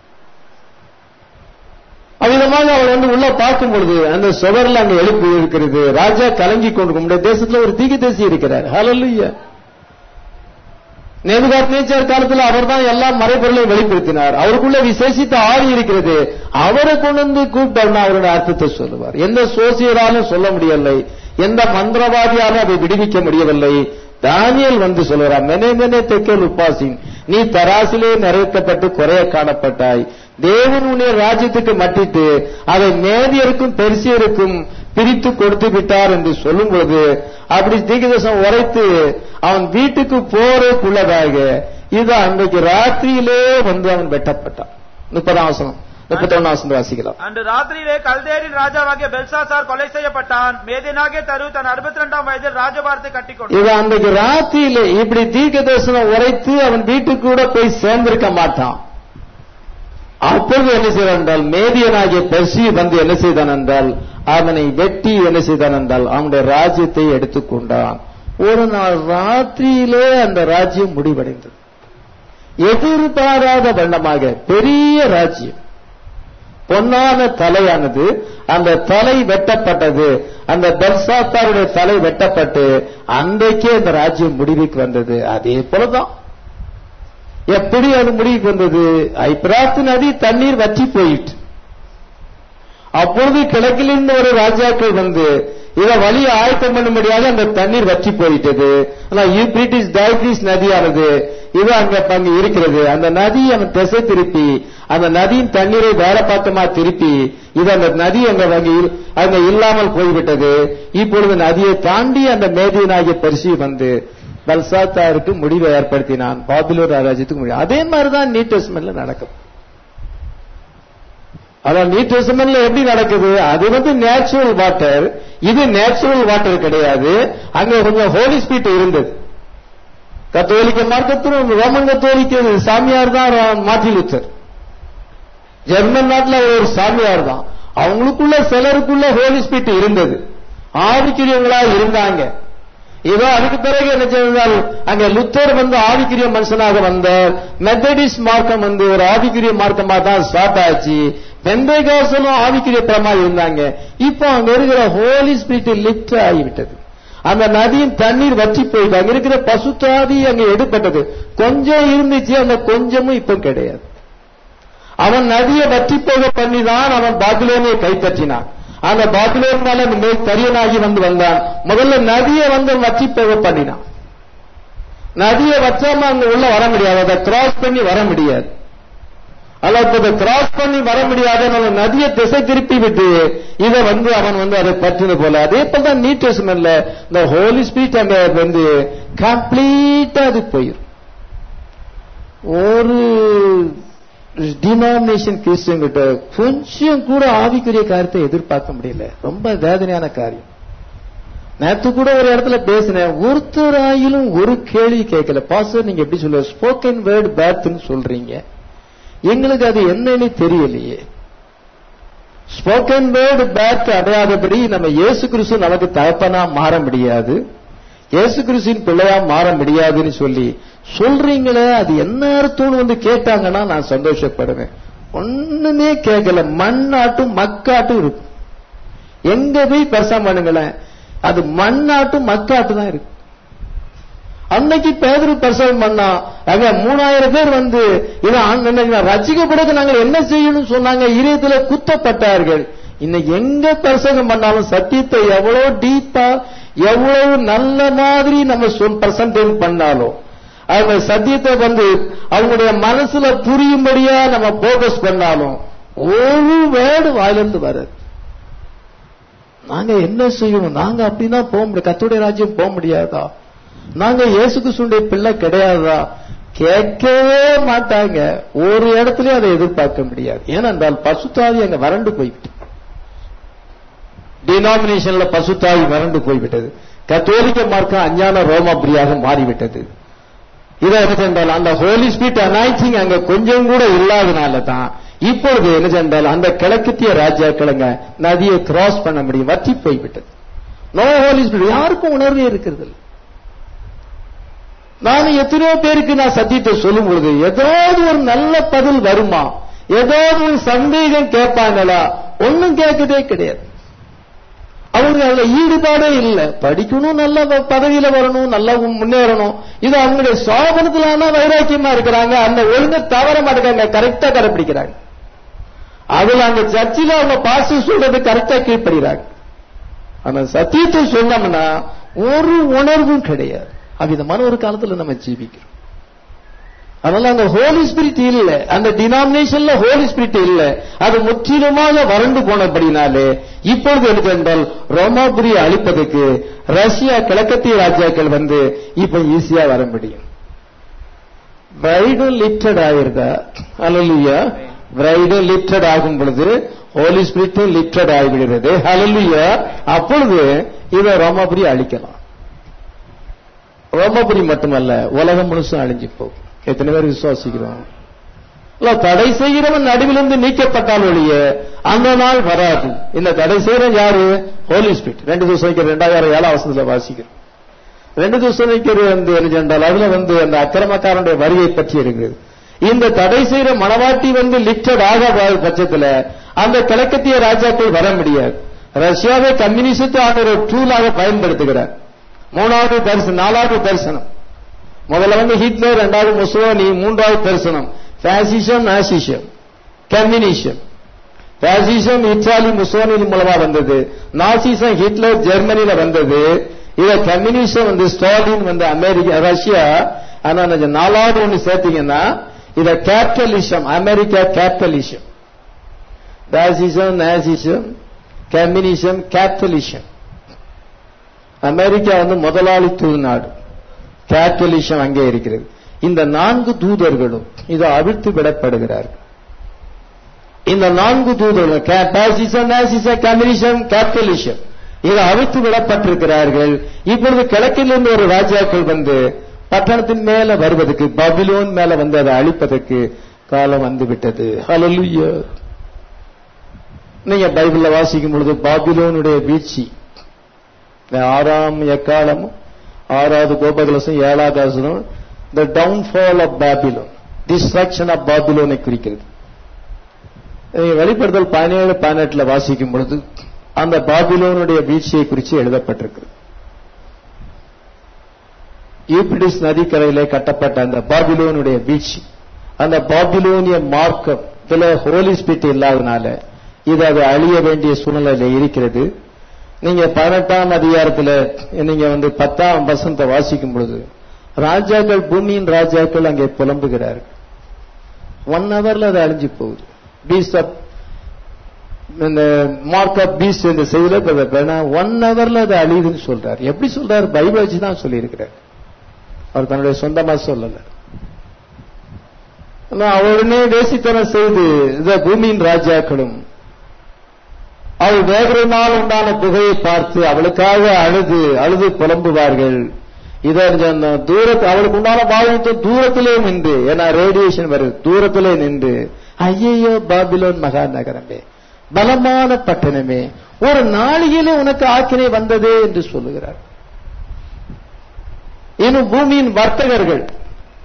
அவ்விதமாக அவள் வந்து உள்ள பார்க்கும் பொழுது அந்த சுவர்ல அங்க எழுப்பு இருக்கிறது. ராஜா கலங்கி கொண்டு நம்முடைய தேசத்துல ஒரு தீர்க்கதரிசி இருக்கிறார். ஹல்லேலூயா. நேபுகாத்நேச்சார் காலத்துல அவர் தான் எல்லா மறைபொருளையும் வெளிப்படுத்தினார். அவருக்குள்ள விசேஷித்த ஆவி இருக்கிறது. அவரை கொண்டு வந்து கூப்பிட்டார்னா அவருடைய அர்த்தத்தை சொல்லுவார். எந்த சோசியராலும் சொல்ல முடியவில்லை, எந்த மந்திரவாதியாலும் அதை விடுவிக்க முடியவில்லை. தானியேல் வந்து சொல்லுறார், மெனே தெக்கேல் உப்பாசின், நீ தராசிலே நிறைவேற்றப்பட்டு குறைய காணப்பட்டாய். தேவன் உன்னை ராஜ்யத்துக்கு மட்டிட்டு அதை மேதியருக்கும் பெர்சியருக்கும் பிரித்து கொடுத்து விட்டார் என்று சொல்லும் பொழுது அப்படி தீர்க்கதரிசனம் உரைத்து அவன் வீட்டுக்கு போறதுக்குள்ளதாக இது அன்றைக்கு ராத்திரியிலே வந்து அவன் வெட்டப்பட்டான். 30ஆம் வசனம் 31ஆம் வசனம் வாசிக்கலாம். அன்று ராத்திரியிலே கல்தேரின் ராஜாவாகிய பெல்சாசார் கொலை செய்யப்பட்டான். மேதியனாகிய தரு தன் 62ஆம் வயதில் ராஜபாரத்தை கட்டி கொண்டான். இது அன்றைக்கு ராத்திரியிலே இப்படி தீர்க்கதரிசனம் உரைத்து அவன் வீட்டுக்கு கூட போய் சேர்ந்திருக்க மாட்டான். அப்பொழுது என்ன செய்தான் என்றால் மேதியனாகிய பெர்சி வந்து என்ன செய்தான் என்றால் அவனை வெட்டி என்ன செய்தான் என்றால் அவனுடைய ராஜ்யத்தை எடுத்துக்கொண்டான். ஒரு நாள் ராத்திரியிலே அந்த ராஜ்யம் முடிவடைந்தது. எதிர்பாராத வண்ணமாக பெரிய ராஜ்யம், பொன்னான தலையானது, அந்த தலை வெட்டப்பட்டது. அந்த பெல்சாத்தாருடைய தலை வெட்டப்பட்டு அன்றைக்கே அந்த ராஜ்யம் முடிவுக்கு வந்தது. அதே போலதான் எப்படி அது முடிவுக்கு வந்தது? ஐபிராத்து நதி தண்ணீர் வற்றி போயிட்டு அப்பொழுது கிழக்கிலிருந்து ஒரு ராஜாக்கள் வந்து இத வழியை ஆயத்தம் பண்ணும்படியாக அந்த தண்ணீர் வற்றி போயிட்டது. ஆனா யூப்ரீட்டிஸ் டைக்ரீஸ் நதியானது இது அங்க இருக்கிறது. அந்த நதி அவன் திசை திருப்பி அந்த நதியின் தண்ணீரை வேற பக்கமா திருப்பி இது அந்த நதி அங்க இல்லாமல் போய்விட்டது. இப்பொழுது நதியை தாண்டி அந்த மேதியனாகிய பெர்சி வந்து பெல்சாத்தாருக்கு முடிவை ஏற்படுத்தினான். பாபிலோன் ராஜ்யத்துக்கு முடிவு. அதே மாதிரிதான் நியூ டெஸ்டமென்ட்ல நடக்கும். அதான் நியூ டெஸ்டமென்ட்ல எப்படி நடக்குது? அது வந்து நேச்சுரல் வாட்டர், இது நேச்சுரல் வாட்டர் கிடையாது. அங்க கொஞ்சம் ஹோலி ஸ்பிரிட் இருந்தது. கத்தோலிக்க மார்க்கத்திலும் ரோமன் கத்தோலிக்க சாமியார் தான் மார்ட்டின் லூத்தர். ஜெர்மன் நாட்டில் ஒரு சாமியார் தான். அவங்களுக்குள்ள சிலருக்குள்ள ஹோலி ஸ்பிரிட் இருந்தது, ஆவிக்குரியவங்களா இருந்தாங்க. இதோ அதுக்கு பிறகு என்ன செய்தால் அங்க லுத்தர் வந்து ஆவிக்குரிய மனுஷனாக வந்தார். மெத்தடிஸ்ட் மார்க்கம் வந்து ஒரு ஆவிக்குரிய மார்க்கமா தான் ஸ்டார்ட் ஆச்சு. பெந்தேகாஸ்தலும் ஆவிக்குரிய பரமா இருந்தாங்க. இப்போ அங்க இருக்கிற ஹோலி ஸ்பிரிட் லிப்ட் ஆகிவிட்டது. அந்த நதியின் தண்ணீர் வற்றி போயிட்டு அங்க இருக்கிற பசுத்தாவி அங்க எடுப்பட்டது. கொஞ்சம் இருந்துச்சு, அந்த கொஞ்சமும் இப்ப கிடையாது. அவன் நதியை வற்றி போக பண்ணிதான் அவன் பாபிலோனியை கைப்பற்றினான். அந்த பாபிலோனால தரியனாகி வந்தான். முதல்ல நதியை வந்து வற்றி போக பண்ணினான். நதியை வச்சாம அங்க உள்ள வர முடியாது, அதை கிராஸ் பண்ணி வர முடியாது. அல்ல கிராஸ் பண்ணி வர முடியாத நதியை திசை திருப்பி விட்டு இதை வந்து அவன் வந்து அதை பற்றினது போல. அதே போலதான் நியூ டெஸ்டமென்ட்ல இந்த ஹோலி ஸ்பிரிட் அங்க வந்து கம்ப்ளீட்டா அது போயிடும். ஒரு டினாமினேஷன் கிறிஸ்டியன் கிட்ட கொஞ்சம் கூட ஆவிக்குரிய காரியத்தை எதிர்பார்க்க முடியல. ரொம்ப வேதனையான காரியம். நேற்று கூட ஒரு இடத்துல பேசினேன், ஒருத்தராயிலும் ஒரு கேள்வி கேட்கல. பாஸ்டர் நீங்க எப்படி சொல்ல ஸ்போக்கன் வேர்ட் பேர்த்னு சொல்றீங்க, எங்களுக்கு அது என்னன்னு தெரியலையே. ஸ்போக்கன் வேர்டு பேர்த் அடையாதபடி நம்ம இயேசு கிறிஸ்து நமக்கு தகப்பனா மாற முடியாது, இயேசு கிறிஸ்துவின் பிள்ளையா மாற முடியாதுன்னு சொல்லி சொல்றீங்களே அது என்ன அர்த்தம்னு வந்து கேட்டாங்கன்னா நான் சந்தோஷப்படுவேன். ஒண்ணுமே கேட்கல, மண்ணாட்டும் மக்காட்டும் இருக்கு. எங்க போய் பிரசங்கம் பண்ணுங்களேன், அது மண்ணாட்டும் மக்காட்டு தான் இருக்கு. அன்னைக்கு பேதுரு பிரசங்கம் பண்ணா அங்க 3000 பேர் வந்து ரட்சிக்கப்படுறதுக்கு நாங்கள் என்ன செய்யணும் சொன்னாங்க, இதயத்துல குத்தப்பட்டார்கள். இன்னைக்கு எங்க பிரசங்கம் பண்ணாலும் சத்தியத்தை எவ்வளவு டீப்பா எவ்வளவு நல்ல மாதிரி நம்ம பிரசன்டேட் பண்ணாலும் அவங்க சத்தியத்தை வந்து அவங்களுடைய மனசுல புரியும்படியா நம்ம போக்கஸ் பண்ணாலும் ஒரு வேர்டு வாயிலிருந்து வராது. நாங்க என்ன செய்யணும், நாங்க அப்படின்னா போக முடியாது, கர்த்தருடைய ராஜ்யம் போக முடியாதா, நாங்க இயேசு கிறிஸ்துவின் பிள்ளை கிடையாதா, கேட்கவே மாட்டாங்க. ஒரு இடத்துலயும் அதை எதிர்பார்க்க முடியாது. ஏனென்றால் பசுத்தாவி அங்க வறண்டு போய்விட்டு, டினாமினேஷன்ல பசுத்தாவி வறண்டு போய்விட்டது. கத்தோலிக்க மார்க்கம் அஞ்ஞான ரோமாபுரியாக மாறிவிட்டது. இதை என்ன சென்றால் அந்த ஹோலி ஸ்பிரிட் அனாயிட்டிங் அங்க கொஞ்சம் கூட இல்லாதனால தான் இப்பொழுது என்ன சென்றால் அந்த கிழக்கத்திய ராஜாக்களுங்க நதியை கிராஸ் பண்ண முடியும், வற்றி போய்விட்டது. நோ ஹோலி ஸ்பிரிட், யாருக்கும் உணர்வே இருக்கிறது. நானும் எத்தனையோ பேருக்கு நான் சத்தியத்தை சொல்லும் பொழுது ஏதாவது ஒரு நல்ல பதில் வருமா, ஏதாவது ஒரு சந்தேகம் கேட்பாங்களா, ஒன்னும் கேட்கதே கிடையாது. அவங்களுக்கு அதுல ஈடுபாடே இல்லை. படிக்கணும், நல்ல பதவியில வரணும், நல்லா முன்னேறணும், இது அவங்களுடைய சாபனத்திலான வைராக்கியமா இருக்கிறாங்க. அந்த ஒழுங்க தவற மாட்டேங்க, கரெக்டா கடைபிடிக்கிறாங்க. அதுல அந்த சர்ச்சில அவங்க பாஸ்டர் சொல்றது கரெக்டா கீழ்ப்படுகிறாங்க. ஆனா சத்தியத்தை சொன்னோம்னா ஒரு உணர்வும் கிடையாது. அவ்விதமான ஒரு காலத்துல நம்ம ஜீவிக்கிறோம். அதனால அந்த ஹோலி ஸ்பிரிட் இல்ல, அந்த டினாமினேஷன்ல ஹோலி ஸ்பிரிட் இல்ல, அது முற்றிலுமாக வறண்டு போனபடினாலே இப்பொழுது என்றால் ரோமாபுரியை அழிப்பதற்கு ரஷ்யா கிழக்கத்திய ராஜாக்கள் வந்து இப்ப ஈஸியா வர முடியும். பிரைடும் லிப்டட் ஆயிருந்தா, ஹல்லேலூயா, பிரைடும் லிப்டட் ஆகும் பொழுது ஹோலி ஸ்பிரிட்டும் லிப்டட் ஆகிவிடுகிறது. ஹல்லேலூயா. அப்பொழுது இதை ரோமாபுரி அழிக்கலாம். ரோமாபுரி மட்டுமல்ல, உலகம் முழுசும் அழிஞ்சு போகும். எத்தனை பேர் விசுவாசிக்கிறோம்? தடை செய்கிறவன் நடுவிலிருந்து நீக்கப்பட்டால் ஒழிய அந்த நாள் வராது. இந்த தடை செய்கிறவன் யாரு? ஹோலி ஸ்பிரிட். 2 Thessalonians 2:7 வாசிக்கிறோம். 2 Thessalonians வந்து என்றால் அதுல வந்து அந்த அக்கிரமக்காரனுடைய வருகை பற்றி இருக்கிறது. இந்த தடை செய்கிற மனவாட்டி வந்து லிப்டட் ஆகாத பட்சத்துல அந்த கிழக்கத்திய ராஜாக்கள் வர முடியாது. ரஷ்யாவை கம்யூனிஸ்ட் ஒரு டூலாக பயன்படுத்துகிறார். 3வது தரிசனம், 4வது தரிசனம். முதல்ல வந்து ஹிட்லர், 2வது முசோலினி, 3வது தரிசனம் fascism, Nazism, communism. Fascism Italy Mussolini மூலமா வந்தது, நாசிசம் ஹிட்லர் ஜெர்மனியில வந்தது, இத கம்யூனிசம் வந்து ஸ்டாலின் வந்து அமெரிக்கா ரஷ்யா. ஆனா 4வது ஒண்ணு சேர்த்தீங்கன்னா இத capitalism, America capitalism. Fascism, Nazism, communism, capitalism. America வந்து முதலாளித்துவ நாடு, கேபிட்டலிசம் அங்கே இருக்கிறது. இந்த 4 தூதர்களும் இதை அவிழ்த்து விடப்படுகிறார்கள். இந்த 4 தூதர்களும் பாசிசம், நாசிசம், கம்யூனிசம், கேபிட்டலிசம் இதை அவிழ்த்து விடப்பட்டிருக்கிறார்கள். இப்பொழுது கிழக்கிலிருந்து ஒரு ராஜாக்கள் வந்து பட்டணத்தின் மேல வருவதற்கு, பாபிலோன் மேல வந்து அதை அழிப்பதற்கு காலம் வந்து விட்டது. ஹல்லேலூயா. நீங்க பைபிள்ல வாசிக்கும் பொழுது பாபிலோனுடைய வீழ்ச்சி 6ஆம் எக்காலமும் 6வது கோபகலசம் 7வது வசனம் the downfall of Babylon, destruction of Babylon குறிக்கிறது. வெளிப்படுத்தல் 17-18 வாசிக்கும் பொழுது அந்த பாபிலோனுடைய வீழ்ச்சியை குறித்து எழுதப்பட்டிருக்கு. யூப்ரட்டிஸ் நதிக்கரையிலே கட்டப்பட்ட அந்த பாபிலோனுடைய வீழ்ச்சி, அந்த பாபிலோனிய மார்க்கம் இதுல ஹோலி ஸ்பிரிட் இல்லாதனால இது அது அழிய வேண்டிய சூழ்நிலை இருக்கிறது. நீங்க 18ஆம் அதிகாரத்துல நீங்க வந்து 10ஆம் வசனத்தை வாசிக்கும் பொழுது ராஜாக்கள், பூமியின் ராஜாக்கள் அங்கே புலம்புகிறார்கள். 1 hourல அது அழிஞ்சு போகுது. பீஸ்ட் ஆஃப் இந்த மார்க் ஆஃப் பீஸ்ட் இந்த செய்தியில 1 hourல அது அழியுதுன்னு சொல்றாரு. எப்படி சொல்றாரு? பைபிள் வச்சுதான் சொல்லி இருக்கிறார், அவர் தன்னுடைய சொந்தமா சொல்லல. அவருடனே வேசித்தனம் செய்து இந்த பூமியின் ராஜாக்களும் அவள் வேகிறனால் உண்டான புகையை பார்த்து அவளுக்காக அழுது புலம்புவார்கள். இதை தூரத்து அவளுக்கு உண்டான வாழ்த்து தூரத்திலே நின்று, ஏன்னா ரேடியேஷன் வருது, தூரத்திலே நின்று ஐயையோ பாபிலோன் மகா நகரமே, பலமான பட்டணமே, ஒரு நாளிலே உனக்கு ஆக்கினை வந்ததே என்று சொல்லுகிறார். இன்னும் பூமியின் வர்த்தகர்கள்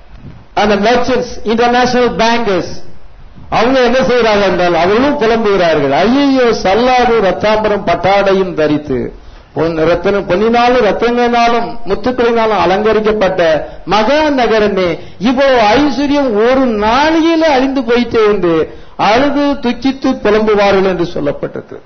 அந்த மெர்ச்சன்ட்ஸ், இன்டர்நேஷனல் பேங்கர்ஸ், அவங்க என்ன செய்யறாங்க என்றால் அவர்களும் புலம்புகிறார்கள். ஐயோ, சல்லாது ரத்தாம்பரம் பட்டாடையும் தரித்து பொன்னினாலும் ரத்தங்களினாலும் முத்துக்களினாலும் அலங்கரிக்கப்பட்ட மகா நகரமே, இப்போ ஐஸ்வர்யம் ஒரு நாளில அழிந்து போயிட்டே என்று அழுது துக்கித்து புலம்புவார்கள் என்று சொல்லப்பட்டது.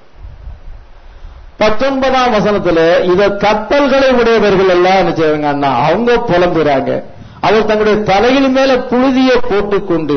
19ஆம் வசனத்துல இத கப்பல்களை உடையவர்கள் எல்லாம் என்ன செய்வாங்கன்னா அவங்க புலம்புறாங்க. அவர் தங்களுடைய தலையின் மேல புழுதியை போட்டுக்கொண்டு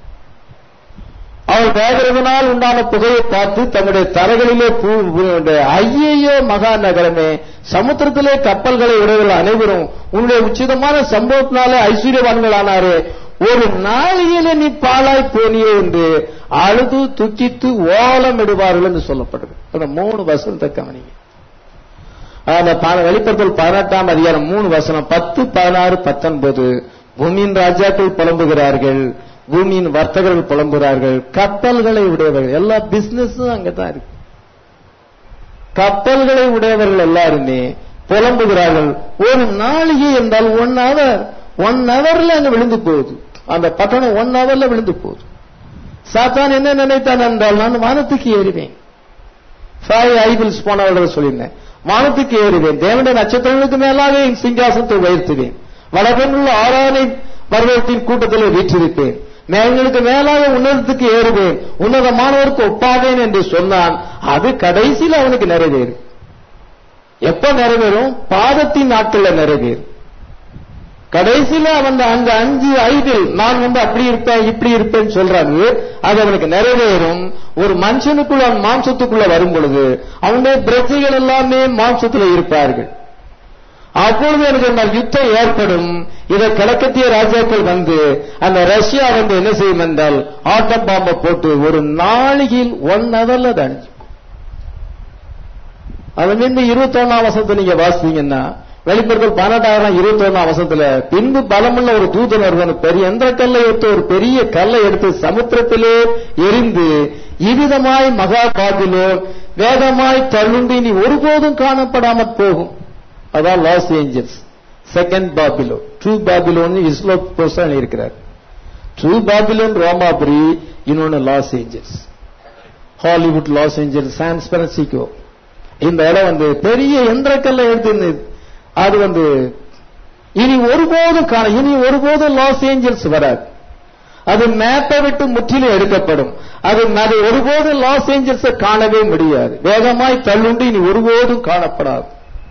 அவர் வேகிறதுனால் உண்டான புகையை பார்த்து தங்களுடைய தலைகளிலே ஐயையோ மகா நகரமே, சமுத்திரத்திலே கப்பல்களை உடையவர்கள் அனைவரும் உன்னுடைய உச்சிதமான சம்பவத்தினாலே ஐஸ்வர்யவான்கள் ஆனாரே, ஒரு நாளிலே நீ பாழாய் போனியே என்று அழுது துக்கித்து ஓலம் இடுவார்கள் என்று சொல்லப்படுது. அந்த 3 வசனத்தை கவனிங்க. வெளிப்படுத்தல் 18ஆம் அதிகாரம் 3 வசனம் 10, 16, 19. பூமியின் ராஜாக்கள் புலம்புகிறார்கள், பூமியின் வர்த்தகர்கள் புலம்புகிறார்கள், கப்பல்களை உடையவர்கள் எல்லா பிசினஸும் அங்கதான் இருக்கு. கப்பல்களை உடையவர்கள் எல்லாருமே புலம்புகிறார்கள். ஒரு நாளிகை என்றால் 1 hour, 1 hourல அங்க விழுந்து போகுது. அந்த பட்டணம் 1 hourல விழுந்து போகுது. சாத்தான் என்ன நினைத்தான் என்றால், நான் வானத்துக்கு ஏறுவேன். 5 ஐபிள்ஸ் போனவர்கள் சொல்லியிருந்தேன், வானத்துக்கு ஏறுவேன், தேவனுடைய நட்சத்திரங்களுக்கு மேலாக என் சிங்காசனத்தை உயர்த்துவேன், வடபெண்ணுள்ள ஆராதனை பர்வதத்தின் கூட்டத்தில் வீற்றிருப்பேன், மேங்களுக்கு மேலாக உன்னதத்துக்கு ஏறுவேன், உன்னதமானவருக்கு ஒப்பாவேன் என்று சொன்னான். அது கடைசியில் அவனுக்கு நிறைவேறும். எப்ப நிறைவேறும்? பாதத்தின் நாட்கள்ல நிறைவேறும். கடைசியில அவன் அங்க 5 ஐபிள் நான் அப்படி இருப்பேன் இப்படி இருப்பேன்னு சொல்றாங்க, அது அவனுக்கு நிறைவேறும். ஒரு மனுஷனுக்குள்ள மாம்சத்துக்குள்ள வரும் பொழுது அவனுடைய பிரஜைகள் எல்லாமே மாம்சத்துல இருப்பார்கள். அப்பொழுது எனக்கு யுத்தம் ஏற்படும். இதை கிழக்கத்திய ராஜாக்கள் வந்து அந்த ரஷ்யா வந்து என்ன செய்யும் என்றால் ஆட்டம் பாம்பை போட்டு ஒரு நாளிகையில் 1 hourல அழிஞ்சு. அது மீண்டும் 21ஆம் வசனத்தை நீங்க வாசித்தீங்கன்னா, வெளிப்படுத்தல் 18ஆம் 21ஆம் வசனத்துல, பின்பு பலமுள்ள ஒரு தூதன் வருவன் பெரிய எந்திர கல்லை எடுத்து ஒரு பெரிய கல்லை எடுத்து சமுத்திரத்திலே எரிந்து இவ்விதமாய் மகா பாபிலோன் வேகமாய் தள்ளுண்டு இனி ஒருபோதும் காணப்படாமற் போகும். அதான் Los Angeles, second Babylon. True Babylon இஸ்லோ புருஷன் இருக்கிறார். ட்ரூ பாபிலோன் ரோமாபுரி, இன்னொன்னு Los Angeles, Hollywood Los Angeles, San Francisco. இந்த இடம் வந்து பெரிய எந்திரக்கல்லை எடுத்து அது வந்து இனி ஒருபோதும் லாஸ் ஏஞ்சல்ஸ் வராது. அது மேப்பை விட்டு முற்றிலும் எடுக்கப்படும். அது ஒருபோதும் லாஸ் ஏஞ்சல்ஸை காணவே முடியாது. வேகமாய் தள்ளுண்டு இனி ஒருபோதும் காணப்படாது.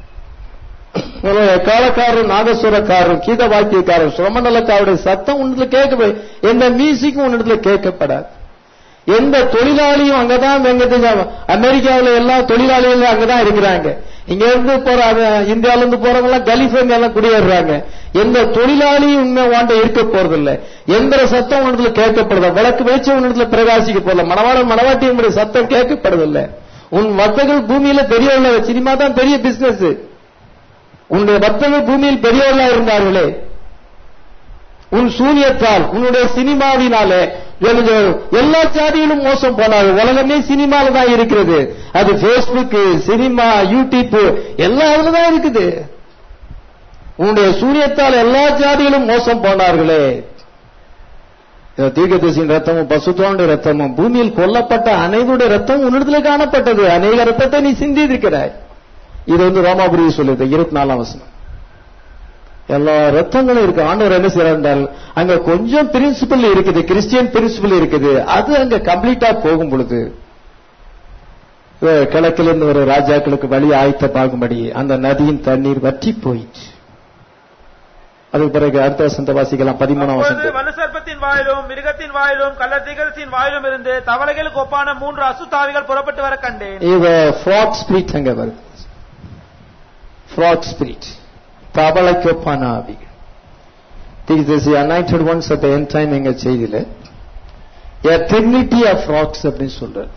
காலக்காரரும் நாதஸ்வரக்காரரும் கீத வாக்கியக்காரரும் சுரமண்டலக்காருடைய சத்தம் உன்னத்துல கேட்க, எந்த மியூசிக்கும் உன்னத்துல கேட்கப்படாது. எந்த தொழிலாளியும் அங்கதான், அமெரிக்காவில் எல்லா தொழிலாளிகளும் அங்கதான் இருக்கிறாங்க. இங்க இருந்து இந்தியாவில இருந்து போறவங்க எல்லாம் கலிபோர்னியா குடியேறாங்க. எந்த தொழிலாளியும் உண்மை வாண்ட இருக்க போறதில்லை. எந்த சத்தம் உன்னத்துல கேட்கப்படுதா, விளக்கு வெளிச்சம் உன்னத்துல பிரகாசிக்க போறல, மணவாட்டியுடைய சத்தம் கேட்கப்படுதில்லை. உன் வர்த்தகர்கள் பூமியில பெரியவர்கள், சினிமா தான் பெரிய பிசினஸ். உன்னுடைய வர்த்தகர்கள் பூமியில் பெரியவர்களா இருந்தார்களே, உன் சூனியத்தால் உன்னுடைய சினிமாவினாலே எல்லா ஜாதியிலும் மோசம் போனார்கள். உலகமே சினிமால தான் இருக்கிறது. அது பேஸ்புக், சினிமா, யூடியூப் எல்லாம் தான் இருக்குது. உன்னுடைய சூனியத்தால் எல்லா ஜாதியிலும் மோசம் போனார்களே. தீர்க்கதரிசியின் ரத்தமும் பசுத்தோனுடைய ரத்தமும் பூமியில் கொல்லப்பட்ட அனைவருடைய ரத்தமும் உன்னிடத்தில் காணப்பட்டது. அநேக ரத்தத்தை நீ சிந்தி இருக்கிறாய். இது வந்து ரோமாபுரி சொல்லுது 24ஆம் வசனம். எல்லா ரத்தங்களும் இருக்கு. ஆண்டவர் என்ன செய்யறாரு, அங்க கொஞ்சம் பிரின்சிபல் இருக்குது, கிறிஸ்டியன் பிரின்சிபல் இருக்குது. அது அங்க கம்ப்ளீட்டா போகும் பொழுது கிழக்கிலிருந்து ஒரு ராஜாக்களுக்கு வழி ஆயத்தமாகும்படி அந்த நதியின் தண்ணீர் வற்றி போயிற்று. அதுக்கு பிறகு அடுத்த வசனத்தை வாசிக்கலாம். 13ஆம் வசனம். வலுசர்ப்பத்தின் வாயிலும் மிருகத்தின் வாயிலும் கள்ளத்தீகத்தின் வாயிலும் இருந்து தவளைகளுக்கு ஒப்பான 3 அசுத்தாவிகள் புறப்பட்டு வர கண்டேன். இது ஃப்ராக் ஸ்பிரிட் அங்க வருது. ஃப்ராக் ஸ்பிரிட், தவளைக்கு ஒப்பான ஆவிகள். Anointed ones at the end time எங்க செய்தியில a trinity of frogs அப்படின்னு சொல்றாரு.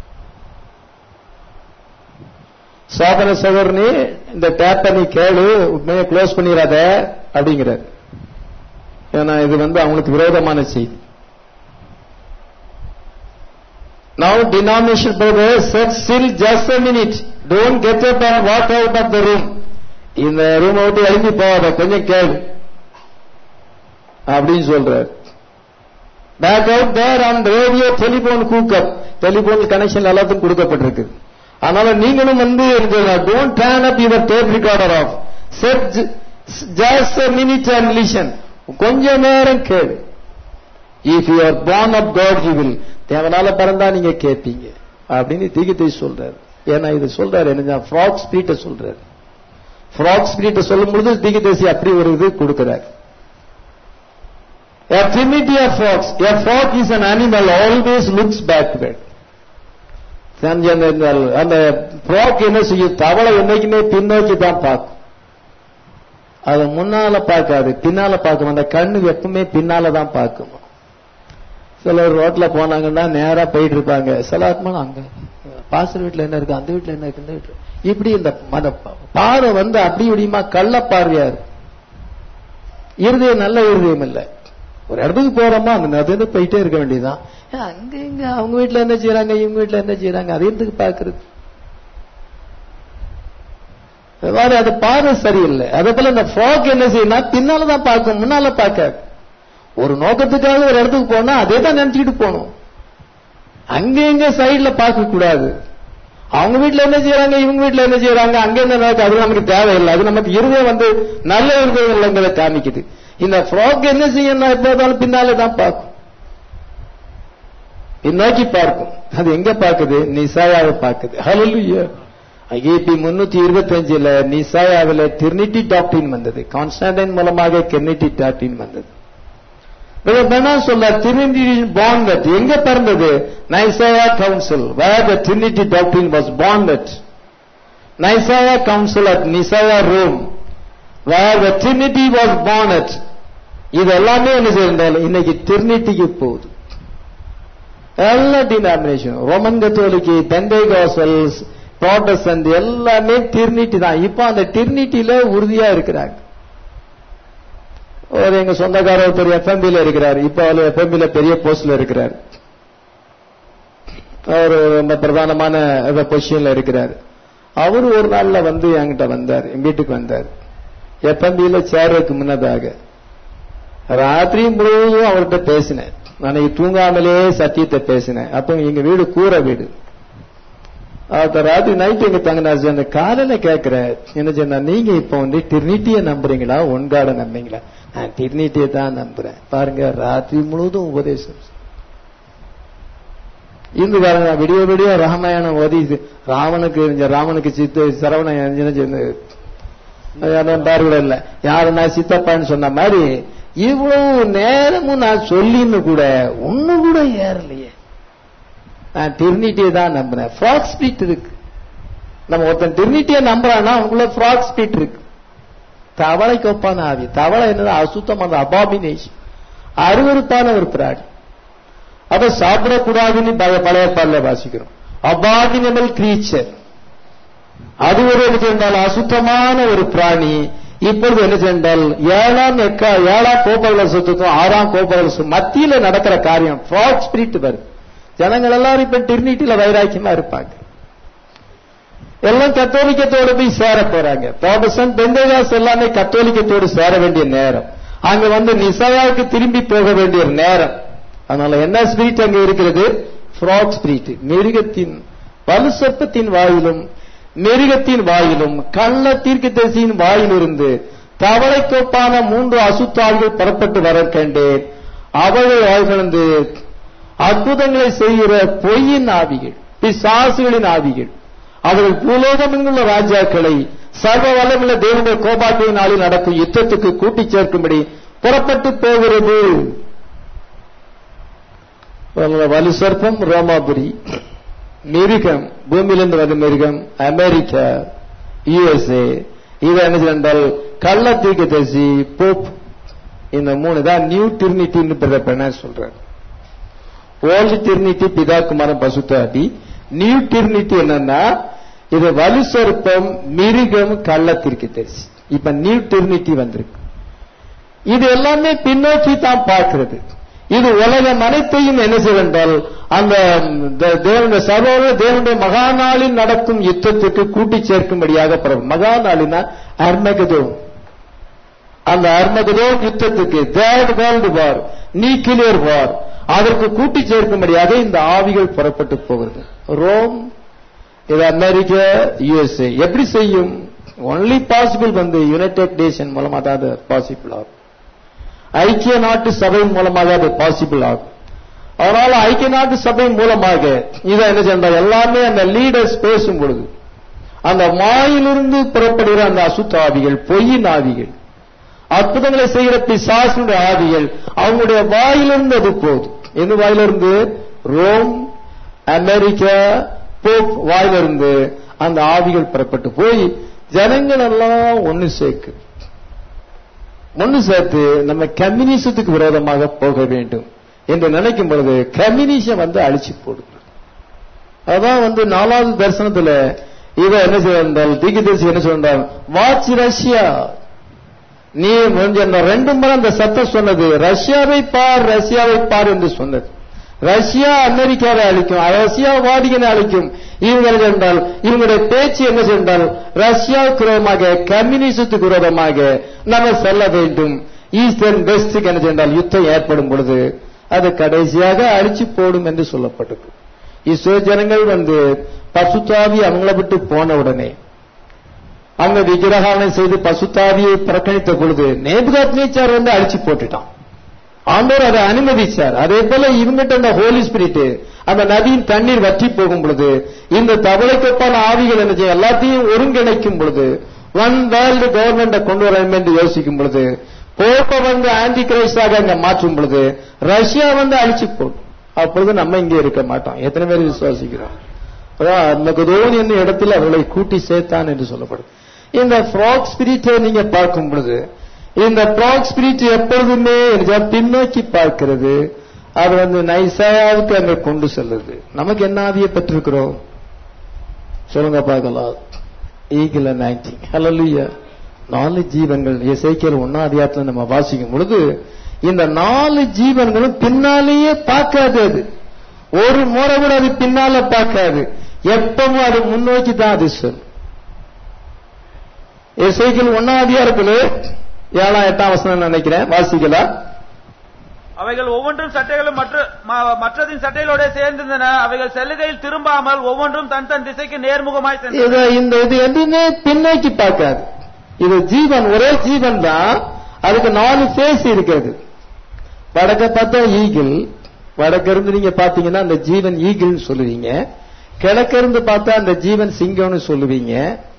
சாதன சகோதரனே, இந்த டேப்பை நீ கேளு, உண்மையை க்ளோஸ் பண்ணிடாத அப்படிங்கிறார். ஏன்னா இது வந்து அவங்களுக்கு விரோதமான செய்தி. Now denomination brothers said still just a minute, don't get up and walk out of the room. இந்த ரூம் விட்டு எழுப்பி போவாத, கொஞ்சம் கேளு. அப்படின்னு சொல்றாரு. Back out there on radio telephone hookup, telephone connection எல்லாத்துக்கும் கொடுக்கப்பட்டிருக்கு. அதனால நீங்களும் வந்து don't turn up your tape recorder off, set just a minute and listen, கொஞ்ச நேரம் கேளு. If you are born of God he will, தேவனால பிறந்தா நீங்க கேட்பீங்க அப்படின்னு தீர்க்கதரிசி சொல்றாரு. ஏன்னா இது சொல்றாரு என்ன, ஃப்ராக் ஸ்பிரிட்ட சொல்றாரு. ஃப்ராக் ஸ்பிரிட்ட சொல்லும் பொழுது தீர்க்கதரிசி அப்படி ஒரு இது கொடுக்கிறார். A trinity of frogs. A frog is an animal always looks backward. அந்த ஃப்ராக் என்ன செய்யும், தவளை என்னைக்குமே பின்னோக்கி தான் பார்க்கும். அது முன்னால பார்க்காது, பின்னால பார்க்கும். அந்த கண்ணு எப்பவுமே பின்னால தான் பார்க்கும். சிலர் ரோட்ல போனாங்கன்னா நேரா போயிட்டு இருப்பாங்க. சில ஆத்மா அங்க பாஸ்டர் வீட்டுல என்ன இருக்கு, அந்த வீட்டுல என்ன இருக்கு, இந்த வீட்டுல இப்படி இந்த பார்வை வந்து அப்படி இப்படிமா கள்ள பார்வையா இருக்கு. இருதயம் நல்ல இருதயம் இல்லை. ஒரு இடத்துக்கு போறோமா அந்த நேரத்துல போயிட்டே இருக்க வேண்டியதுதான். அங்க இங்க அவங்க வீட்டுல என்ன செய்யறாங்க, இவங்க வீட்டுல என்ன செய்யறாங்க, அது எதுக்கு பாக்குறது. அது பார்வை சரியில்லை. அதே போல இந்த ஃப்ராக் என்ன செய்யணும், பின்னாலதான் பார்க்கும், முன்னால பார்க்காது. ஒரு நோக்கத்துக்காக ஒரு இடத்துக்கு போனா அதே தான் நினைச்சுக்கிட்டு போகணும். அங்க எங்க சைட்ல பார்க்க கூடாது. அவங்க வீட்டுல என்ன செய்யறாங்க, இவங்க வீட்டுல என்ன செய்யறாங்க, அங்க என்ன நடக்குது, அது நமக்கு தேவையில்லை. அது நமக்கு இருதயம் வந்து நல்ல இருதயம் இல்லைங்கிறத காமிக்குது. இந்த ஃப்ராக் என்ன செய்யணும், எப்போதாலும் பின்னாலே தான் பார்க்கும், பின்னோக்கி பார்க்கும். அது எங்க பார்க்குது, நிசாயாவை பார்க்குது. ஹல்லேலூயா. கிபி 325 நிசாயாவில ட்ரினிட்டி டாக்டரின் வந்தது. கான்ஸ்டன்டைன் மூலமாக ட்ரினிட்டி டாக்டரின் வந்தது. சொல்ல ட்ரினிட்டி born at, எங்க பிறந்தது, Nicaea council, where the Trinity doctrine was born at. Nicaea council at Nicaea Rome, where the Trinity was born at. இது எல்லாமே என்ன செய்யறாங்க, இன்னைக்கு ட்ரினிட்டிக்கு போகுது. எல்லா denomination, Roman Catholic, Pentecostals, Protestant எல்லாமே ட்ரினிட்டி தான். இப்ப அந்த ட்ரினிட்டில உறுதியா இருக்கிறாங்க. ஒரு எங்க சொந்தக்காரர் ஒருத்தர் எஃப்எம்பில இருக்கிறார். இப்ப அவர் எஃப்எம்பில பெரிய போஸ்ட்ல இருக்கிறார். அவர் ரொம்ப பிரதானமான பொசிஷன்ல இருக்கிறார். அவரு ஒரு நாள்ல வந்து என்கிட்ட வந்தார், என் வீட்டுக்கு வந்தார். எஃப்எம்பில சேருக்கு முன்னதாக ராத்திரி முழுவதும் அவர்கிட்ட பேசினேன். நான் தூங்காமலே சத்தியத்தை பேசினேன். அப்ப எங்க வீடு கூரை வீடு. ராத்திரி நைட் எங்க தங்கினாச்சு. அந்த காலையில கேட்கிற என்ன சொன்னா, நீங்க இப்ப வந்து ட்ரினிட்டியை நம்புறீங்களா, ஒன் காட நம்புறீங்களா? நான் ட்ரினிட்டியை தான் நம்புறேன். பாருங்க, ராத்திரி முழுவதும் உபதேசம். இந்துக்காரங்க விடிய விடிய ராமாயணம் ஓதி ராமனுக்கு சித்த சரவண பார்வை இல்ல யாருன்னா சித்தப்பான்னு சொன்ன மாதிரி இவ்வளவு நேரமும் நான் சொல்லின்னு கூட ஒண்ணு கூட ஏறலையே. நான் ட்ரினிட்டியை தான் நம்புறேன். ஃப்ராக் ஸ்பிரிட் இருக்கு. நம்ம ஒருத்தன் ட்ரினிட்டியை நம்புறான்னா அவங்களுக்குள்ள ஃப்ராக் ஸ்பிரிட் இருக்கு. தவளைக்கு ஒப்பான ஆவி. தவளை என்னது, அசுத்தமான அபாமினேஷன், அருவருப்பான ஒரு பிராணி. அதை சாப்பிடக்கூடாதுன்னு பழைய பாடல வாசிக்கிறோம். Abominable creature. அது ஒரு என்ன சென்றால் அசுத்தமான ஒரு பிராணி. இப்பொழுது என்ன சென்றால் ஏழாம் கோபாலசுக்கும் 6ஆம் கோபாலசு மத்தியில நடக்கிற காரியம் ஃப்ராக் ஸ்பிரிட் வருது. ஜனங்கள் எல்லாரும் இப்ப ட்ரினிட்டில வைராக்கியமா இருப்பாங்க. எல்லாம் கத்தோலிக்கத்தோடு போய் சேர போறாங்க. புராட்டஸ்டன்ட், பெந்தேகாஸ்ட் எல்லாமே கத்தோலிக்கத்தோடு சேர வேண்டிய நேரம். அங்க வந்து நிசாயாவுக்கு திரும்பி போக வேண்டிய நேரம். அதனால என்ன ஸ்பிரிட் அங்க இருக்கிறது, ஃப்ராக் ஸ்பிரிட். மிருகத்தின் வலுசற்பத்தின் வாயிலும் மிருகத்தின் வாயிலும் கள்ள தீர்க்கதரிசியின் வாயிலிருந்து தவளைக்கொப்பான 3 அசுத்தாவிகள் புறப்பட்டு வர கண்டேன். அவர்கள் வாழ்ந்து அற்புதங்களை செய்கிற பொய்யின் ஆவிகள், பிசாசுகளின் ஆவிகள். அவர்கள் பூலோகமெங்குள்ள ராஜாக்களை சர்வ வல்லமுள்ள தேவனுடைய கோபாக்கிய நாளில் நடக்கும் யுத்தத்துக்கு கூட்டிச் சேர்க்கும்படி புறப்பட்டு போகிறது. வலு சர்ப்பம் ரோமாபுரி, மிருகம் பூமியிலிருந்து வந்த மிருகம் அமெரிக்கா, USA. இது என்ன என்றால் கள்ள தீர்க்கதரிசி, போப். இந்த 3 தான் நியூ ட்ரினிட்டின்னு சொல்றாரு. ஓல்டு ட்ரினிட்டி பிதா குமாரன் பசுத்தாவி. நியூ ட்ரினிட்டி என்னன்னா இது வலு சர்ப்பம், மிருகம், கள்ள தீர்க்கதரிசி. இப்ப நியூ ட்ரினிட்டி வந்திருக்கு. இது எல்லாமே பின்னோக்கி தான் பார்க்கிறது. இது உலகம் அனைத்தையும் என்ன செய்வென்றால் அந்த தேவனுடைய சர்வ தேவனுடைய மகா நாளில் நடக்கும் யுத்தத்துக்கு கூட்டி சேர்க்கும்படியாக மகா நாளினா அர்மகதோன். அந்த அர்மகதோன் யுத்தத்துக்கு, third world war, nuclear war, அதற்கு கூட்டி சேர்க்கும்படியாக இந்த ஆவிகள் புறப்பட்டு போகிறது. ரோம், இது அமெரிக்கா, USA எப்படி செய்யும்? ஒன்லி பாசிபிள் யுனைடெட் நேஷன் மூலமாக தான் அது பாசிபிள் ஆகும். ஐக்கிய நாட்டு சபை மூலமாக அது பாசிபிள் ஆகும். அதனால ஐக்கிய நாட்டு சபை மூலமாக இதை என்ன சென்றால் எல்லாமே அந்த லீடர்ஸ் பேசும் பொழுது அந்த வாயிலிருந்து புறப்படுகிற அந்த அசுத்த ஆவிகள், பொய்யின் ஆவிகள், அற்புதங்களை செய்கிற பிசாசுடைய ஆவிகள், அவங்களுடைய வாயிலிருந்து அது போகுது. எந்த வாயிலிருந்து? ரோம், அமெரிக்கா, போப் வாயிலிருந்து அந்த ஆவிகள் புறப்பட்டு போய் ஜனங்கள் எல்லாம் ஒன்னு சேர்த்து நம்ம கம்யூனிசத்துக்கு விரோதமாக போக வேண்டும் என்று நினைக்கும் பொழுது கம்யூனிசம் அழிச்சு போடுது. அதான் 4வது தரிசனத்துல இவ என்ன செய்தால், திகிதேசி என்ன சொன்னால், வாட்ச் ரஷ்யா, நீ 2 முறை அந்த சத்தம் சொன்னது, ரஷ்யாவை பார், ரஷ்யாவை பார் என்று சொன்னது. ரஷ்யா அமெரிக்காவை அழிக்கும், ரஷ்யா வாடிகனை அழிக்கும். இவங்க என்றால் இவங்களுடைய பேச்சு என்ன சென்றால், ரஷ்யாவுக்கு விரோதமாக, கம்யூனிசத்துக்கு விரோதமாக நம்ம செல்ல வேண்டும். ஈஸ்டர்ன் வெஸ்டுக்கு என்ன சென்றால் யுத்தம் ஏற்படும் பொழுது அது கடைசியாக அழிச்சு போடும் என்று சொல்லப்பட்டது. இஸ்ரேல் ஜனங்கள் பசுத்தாவி அவங்கள விட்டு போன உடனே அவங்க விக்கிரகாரணம் செய்து பசுத்தாவியை புறக்கணித்த பொழுது நேபுகாத்நேச்சார் அழிச்சு போட்டுட்டான். ஆண்டவர் அதை அனுமதிச்சார். அதே போல இவங்கிட்ட அந்த ஹோலி ஸ்பிரிட், அந்த நதியின் தண்ணீர் வற்றி போகும் பொழுது இந்த தவளைக்கொப்பான ஆவிகள் என்ன செய்யும், எல்லாத்தையும் ஒருங்கிணைக்கும் பொழுது ஒன் வேர்ல்டு கவர்மெண்ட்டை கொண்டு வர வேண்டும் என்று யோசிக்கும் பொழுது போப்ப ஆன்டி கிரைஸ்டாக அங்க மாற்றும் பொழுது ரஷ்யா அழிச்சு போடும். அப்பொழுது நம்ம இங்கே இருக்க மாட்டோம். எத்தனை பேர் விசுவாசிக்கிறோம்? மகதோன் என்ன இடத்துல அவர்களை கூட்டி சேர்த்தான் என்று சொல்லப்படும். இந்த ஃப்ராக் ஸ்பிரிட்டை நீங்க பார்க்கும் பொழுது இந்த ஃப்ராக் ஸ்பிரிட் எப்பொழுதுமே பின்னோக்கி பார்க்கிறது. அது நைசாவுக்கு அங்க கொண்டு செல்லுது. நமக்கு என்ன ஆவியை பெற்றிருக்கிறோம் சொல்லுங்க பார்க்கலாம். Eagle anointing. ஹல்லேலூயா. 4 ஜீவன்கள் எசேக்கியேல் 1ஆம் அதிகாரத்துல நம்ம வாசிக்கும் பொழுது இந்த 4 ஜீவன்களும் பின்னாலேயே பார்க்காது. அது ஒரு முறை கூட அது பின்னால பார்க்காது. எப்பவும் அது முன்னோக்கி தான் அது சொல்லும். எசேக்கியேல் 1ஆம் அதிகாரத்துல 7ஆம் 8ஆம் வசனம் நினைக்கிறேன், வாசிக்கலாம். அவைகள் ஒவ்வொன்றும் சட்டைகளும் மற்றதின் சட்டைகளோட சேர்ந்திருந்தன. அவைகள் செல்லுகையில் திரும்பாமல் ஒவ்வொன்றும் தன் தன் திசைக்கு நேர்முகமாய் சென்றன. இது எதுவுமே பின்னோக்கி பார்க்காது. இது ஜீவன், ஒரே ஜீவன் தான். அதுக்கு 4 ஃபேஸ் இருக்கிறது. வடக்க பார்த்தா ஈகிள், வடக்க இருந்து நீங்க பாத்தீங்கன்னா அந்த ஜீவன் ஈகிள் சொல்லுவீங்க. கிழக்க இருந்து பார்த்தா அந்த ஜீவன் சிங்கம்னு சொல்லுவீங்க.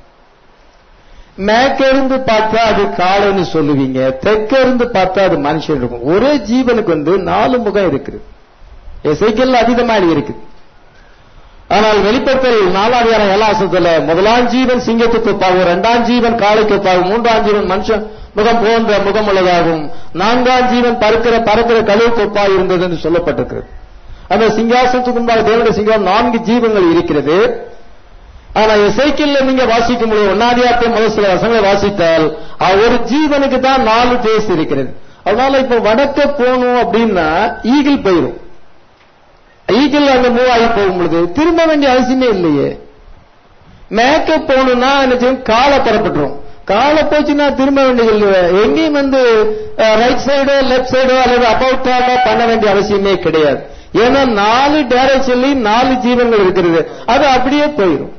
மேற்க இருந்து பார்த்தா அது காளைன்னு சொல்லுவீங்க. தெற்க இருந்து பார்த்தா அது மனுஷன் இருக்கும். ஒரே ஜீவனுக்கு 4 முகம் இருக்குது. எசேக்கியேல் அதிகமாக இருக்குது. ஆனால் வெளிப்படுத்தல் 4ஆம் அதிகாரம் 7ஆம் வசனத்துல முதலாம் ஜீவன் சிங்கத்துக்கு ஒப்பாகும், 2ஆம் ஜீவன் காளைக்கு ஒப்பாகும், 3ஆம் ஜீவன் மனுஷன் முகம் போன்ற முகம் உள்ளதாகும், 4ஆம் ஜீவன் பறக்கிற கழுவுக்கு ஒப்பாக இருந்தது என்று சொல்லப்பட்டிருக்கிறது. அந்த சிங்காசனத்துக்கு முன்பாக தேவனுடைய சிங்காசனம் 4 ஜீவன்கள் இருக்கிறது. ஆனா எசேக்கியேல்ல நீங்க வாசிக்கும் பொழுது 1ஆம் அதிகாரத்தின் முதல் சில வசனங்களை வாசித்தால் ஒரு ஜீவனுக்கு தான் 4 ஃபேஸ் இருக்கிறது. அதனால இப்ப வடக்க போகணும் அப்படின்னா ஈகிள் போயிடும். ஈகிள் அங்க மூவ் ஆகி போகும் பொழுது திரும்ப வேண்டிய அவசியமே இல்லையே. மேக்கப் போகணும்னா என்ன செய்யும், காலை புறப்பட்டுரும். காலை போச்சுன்னா திரும்ப வேண்டியது இல்லை. எங்கேயும் ரைட் சைடோ லெப்ட் சைடோ அல்லது அபவுட் டார்னோ பண்ண வேண்டிய அவசியமே கிடையாது. ஏன்னா 4 டைரக்ஷன்லயும் 4 ஜீவன்கள் இருக்கிறது. அது அப்படியே போயிடும்.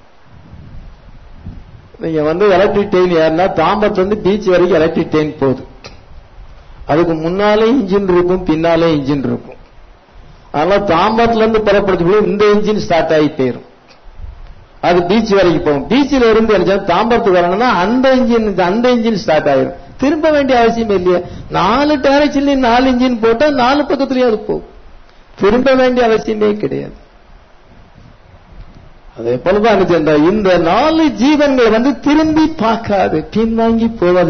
நீங்க எலக்ட்ரிக் ட்ரெயின் ஏறினா தாம்பரத்துல பீச் வரைக்கும் எலக்ட்ரிக் ட்ரெயின் போகுது. அதுக்கு முன்னாலே இன்ஜின் இருக்கும், பின்னாலே இன்ஜின் இருக்கும். அதனால தாம்பரத்துல இருந்து புறப்படுத்து இந்த இன்ஜின் ஸ்டார்ட் ஆகி போயிடும். அது பீச் வரைக்கும் போகும். பீச்சில் இருந்து தாம்பரத்துக்கு வரணும்னா அந்த இன்ஜின் ஸ்டார்ட் ஆயிடும். திரும்ப வேண்டிய அவசியம் இல்லையா? 4 டைரக்ஷன்லயும் 4 இன்ஜின் போட்டா 4 பக்கத்துலயும் அது போகும். திரும்ப வேண்டிய அவசியமே கிடையாது. அதே போலதான் இந்த 4 ஜீவன்கள் திரும்பி பார்க்காது, பின்வாங்கி போகாது.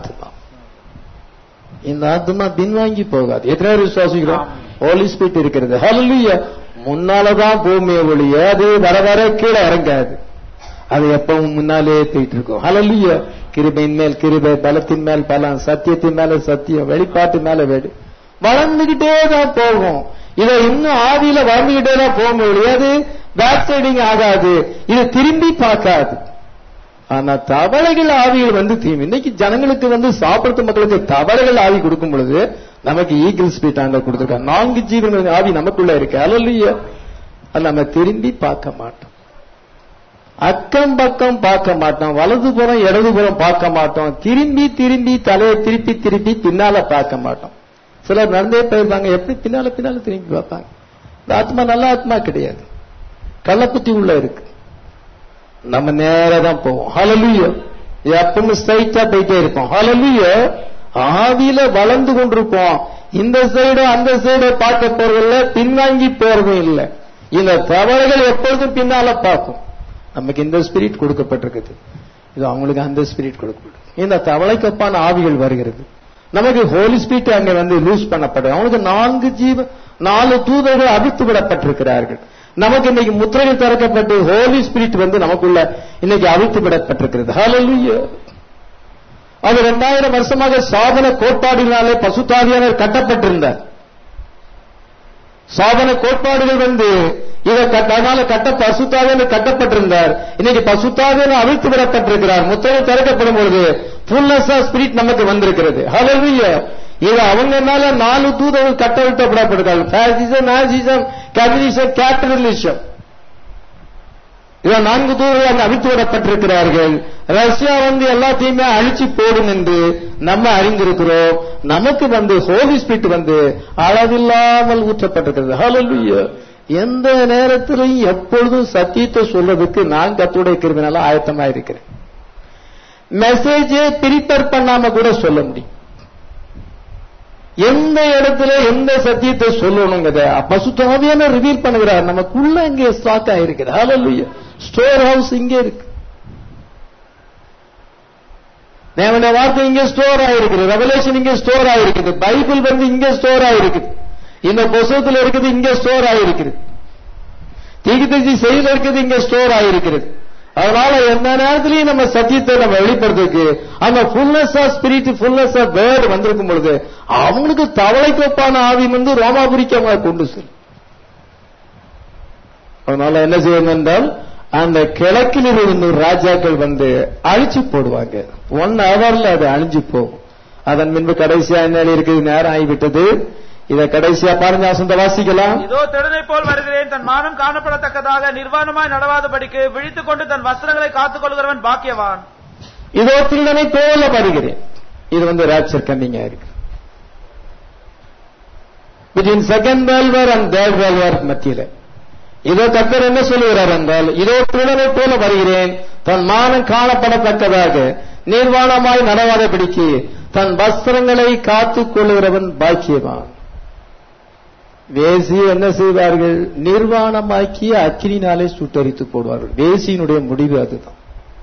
இந்த ஆத்மா பின்வாங்கி போகாது. எத்தனை பேர் விசுவாசிக்கிறோம்? ஹோலி ஸ்பிரிட் இருக்கிறது. ஹல்லேலூயா. முன்னாலதான் பூமியை ஒளிய அது வர வர கீழே இறங்காது. அது எப்பவும் முன்னாலே போயிட்டு இருக்கும். ஹல்லேலூயா. கிருபையின் மேல் கிருபை, பலத்தின் மேல் பலம், சத்தியத்தின் மேல சத்தியம், வெளிப்பாட்டு மேல வேடு வளர்ந்துகிட்டே தான் போகும். இதை இன்னும் ஆவியில வளர்ந்துகிட்டே தான் போக முடியாது. பேக் சைடிங் ஆகாது. இது திரும்பி பார்க்காது. ஆனா தவளைகள் ஆவிகள் வந்து தீமை. இன்னைக்கு ஜனங்களுக்கு சாப்பிடுற மக்களுக்கு தவளைகள் ஆவி கொடுக்கும் பொழுது நமக்கு ஈகிள் ஸ்பிரிட் ஆண்டவர் கொடுத்திருக்காங்க. 4 ஜீவன் ஆவி நமக்குள்ள இருக்கு. அல்லேலூயா. அது நம்ம திரும்பி பார்க்க மாட்டோம், அக்கம் பக்கம் பார்க்க மாட்டோம், வலதுபுறம் இடதுபுறம் பார்க்க மாட்டோம், திரும்பி திரும்பி தலையை திருப்பி திருப்பி பின்னால பார்க்க மாட்டோம். சிலர் நடந்தே போயிருப்பாங்க, எப்படி பின்னால பின்னால திரும்பி பார்ப்பாங்க. இந்த ஆத்மா நல்ல ஆத்மா கிடையாது, கள்ளப்புத்தி உள்ள இருக்கு. நம்ம நேரா தான் போவோம். ஹல்லேலூயா. எப்பவும் ஸ்ட்ரைட்டா போயிட்டே இருப்போம். ஹல்லேலூயா. ஆவியில வளர்ந்து கொண்டிருப்போம். இந்த சைடு அந்த சைடு பார்க்க போறதில்ல, பின்வாங்கி போறதும் இல்லை. இந்த தவறுகள் எப்பொழுதும் பின்னால பார்க்கும். நமக்கு இந்த ஸ்பிரிட் கொடுக்கப்பட்டிருக்குது, இது அவங்களுக்கு அந்த ஸ்பிரிட் கொடுக்கப்பட்டிருக்கு. இந்த தவளைக்கு ஒப்பான ஆவிகள் வருகிறது. நமக்கு ஹோலி ஸ்பிரிட் அங்க லூஸ் பண்ணப்படும். அவங்களுக்கு 4 தூதர்கள் அவிழ்த்து விடப்பட்டிருக்கிறார்கள். நமக்கு இன்னைக்கு முத்திரைகள் திறக்கப்பட்டு ஹோலி ஸ்பிரிட் நமக்குள்ள இன்னைக்கு அவிழ்த்து விடப்பட்டிருக்கிறது. ஹல்லேலூயா. அது 2000 வருஷமாக சாதன கோட்பாடுகளாலே பசுத்தாவியானவர் கட்டப்பட்டிருந்தார். சாதன கோட்பாடுகள் இதனால பசுத்தாவியானவர் கட்டப்பட்டிருந்தார். இன்னைக்கு பசுத்தாவியானவர் அவிழ்த்து விடப்பட்டிருக்கிறார். முத்திரைகள் திறக்கப்படும் பொழுது ஃபுல்னஸ் ஆஃப் ஸ்பிரிட் நமக்கு வந்திருக்கிறது. ஹல்லேலூயா. இது அவங்கனால 4 தூதர்கள் கட்டவிழ்த்தப்பட்டிருக்காங்க. பாசிசம், நாசிசம், கம்யூனிசம், கேபிட்டலிசம், இவ 4 தூதர்கள் அங்கு அவிழ்த்து விடப்பட்டிருக்கிறார்கள். ரஷ்யா எல்லாத்தையுமே அழிச்சு போடும் என்று நம்ம அறிந்திருக்கிறோம். நமக்கு ஹோலி ஸ்பிரிட் அளவில்லாமல் ஊற்றப்பட்டிருக்கிறது. ஹல்லேலூயா. எந்த நேரத்திலும் எப்பொழுதும் சத்தியத்தை சொல்றதுக்கு நான் கர்த்தருடைய கிருபையினால ஆயத்தமா இருக்கிறேன். மெசேஜே பிரிப்பேர் பண்ணாம கூட சொல்ல முடியும். எந்த இடத்துல எந்த சத்தியத்தை சொல்லணுங்கிறத பசுத்த ஆவியானவர் ரிவீல் பண்ணுகிறார். நமக்குள்ள இங்கே ஸ்டாக் ஆயிருக்கிறது. ஹல்லேலூயா. ஸ்டோர் ஹவுஸ் இங்கே இருக்கு. தேவனுடைய வார்த்தை இங்கே ஸ்டோர் ஆயிருக்குது. ரெவலேஷன் இங்கே ஸ்டோர் ஆயிருக்குது. பைபிள் இங்கே ஸ்டோர் ஆயிருக்குது. இந்த புத்தகத்தில் இருக்குது, இங்கே ஸ்டோர் ஆயிருக்குது. தீர்க்கதரிசி செயல் இருக்குது, இங்கே ஸ்டோர் ஆயிருக்கிறது. அதனால எந்த நேரத்திலையும் நம்ம சத்தியத்தை நம்ம வெளிப்படுறதுக்கு அந்த fullness of spirit, fullness of word வந்திருக்கும் பொழுது அவங்களுக்கு தவளைக்கொப்பான ஆவி ரோமாபுரிக்கு அவங்க கொண்டு செல்லும். அதனால என்ன செய்யணும் என்றால் அந்த கிழக்கில் இருந்து ராஜாக்கள் அழிச்சு போடுவாங்க. 1 ஹவர்ல அது அழிஞ்சு போகும். அதன் முன்பு கடைசியா என்ன இருக்குது, நேரம் ஆகிவிட்டது. இத கடைசியா பாருங்க, வசந்த வாசிக்கலாம். இதோ திருடனை போல் வருகிறேன், தன் மானம் காணப்படத்தக்கதாக நிர்வாணமாய் நடவாதபடிக்கு விழித்துக் கொண்டு தன் வஸ்திரங்களை காத்துக் கொள்கிறவன் பாக்கியவான். இதோ திருடனை போல வருகிறேன். இது ராப்சர் கம்மிங்கா இருக்கு. Between second world war and third world war மத்தியில இதோ கர்த்தர் என்ன சொல்லுகிறார் என்றால், இதோ திருடனை போல வருகிறேன், தன் மானம் காணப்படத்தக்கதாக நிர்வாணமாய் நடவாதபடிக்கு தன் வஸ்திரங்களை காத்துக் கொள்கிறவன் பாக்கியவான். வேசி என்ன செய்வார்கள், நிர்வாணமாக்கி அக்கினினாலே சுட்டரித்து போடுவார்கள். வேசியினுடைய முடிவு அதுதான்.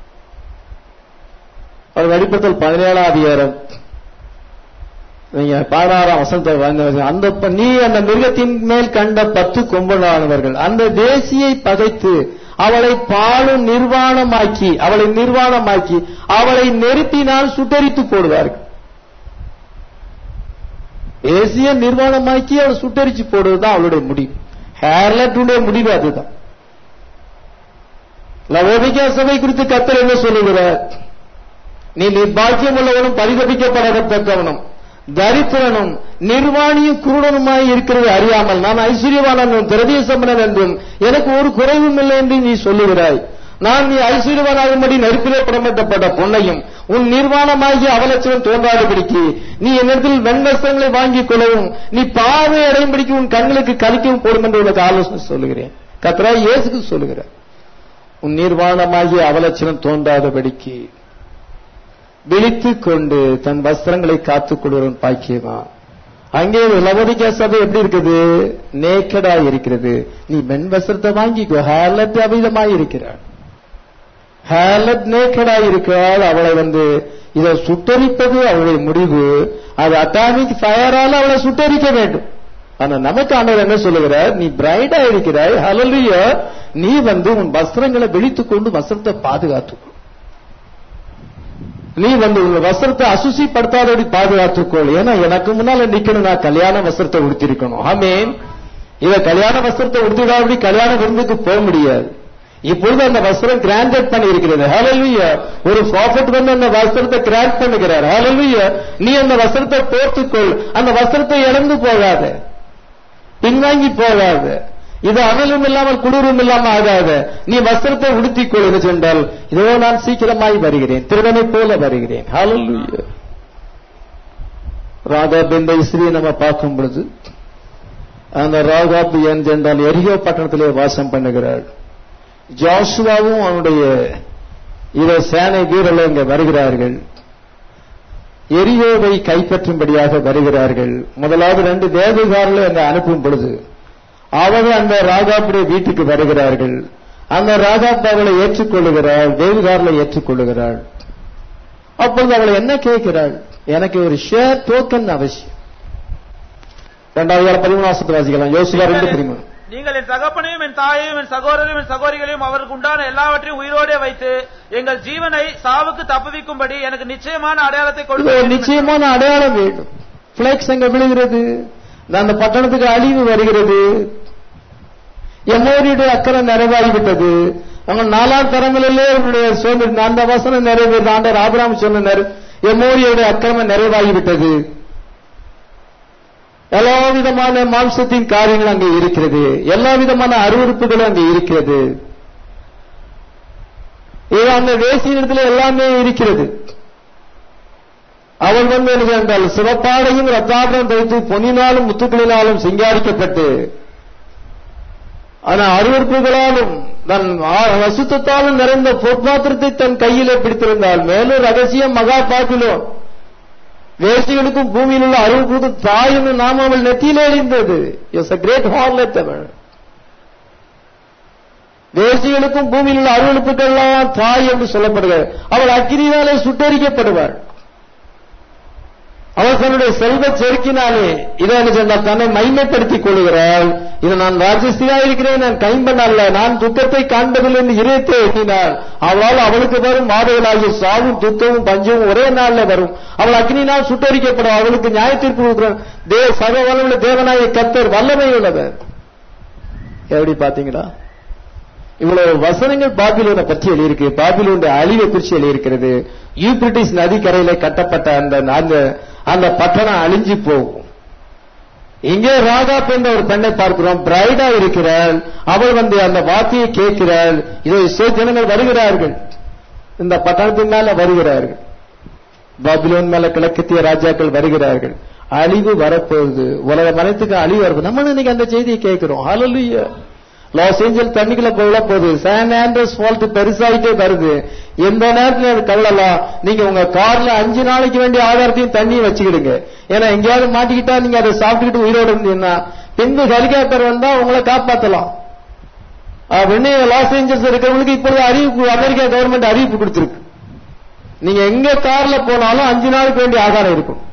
வெளிப்படுத்தல் 17ஆம் அதிகாரம் நீங்க 16ஆம் வசனத்தை நீ அந்த மிருகத்தின் மேல் கண்ட 10 கொம்பனானவர்கள் அந்த வேசியை பகைத்து அவளை பாலும் நிர்வாணமாக்கி அவளை நெருப்பினால் சுட்டரித்து போடுவார்கள். வேசிய நிர்வாணமாக்கி அவளை சுட்டரிச்சு போடுவதுதான் அவளுடைய முடிவு. ஹேர்லட்டுடைய முடிவு அதுதான். லவோதிக்கா சபை குறித்து கர்த்தர் என்ன சொல்லுகிறார், நீ நிர்பாக்கியம் உள்ளவனும் பரிதபிக்கப்படத்தக்கவனும் தரித்திரனும் நிர்வாணியும் குருடனுமாய் இருக்கிறது அறியாமல் நான் ஐஸ்வர்யவானும் திரவிய சம்பளம் என்றும் எனக்கு ஒரு குறைவும் இல்லை என்று நீ சொல்லுகிறாய். நான் நீ ஐஸ்வர்யவானாகும்படி நெருப்பிலே புறப்பட்டப்பட்ட பொன்னையும் உன் நிர்வாணமாகிய அவலட்சணம் தோன்றாதபடிக்கு நீ என்னிடத்தில் வெண்வஸ்திரங்களை வாங்கிக் கொள்ளவும் நீ பார்வை அடையும்படிக்கு உன் கண்களுக்கு கலிக்கவும் போடும் என்று உனக்கு ஆலோசனை சொல்லுகிறேன். கர்த்தராகிய இயேசுக்கு சொல்லுகிறார், உன் நிர்வாணமாகிய அவலட்சணம் தோன்றாதபடிக்கு விழித்துக் கொண்டு தன் வஸ்திரங்களை காத்துக் கொள்வன் பாக்கியமா. அங்கே லவோதிக்கா சபை எப்படி இருக்குது, நேக்கடா இருக்கிறது. நீ மென் வஸ்திரத்தை வாங்கிக்கோ. ஹேர்லட் அவிதமாய் இருக்கிறாள், ஹேர்லட் நேக்கடா இருக்கிறாள். அவளை இதை சுட்டரிப்பது அவளுடைய முடிவு. அது அட்டாமிக் ஃபயரால் அவளை சுட்டரிக்க வேண்டும். ஆனா நமக்கு ஆண்டவர் என்ன சொல்லுகிறார், நீ பிரைடா இருக்கிறாய், ஹல்லேலூயா, நீ உன் வஸ்திரங்களை விழித்துக் கொண்டு வஸ்திரத்தை பாதுகாத்துக்கோ. நீ உன் வஸ்திரத்தை அசுசிப்படுத்தாதபடி பாதுகாத்துக்கொள். ஏன்னா எனக்கு முன்னால நிக்கணும், நான் கல்யாண வஸ்திரத்தை உடுத்திருக்கணும். ஆமேன். இத கல்யாண வஸ்திரத்தை உடுத்திடாதபடி கல்யாண விருந்துக்கு போக முடியாது. இப்பொழுது அந்த வஸ்திரம் கிராண்டட் பண்ணி இருக்கிறது. ஹல்லேலூயா. ஒரு ப்ராஃபட் வந்து அந்த வஸ்திரத்தை கிராண்ட் பண்ணுகிறார். ஹல்லேலூயா. நீ அந்த வஸ்திரத்தை போர்த்துக்கொள், அந்த வஸ்திரத்தை இழந்து போகாத, பின்வாங்கி போகாத. இது அனலும் இல்லாமல் குளிரும் இல்லாமல் ஆகாத. நீ வஸ்திரத்தை உடுத்திக்கொள் என்று சொன்னால், இதோ நான் சீக்கிரமாய் வருகிறேன், திருடனை போல வருகிறேன். ஹல்லேலூயா. ராகாப் என்ற ஸ்திரியை நம்ம பார்க்கும் பொழுது, அந்த ராகாப் என்றால் எரிகோ பட்டணத்திலே வாசம் பண்ணுகிறாள். ஜோசுவாவும் அவனுடைய சேனை வீரர்கள் இங்க வருகிறார்கள், எரியோவை கைப்பற்றும்படியாக வருகிறார்கள். முதலாவது 2 தேவகாரர்களை அங்க அனுப்பும் பொழுது அவர்கள் அந்த ராகாப்புடைய வீட்டுக்கு வருகிறார்கள். அந்த ராகாப் அவளை ஏற்றுக்கொள்ளுகிறாள், தேவகாரர்களை ஏற்றுக்கொள்ளுகிறாள். அப்பொழுது அவளை என்ன கேட்கிறாள்? எனக்கு ஒரு ஷேர் டோக்கன் அவசியம். 2:13 வாசிக்கலாம். யோசுவா 2:13. நீங்கள் என் தகப்பனையும் என் தாயையும் என் சகோதரையும் என் சகோதரிகளையும் அவருக்கு உண்டான எல்லாவற்றையும் உயிரோடே வைத்து எங்கள் ஜீவனை சாவுக்கு தப்புவிக்கும்படி எனக்கு நிச்சயமான அடையாளத்தை கொடுக்க. நிச்சயமான அடையாளம் வேண்டும். பிளேக்ஸ் அங்க விழுகிறது, அந்த பட்டணத்துக்கு அழிவு வருகிறது, எமோரியுடைய அக்கறை நிறைவாகிவிட்டது. அவங்க 4 தரங்களிலே அந்த வசனம் நிறைவேறு. ஆண்டவர் ஆபிரகாம் சொன்ன எமோரியுடைய அக்கிரமம் நிறைவாகிவிட்டது. எல்லா விதமான மாம்சத்தின் காரியங்கள் அங்கே இருக்கிறது, எல்லா விதமான அருவருப்புகளும் அங்கே இருக்கிறது. அந்த வேசியிடத்தில் எல்லாமே இருக்கிறது. அவள் வந்து என்ன என்றால் சிவப்பாடையும் ரத்தாபம் தைத்து பொன்னினாலும் முத்துக்களினாலும் சிங்காரிக்கப்பட்டு, ஆனால் அருவருப்புகளாலும் தன் அசுத்தத்தாலும் நிறைந்த பொற்பாத்திரத்தை தன் கையிலே பிடித்திருந்தாள். மேலும் ரகசியம் மகா பாபிலோன், வேசிகளுக்கும் பூமியில் உள்ள அருள்புது தாயும் நாம அவள் நெத்தியிலே எறிந்தது. It's a great harlot. அவள் வேசிகளுக்கும் பூமியில் உள்ள அருள்புக்கள் எல்லாம் தாய் என்று சொல்லப்படுகிறார். அவள் அக்கினியாலே சுட்டரிக்கப்படுவாள். அவள் தன்னுடைய செல்வ செருக்கினாலே இதை சொன்னால் தன்னை மைமைப்படுத்திக் கொள்கிறாள். இது நான் ராஜஸ்திரியா இருக்கிறேன், நான் கைம்பெண் அல்ல, நான் துக்கத்தை காண்பதில் என்று இதயத்தை எண்ணினாள். அவளால் அவளுக்கு வரும் மாதங்களாகிய சாவும் துக்கமும் பஞ்சமும் ஒரே நாள்ல வரும். அவள் அக்னினால் சுட்டரிக்கப்படும். அவளுக்கு நியாயத்தீர்ப்பு கொடுக்கிறார். சர்வ வல்லமுள்ள தேவனாய கர்த்தர் வல்லமை உள்ளவர். எப்படி பாத்தீங்களா? இவ்வளவு வசனங்கள் பாபிலோனை பற்றி எழுதியிருக்கு. பாபிலோனுடைய அழிவை குறித்து எழுதியிருக்கிறது. யூப்ரட்டிஸ் நதிக்கரையில கட்டப்பட்ட அந்த பட்டணம் அழிஞ்சு போகும். இங்கே ராகாப் என்ற ஒரு பெண்ணை பார்க்கிறோம், பிரைடா இருக்கிறாள். அவள் வந்து அந்த வார்த்தையை கேட்கிறாள். இதை ஜனங்கள் வருகிறார்கள், இந்த பட்டணத்தின் மேல வருகிறார்கள், பாபிலோன் மேல கிழக்கத்திய ராஜாக்கள் வருகிறார்கள். அழிவு வரப்போகுது, உலகம் அனைத்துக்கு அழிவு வரப்போகுது. நம்ம இன்னைக்கு அந்த செய்தியை கேட்கிறோம். ஹல்லேலூயா. லாஸ் ஏஞ்சல் தண்ணிக்குள்ள போல போகுது, சான் ஆண்ட்ரஸ் ஃபால்ட் பெருசாயிட்டே வருது. எந்த நேரத்தில் அது கவலாம். நீங்க உங்க கார்ல 5 நாளைக்கு வேண்டிய ஆதாரத்தையும் தண்ணியும் வச்சுக்கிடுங்க. ஏன்னா எங்கேயாவது மாட்டிக்கிட்டா நீங்க அதை சாப்பிட்டுக்கிட்டு உயிரோடு இருந்தீங்கன்னா பின்பு ஹெலிகாப்டர் வந்தா உங்களை காப்பாற்றலாம். அப்படின்னு லாஸ் ஏஞ்சல்ஸ் இருக்கிறவங்களுக்கு இப்பொழுது அறிவிப்பு, அமெரிக்கா கவர்மெண்ட் அறிவிப்பு கொடுத்திருக்கு. நீங்க எங்க கார்ல போனாலும் 5 நாளுக்கு வேண்டிய ஆதாரம் இருக்கும்.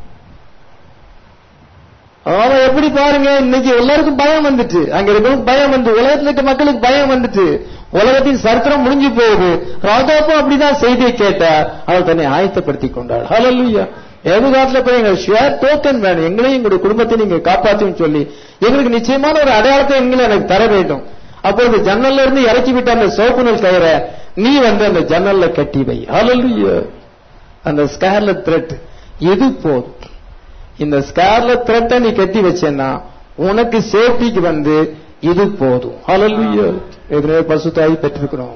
அவன் எப்படி பாருங்க, இன்னைக்கு எல்லாருக்கும் பயம் வந்துட்டு, அங்க இருக்கிறவங்க பயம் வந்து, உலகத்தில் இருக்க மக்களுக்கு பயம் வந்துட்டு, உலகத்தின் சரித்திரம் முடிஞ்சு போகுது. ராஜாப்பும் அப்படிதான் செய்தியை கேட்டார். அவள் தன்னை ஆயத்தப்படுத்திக் கொண்டாள். ஹல்லேலூயா. எதிர்காலத்தில் போய் எங்க ஷேர் டோக்கன் வேணும், எங்களையும் எங்களுடைய குடும்பத்தை நீங்க காப்பாற்றும் சொல்லி எங்களுக்கு நிச்சயமான ஒரு அடையாளத்தை எங்களை எனக்கு தர வேண்டும். அப்பொழுது ஜன்னல்ல இருந்து இறக்கி விட்ட அந்த சோப்பு நூல் கயிறை நீ வந்து அந்த ஜன்னல்ல கட்டி வை. ஹல்லேலூயா. அந்த ஸ்கார்லட் த்ரெட் இது போதும். இந்த ஸ்கார்லட் த்ரெட்டை நீ கட்டி வச்சேன்னா உனக்கு சேஃப்டிக்கு வந்து இது போதும். ஹல்லேலூயா. ஏற்கனவே பரிசுத்தாவி பெற்றிருக்கிறோம்,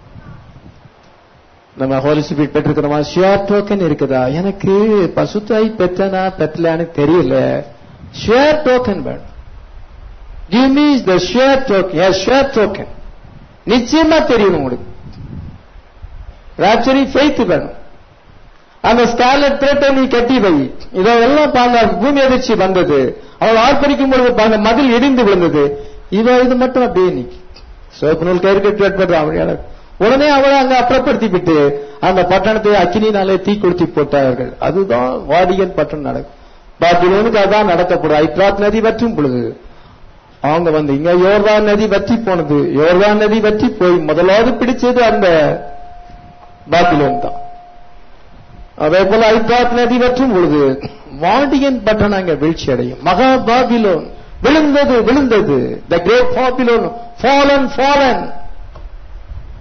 நம்ம ஹோலி ஸ்பிரிட் பெற்றிருக்கிறோமா? ஷேர் டோக்கன் இருக்குதா? எனக்கு பரிசுத்தாவி பெற்றனா பெற்றலான்னு தெரியல, ஷேர் டோக்கன் வேணும். Give me the share token. Yes, share token. நிச்சயமா தெரியும் உங்களுக்கு. ராப்சரி ஃபெய்த் வேணும். அந்த ஸ்கார்லட் த்ரெட்டை நீ கட்டி வை. இதெல்லாம் பாங்க, பூமி அதிர்ச்சி வந்தது, அவள் ஆர்ப்பரிக்கும் பொழுது பாங்க மதில் இடிந்து விழுந்தது. இது மட்டும் அப்படியே நீக்கி சோப்பு நூல் கயிறு கட்டி அவள் உடனே அவளை அங்க அப்புறப்படுத்திவிட்டு அந்த பட்டணத்தை அக்கினினாலே தீ கொளுத்தி போட்டார்கள். அதுதான் வாடிகன் பட்டணம் நடக்கும். பாபிலோனுக்கு அதான் நடக்கப்படும். ஐப்ராத் நதி வற்றும் பொழுது அவங்க வந்து இங்க யோர்தான் நதி வற்றி போனது. யோர்தான் நதி வற்றி போய் முதலாவது பிடிச்சது அந்த பாபிலோன் தான். அதே போல ஐப்ராத் நதி வற்றும் பொழுது வாடிகன் பட்டணம் அங்க வீழ்ச்சி அடையும். மகா பாபிலோன் விழுந்தது. The great Babylon fallen.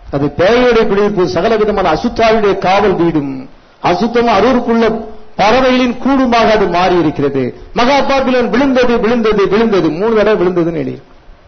அது பேயோடைய குடியிருப்பு, சகல விதமான அசுத்தாவுடைய காவல் வீடும், அசுத்தம் அருவருக்குள்ள பறவைகளின் கூடுமாக அது மாறி இருக்கிறது. மகா பாபிலோன் விழுந்தது விழுந்தது விழுந்தது, 3 தடவை விழுந்ததுன்னு எழுதி.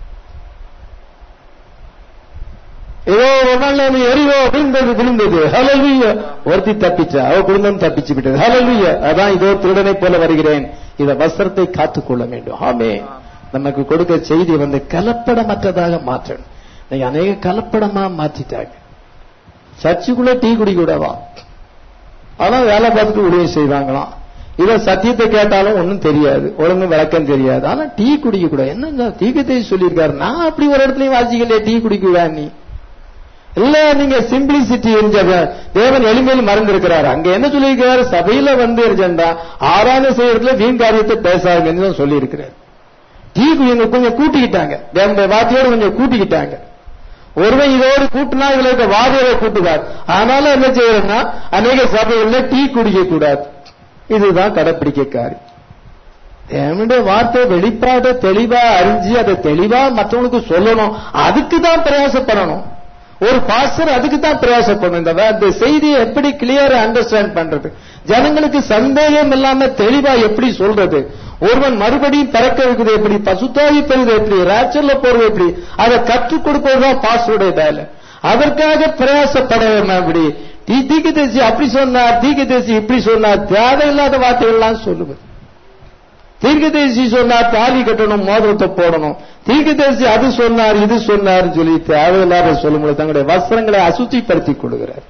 ஏதோ ஒரு நாள் எரியோ விழுந்தது விழுந்தது. ஹல்லேலூயா. ஒருத்தி தப்பிச்சா, அவ குடும்பம் தப்பிச்சு விட்டது. ஹல்லேலூயா. அதான் இதோ திருடனை போல வருகிறேன், இத வஸ்திரத்தை காத்துக்கொள்ள வேண்டும். ஆமென். நமக்கு கொடுக்க செய்தி கலப்படமற்றதாக மாற்றணும். நீங்க அநேக கலப்படமா மாத்திட்டாங்க. சர்ச்சுக்குள்ள டீ குடிக்கூடவா, ஆனா வேலை பார்த்துட்டு ஊழியம் செய்வாங்களாம். இத சத்தியத்தை கேட்டாலும் ஒன்னும் தெரியாது, ஒழுங்கு விளக்கம் தெரியாது. ஆனா டீ குடிக்க கூட என்ன தீர்க்கத்தை சொல்லியிருக்காரு. நான் அப்படி ஒரு இடத்துலயும் வாசிக்கலையே டீ குடிக்குவா நீ இல்ல. நீங்க சிம்பிளிசிட்டி தேவன் எளிமையில் மறந்திருக்கிறார். அங்க என்ன சொல்லியிருக்கிறார், சபையில ஆராதனை செய்யறதுல வீண் காரியத்தை பேசாதுன்னு சொல்லி இருக்கிறார். டீ கொஞ்சம் கூட்டிக்கிட்டாங்க, வார்த்தையோடு கொஞ்சம் கூட்டிக்கிட்டாங்க. ஒருவன் இதோடு கூட்டினா இதுல வாதியோட கூட்டுவார். ஆனாலும் என்ன செய்யறதுன்னா அநேக சபைகள்ல டீ குடிக்க கூடாது. இதுதான் கடைப்பிடிக்க காரியம். தேவனுடைய வார்த்தை வெளிப்பாட தெளிவா அறிஞ்சு அதை தெளிவா மற்றவங்களுக்கு சொல்லணும். அதுக்கு தான் பிரயாசப்படணும். ஒரு பாஸ்டர் அதுக்கு தான் பிரயாசப்படணும். இந்த செய்தியை எப்படி கிளியரா அண்டர்ஸ்டாண்ட் பண்றது, ஜனங்களுக்கு சந்தேகம் இல்லாம தெளிவா எப்படி சொல்றது, ஒருவன் மறுபடியும் பிறக்க வைக்கிறது எப்படி, பசுத்தாவி பெறுவது எப்படி, ராச்சல்ல போறது எப்படி, அதை கற்றுக் கொடுப்பதுதான் பாஸ்டருடைய வேலை. அதற்காக பிரயாசப்பட வேண்டாம். அப்படி தீர்க்கதரிசி அப்படி சொன்னார், தீர்க்கதரிசி இப்படி சொன்னார், தேவையில்லாத வார்த்தைகள்லாம் சொல்லுவது. தீர்க்கதரிசி சொன்னார் தாலி கட்டணும், மோதிரத்தை போடணும், தீர்க்கதரிசி அது சொன்னார் இது சொன்னார் சொல்லி தேவையில்லாத சொல்லும்போது தங்களுடைய வஸ்திரங்களை அசுத்திப்படுத்திக் கொள்கிறார்.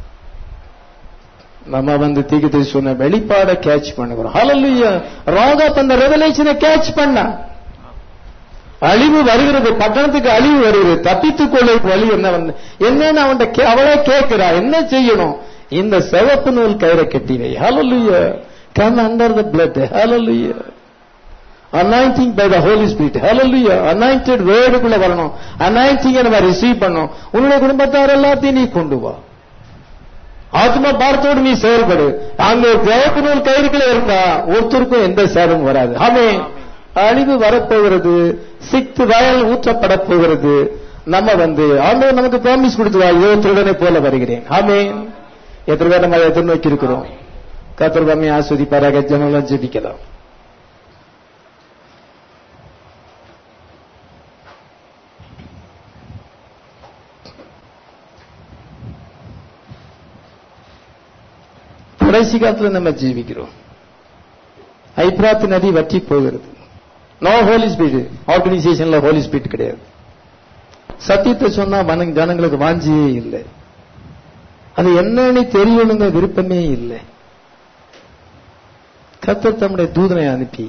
நம்ம தீர்க்கதரிசி சொன்ன வெளிப்பாட கேட்ச் பண்ணுகிறோம். ஹல்லேலூயா. ராகாப் அந்த ரெவலேஷனை கேட்ச் பண்ணா. அழிவு வருகிறது, பட்டணத்துக்கு அழிவு வருகிறது, தப்பித்துக் கொள்ள வழி என்னன்னு அவளே கேட்கிறா. என்ன செய்யணும், இந்த சிவப்பு நூல் கயிறை கட்டிவை. ஹல்லேலூயா. Come under the blood. Hallelujah. Anointing by the Holy Spirit. Hallelujah. Anointed word குள்ள வரணும். Anointing நம்ம ரிசீவ் பண்ணணும். உன்னுடைய குடும்பத்தார் எல்லாத்தையும் நீ கொண்டு வா. ஆத்ம பாரத்தோடு நீ செயல்படு. அங்க சிவப்பு நூல் கயிறுக்குள்ள இருந்தா ஒருத்தருக்கும் எந்த சேதமும் வராது. ஆமென். அழிவு வரப்போகிறது, சிக்து வயல் ஊற்றப்பட போகிறது. நம்ம ஆண்டவர் நமக்கு ப்ராமிஸ் கொடுத்துவா, இதோ திருடனை போல வருகிறேன். ஆமென். எத்தனை பேர் நம்ம எதிர்நோக்கி இருக்கிறோம். கர்த்தர் நம்மை ஆசீர்வதிப்பாராக. ஜனங்கள் ஜெபிக்கலாம். கடைசி காலத்தில் நம்ம ஜீவிக்கிறோம். ஐப்ராத் நதி வற்றி போகிறது. No Holy Spirit. ஆர்கனைசேஷன்ல ஹோலி ஸ்பிரிட் கிடையாது. சத்தியத்தை சொன்னா ஜனங்களுக்கு வாஞ்சியே இல்லை. அது என்னன்னு தெரியணுங்க விருப்பமே இல்லை. கர்த்தர் தம்முடைய தூதனை அனுப்பி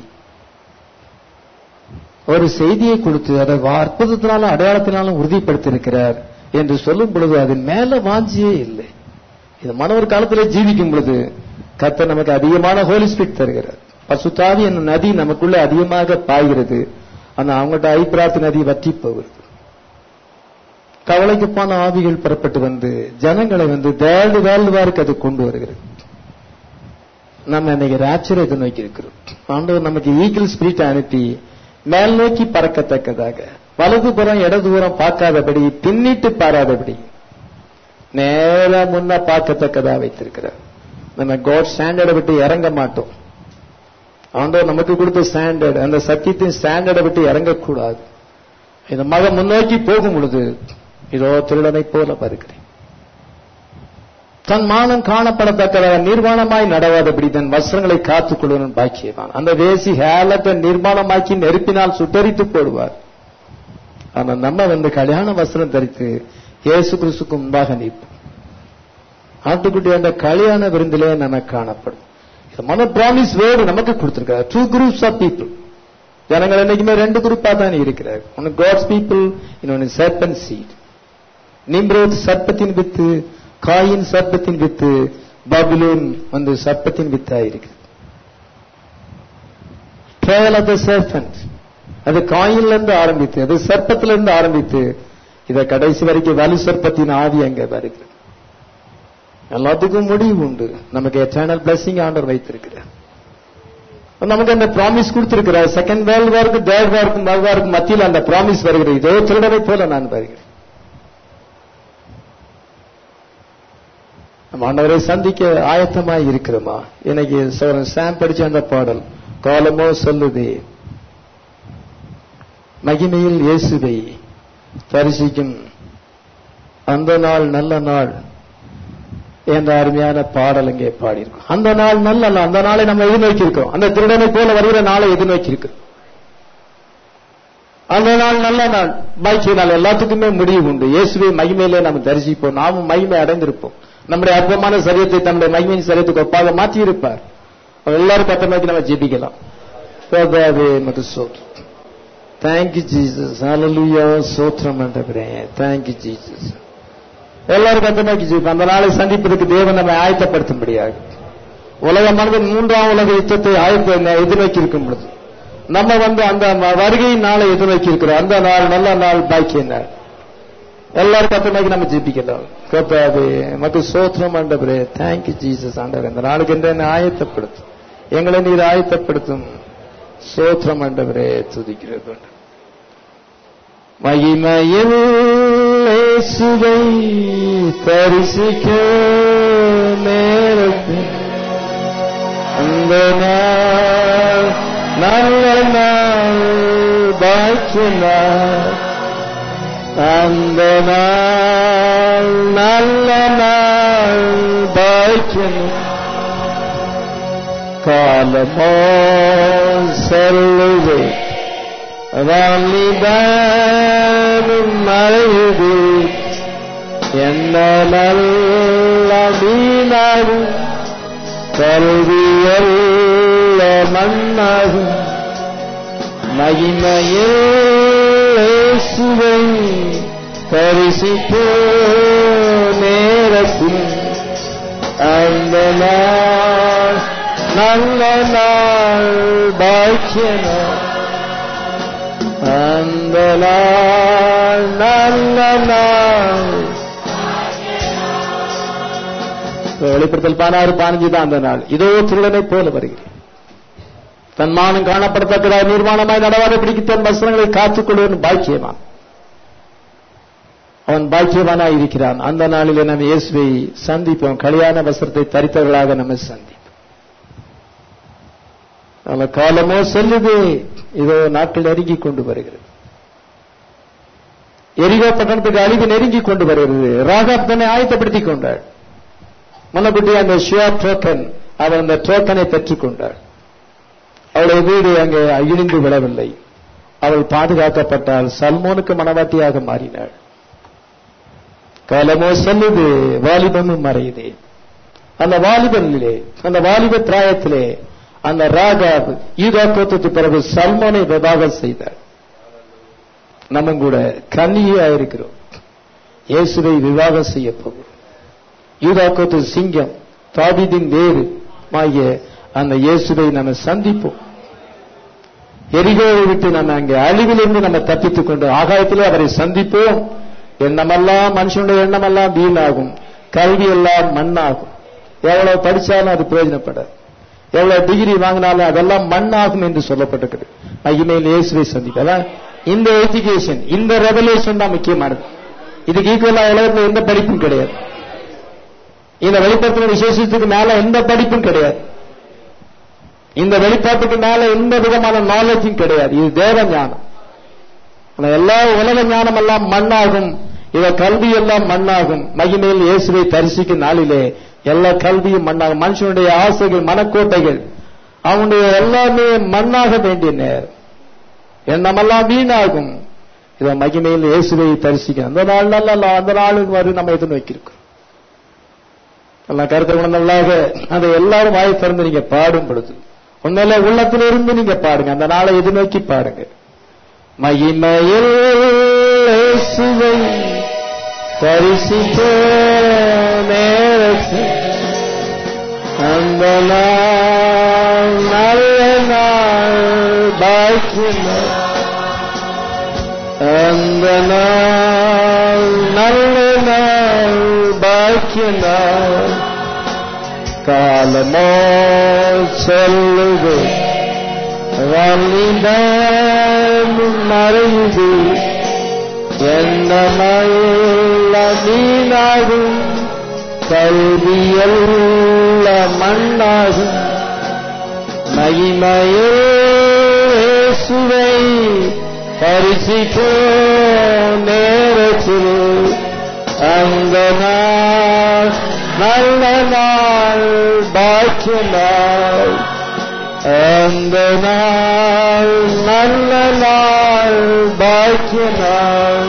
ஒரு செய்தியை கொடுத்து அதை அற்புதத்தினாலும் அடையாளத்தினாலும் உறுதிப்படுத்தியிருக்கிறார் என்று சொல்லும் பொழுது அதன் மேல வாஞ்சியே இல்லை. இது மனவர் காலத்திலே ஜீவிக்கும் பொழுது கர்த்தர் நமக்கு அதிகமான ஹோலி ஸ்பிரிட் தருகிறார். பசுத்தாவி என்னும் நதி நமக்குள்ள அதிகமாக பாய்கிறது. ஆனா அவங்கள்ட்ட ஐப்ராத் நதி வற்றி போகிறது. கவலைக்கு போன ஆவிகள் புறப்பட்டு ஜனங்களை தேர்டு வேர்ல்டு வாருக்கு அது கொண்டு வருகிறது. நம்ம இன்னைக்கு ராப்சரை நோக்கி இருக்கிறோம். ஆண்டவர் நமக்கு ஈகிள் ஸ்பிரிட் அனுப்பி மேல் நோக்கி பறக்கத்தக்கதாக, வலது புறம் இடது புறம் பார்க்காதபடி, பின்னிட்டு பாராதபடி நேரா முன்ன பார்க்கத்தக்கதா வைத்திருக்கிறார். நம்ம காட் ஸ்டாண்டர்டை விட்டு இறங்க மாட்டோம். ஆண்டவர் நமக்கு கொடுத்த ஸ்டாண்டர்ட், அந்த சத்தியத்தின் ஸ்டாண்டர்டை விட்டு இறங்கக்கூடாது. இந்த மகன் முன்னோக்கி போகும் பொழுது இதோ திருடனை போல வருகிறேன். தன் மானம் காணப்படத்தக்கதாக நிர்வாணமாய் நடவாதபடி தன் வஸ்திரங்களை காத்துக் கொள்வன் பாக்கியவான். அந்த வேசி ஹேலத்தை நிர்மாணமாக்கி நெருப்பினால் சுட்டரித்து போடுவார். ஆனா நம்ம கல்யாண வஸ்திரம் தரித்து இயேசு கிறிஸ்துக்கு முன்பாக நிற்போம். ஆட்டுக்குட்டி அந்த கல்யாண விருந்திலே நமக்கு காணப்படும். மன பிராமிஸ் வேர்டு நமக்கு கொடுத்திருக்கிறார். 2 groups of people. ஜனங்கள் என்னைக்குமே 2 குரூப்பா தான் இருக்கிறார். ஒன்னு காட்ஸ் பீப்புள், இன்னொன்னு சர்பன்ட் சீட். நிம்ரோத் சர்ப்பத்தின் வித்து, காயின் சர்ப்பத்தின் வித்து, பாபிலோன் சர்ப்பத்தின் வித்தா இருக்கு. ட்ரையல் ஆஃப் தி சர்பன்ட், அது காயின்ல இருந்து ஆரம்பித்து, அது சர்ப்பத்திலிருந்து ஆரம்பித்து, இத கடைசி வரைக்கும் வலு சர்ப்பத்தின் ஆவி அங்க வருகிறது. எல்லாத்துக்கும் முடிவு உண்டு. நமக்கு எட்டர்னல் பிளஸிங் ஆண்டவர் வைத்திருக்கிறார். நமக்கு அந்த ப்ராமிஸ் கொடுத்திருக்கிறார். செகண்ட் வேர்ல்ட் வாருக்கு, தேர்ட் வாருக்கு மத்தியில் அந்த ப்ராமிஸ் வருகிறது. இதோ திருடனை போல நான் வருகிறேன். ஆண்டவரை சந்திக்க ஆயத்தமாய் இருக்கிறோமா? இன்னைக்கு சாம் படிச்ச அந்த பாடல் காலமோ சொல்லுதே மகிமையில் இயேசுவை தரிசிக்கும் அந்த நாள் நல்ல நாள் என்ற அருமையான பாடல் இங்கே பாடியிருக்கோம். அந்த நாள் நல்ல நாள், அந்த நாளை நம்ம எதிர்நோக்கி இருக்கிறோம். அந்த திருடனை போல வருகிற நாளை எதிர்நோக்கி இருக்கிறோம். அந்த நாள் நல்ல நாள், பாக்கிய நாள். எல்லாத்துக்குமே முடிவு உண்டு. இயேசுவை மகிமையிலே நம்ம தரிசிப்போம். நாமும் மகிமை அடைந்திருப்போம். நம்முடைய அற்பமான சரீரத்தை தன்னுடைய மகிமையின் சரீரத்துக்கு ஒப்பாக மாற்றி இருப்பார். எல்லாரும் கத்த நோக்கி நம்ம ஜெபிக்கலாம். தேங்க்யூ ஜீசஸ், ஹல்லேலூயா, ஸ்தோத்திரம் ஆண்டவரே, தேங்க்யூ ஜீசஸ். எல்லாரும் கத்த நோக்கி ஜெபிப்போம். அந்த நாளை சந்திப்பதற்கு தேவன் நம்மை ஆயத்தப்படுத்தும்படியாக உலகமானது 3ஆம் உலக யுத்தத்தை எதிர்நோக்கி இருக்கும் பொழுது நம்ம அந்த வருகையின் நாளை எதிர்நோக்கி இருக்கிறோம். அந்த நாள் நல்ல நாள், பாக்கிய நாள். எல்லாரும் கத்த நோக்கி நம்ம ஜெபிக்கலாம். கர்த்தாவே மக்கு ஸ்தோத்திரம் ஆண்டவரே, தேங்க்யூ ஜீசஸ். ஆண்டவரே இந்த நாளுக்கு என்ன ஆயத்தப்படுத்தும், எங்களை நீர் ஆயத்தப்படுத்தும். ஸ்தோத்திரம் ஆண்டவரே, துதிக்கிறது. மகிமையில் இயேசுவை தரிசிக்க நேரத்தில் அந்த நாள் நல்ல நாள், பாக்கிய நாள். அந்த நாள் நல்ல நாள், பாக்கிய நாள். காலமோ செல்லுவே வாலிபனும் மறையுது என்ன நல்ல வீணாகும் கல்வியல்ல மண்ணாகும். மகிமையில் இயேசுவை தரிசிப்போ நேரத்தில் அந்த நாள் நல்ல நாள், பாக்கிய நாள். அந்த நாள் நல்ல நாள். வெளிப்படுத்தல் 16:15 தான் அந்த நாள். இதோ திருடனை போல வருகிறேன், தன் மானம் காணப்படத்தக்கதாக நிர்வாணமாய் நடவாதபடிக்கு தன் வசனங்களை காத்துக்கொள்வன் பாக்கியவான். அவன் பாக்கியவானாய் இருக்கிறான். அந்த நாளிலே நம்ம இயேசுவை சந்திப்போம். கல்யாண வஸ்திரத்தை தரித்தவர்களாக நம்ம சந்திப்போம். காலமோ செல்லுது, இதோ நாட்கள் நெருங்கி கொண்டு வருகிறது. எரிகோ பட்டணத்துக்கு அழிவு நெருங்கி கொண்டு வருகிறது. ராகாப் தன்னை ஆயத்தப்படுத்திக் கொண்டாள். முன்னபடி அந்த ஷியார் டோக்கன், அவள் அந்த டோக்கனை பெற்றுக் கொண்டாள். அவளுடைய வீடு அங்கே இழிந்து விடவில்லை. அவள் பாதுகாக்கப்பட்டால் சல்மோனுக்கு மனவாட்டியாக மாறினாள். காலமோ செல்லுது, வாலிபமும் மறையுதே. அந்த வாலிபனிலே, அந்த வாலிப பிராயத்திலே அந்த ராகாப் யூதாக்கோத்துக்கு பிறகு சல்மோனை விவாகம் செய்தார். நம்ம கூட கன்னியா இருக்கிறோம். இயேசுவை விவாகம் செய்ய போகிறோம். யூதாக்கோத்து சிங்கம், தாவீதின் வேறு ஆகிய அந்த இயேசுவை நம்ம சந்திப்போம். எரிகோவை விட்டு நம்ம அங்கே அழிவிலிருந்து நம்ம தப்பித்துக் கொண்டு ஆகாயத்திலே அவரை சந்திப்போம். எண்ணமெல்லாம், மனுஷனுடைய எண்ணமெல்லாம் வீணாகும், கல்வி எல்லாம் மண்ணாகும். எவ்வளவு படிச்சாலும் அது பிரயோஜனப்படாது, எவ்வளவு டிகிரி வாங்கினாலும் அதெல்லாம் மண்ணாகும் என்று சொல்லப்பட்டிருக்கிறது. மகிமையில் இயேசுவை சந்திப்பதா இந்த எஜுகேஷன், இந்த ரெவல்யூஷன் தான் முக்கியமானது. இதுக்கு ஈக்குவலா உலகத்தில் எந்த படிப்பும் கிடையாது. இந்த வெளிப்படுத்தின விசேஷத்துக்கு மேல எந்த படிப்பும் கிடையாது. இந்த வெளிப்பாட்டுக்கு மேல எந்த விதமான நாலேஜும் கிடையாது. இது தேவ ஞானம். எல்லா உலக ஞானம் எல்லாம் மண்ணாகும், இவ கல்வி எல்லாம் மண்ணாகும். மகிமையில் இயேசுவை தரிசிக்கும் நாளிலே எல்லா கல்வியும் மண்ணாகும். மனுஷனுடைய ஆசைகள், மனக்கோட்டைகள், அவனுடைய எல்லாமே மண்ணாக வேண்டிய நேரம். எண்ணமெல்லாம் வீணாகும். இத மகிமையில் இயேசுவை தரிசிக்க அந்த நாள் நல்ல, அந்த நாளுக்கு வரும் நம்ம எது நோக்கியிருக்கோம். எல்லாம் கருத்து உணர்ந்தவர்களாக அதை எல்லாரும் வாய் திறந்து நீங்க பாடும் பொழுது உண்மையில உள்ளத்திலிருந்து நீங்க பாடுங்க. அந்த நாளை எது நோக்கி பாடுங்க. மகிமையில் இயேசுவை தரிசிக்க நேரத்தில் அந்த நாள் நல்ல நாள், பாக்கிய நாள். அந்த நாள் நல்ல நாள், பாக்கிய நாள். காலமோ செல்லுது, வாலிபமும் மறையுது, எண்ணமெல்லாம் வீணாகும், கல்வியல்ல மண்ணாகும் மகிமையில் இயேசுவை பரிசிக்கும் நேரத்தில் அந்த நாள் நல்ல நாள் பாக்கிய நாள், அந்த நாள் நல்ல நாள் பாக்கிய நாள்.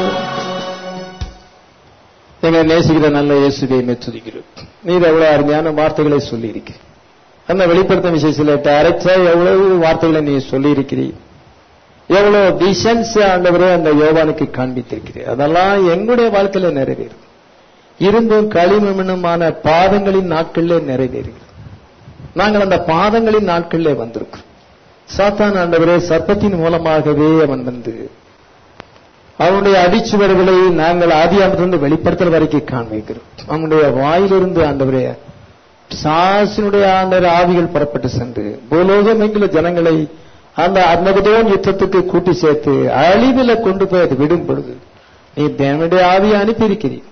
எங்களை நேசிக்கிற நல்ல இயேசுவை துதிக்கிறோம். நீர் எவ்வளவு அருமையான வார்த்தைகளை சொல்லி இருக்க, அந்த வெளிப்படுத்தும் விஷயத்தில் டைரக்டா எவ்வளவு வார்த்தைகளை நீ சொல்லி இருக்கிறீர், எவ்வளவு டிசன்ஸ் ஆண்டவரே அந்த யோவானுக்கு காண்பித்திருக்கிறீர். அதெல்லாம் எங்களுடைய வாழ்க்கையில நிறைவேறும். இருந்தும் களிமண்ணுமான பாதங்களின் நாட்களிலே நிறைவேறுகிறது. நாங்கள் அந்த பாதங்களின் நாட்களிலே வந்திருக்கிறோம். சாத்தான் ஆண்டவரே சர்ப்பத்தின் மூலமாகவே அவன் வந்து அவனுடைய அடிச்சுவர்களை நாங்கள் ஆதியாமத்திலிருந்து வெளிப்படுத்துற வரைக்கும் காண்பிக்கிறோம். அவனுடைய வாயிலிருந்து ஆண்டவரே சாசினுடைய ஆண்டவர் ஆவிகள் புறப்பட்டு சென்று பூலோகம் என்கிற ஜனங்களை அந்த அர்மகதோன் யுத்தத்துக்கு கூட்டி சேர்த்து அழிவில கொண்டு போய் அது விடும் பொழுது நீ தேவனுடைய ஆவியை அனுப்பியிருக்கிறீர்.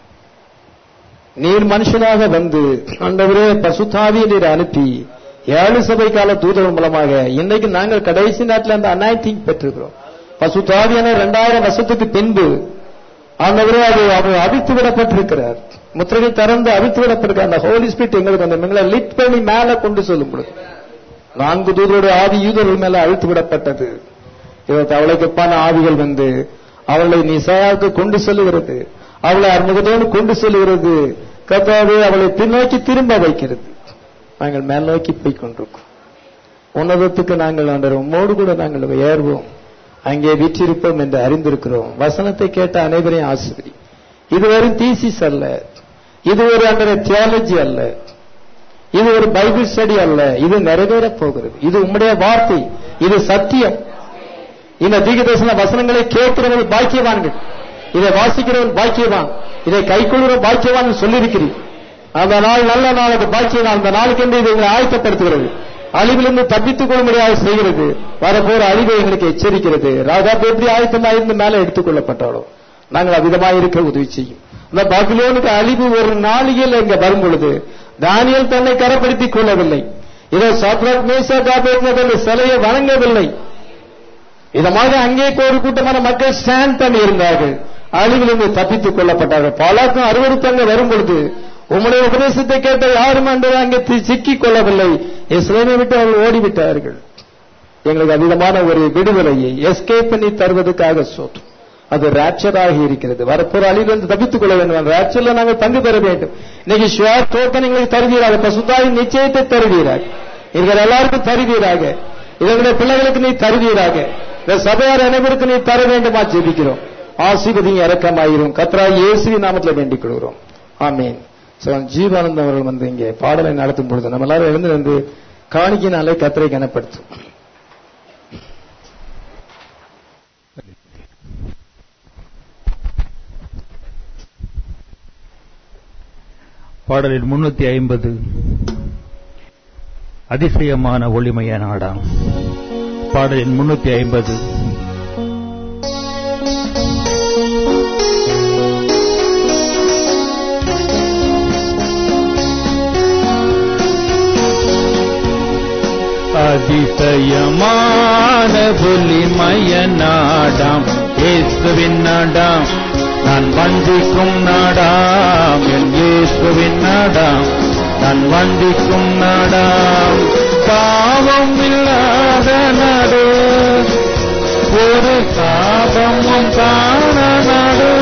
நீர் மனுஷனாக வந்து ஆண்டவரே பசுத்தாவியை நீர் அனுப்பி 7 சபை கால தூதர்கள் மூலமாக இன்னைக்கு நாங்கள் கடைசி நாட்டில் அந்த அனாயிட்டிங் பெற்றிருக்கிறோம். பசுத்தாவியான 2000 வருஷத்துக்கு பின்பு ஆண்டவரே அது அவித்து விடப்பட்டிருக்கிறார். முத்திரைகள் திறந்து அவித்து விடப்பட்டிருக்க அந்த ஹோலி ஸ்பிரிட் எங்களுக்கு அந்த எங்களை லிட் பண்ணி மேல கொண்டு சொல்லும் பொழுது 4 தூதருடைய ஆவி யூதர்கள் மேல அழுத்து விடப்பட்டது. அவளைக்குப்பான ஆவிகள் வந்து அவளை நிசாயாவுக்கு கொண்டு செல்லுகிறது, அவளை அர்மகதோடு கொண்டு செல்லுகிறது. கர்த்தாவே அவளை பின்னோக்கி திரும்ப வைக்கிறது. நாங்கள் மேல் நோக்கி போய் கொண்டிருக்கோம். உன்னதத்துக்கு நாங்கள் ஆண்டவர் உம்மோடு கூட நாங்கள் ஏறுவோம், அங்கே வீற்றிருப்போம் என்று அறிந்திருக்கிறோம். வசனத்தை கேட்ட அனைவரையும் ஆசிரி. இது ஒரு தீசிஸ் அல்ல, இது ஒரு அந்த தியாலஜி அல்ல, இது ஒரு பைபிள் ஸ்டடி அல்ல, இது நிறைவேறப் போகிறது. இது உம்முடைய வார்த்தை, இது சத்தியம். இந்த தீர்க்கதரிசன வசனங்களை கேட்கிறவர்கள் பாக்கியவான்கள், இதை வாசிக்கிறவன் பாக்கியவான், இதை கைக்கொள்கிற பாக்கியவான் சொல்லியிருக்கிறீர். அந்த நாள் நல்ல நாள், அது பாக்கிய நாள். அந்த நாளுக்கு என்று இதை ஆயத்தப்படுத்துகிறது, அழிவிலிருந்து தப்பித்துக் கொள்ள முடியாது செய்கிறது. வரப்போற அழிவை எங்களுக்கு எச்சரிக்கிறது. ராஜா எப்படி ஆயத்தமாயிருந்து மேல எடுத்துக் கொள்ளப்பட்டாலும் நாங்கள் அவ்விதமாக இருக்க உதவி செய்யும். அந்த பாபிலோனுக்கு அழிவு ஒரு நாளிகையில் இங்க வரும் பொழுது தானியேல் தன்னை கரப்படுத்திக் கொள்ளவில்லை. இதை சாத்ராக் மேஷாக் ஆபேத்நேகோ சிலையை வணங்கவில்லை. இதமாக அங்கே ஒரு கூட்டமான மக்கள் ஸ்டாண்ட் பண்ணி இருந்தார்கள், அழிவிலிருந்து தப்பித்துக் கொள்ளப்பட்டார்கள். பலருக்கும் அருவருத்தங்க வரும் பொழுது உம்முடைய உபதேசத்தை கேட்ட யாரும் அங்கே சிக்கிக் கொள்ளவில்லை. இஸ்ரவேலை விட்டு அவர்கள் ஓடிவிட்டார்கள். எங்களுக்கு அதிகமான ஒரு விடுதலையை எஸ்கேப் பண்ணி தருவதற்காக சோற்று அது ராப்சராக இருக்கிறது. வரப்போற அழிவிலிருந்து தப்பித்துக் கொள்ள வேண்டும். ராப்சர்ல நாங்கள் பங்கு பெற வேண்டும். இன்னைக்கு ஷுவர் டோக்கன் எங்களுக்கு தருவீராக, பசுத்தாவின் நிச்சயத்தை தருவீராக, எங்கள் எல்லாருக்கும் தருவீராக, இதனுடைய பிள்ளைகளுக்கு நீ தருவீராக, இந்த சபையார் அனைவருக்கு நீ தர வேண்டுமா ஜெபிக்கிறோம். ஆசீர்வதியும் இரக்கமாயிரும் கர்த்தராகிய இயேசுவின் நாமத்தில் வேண்டிக் கொள்கிறோம். ஆமீன். ஜீவானந்தம் அவர்கள் வந்து இங்கே பாடலை நடத்தும் பொழுது நம்ம எல்லாரும் எழுந்து வந்து காணிக்கையினாலே கர்த்தரை கனப்படுத்தும். பாடலில் 350 அதிசயமான ஒளிமய நாடாம். பாடலின் 350 அதிசயமான ஒளிமய நாடாம், இயேசுவின் நாடாம், நான் வந்திக்கும் நாடாம், என் இயேசுவின் நாடாம், நான் வந்திக்கும் நாடாம். பாவம் இல்லாத நாடு, ஒரு சாபமும் காண நாடு,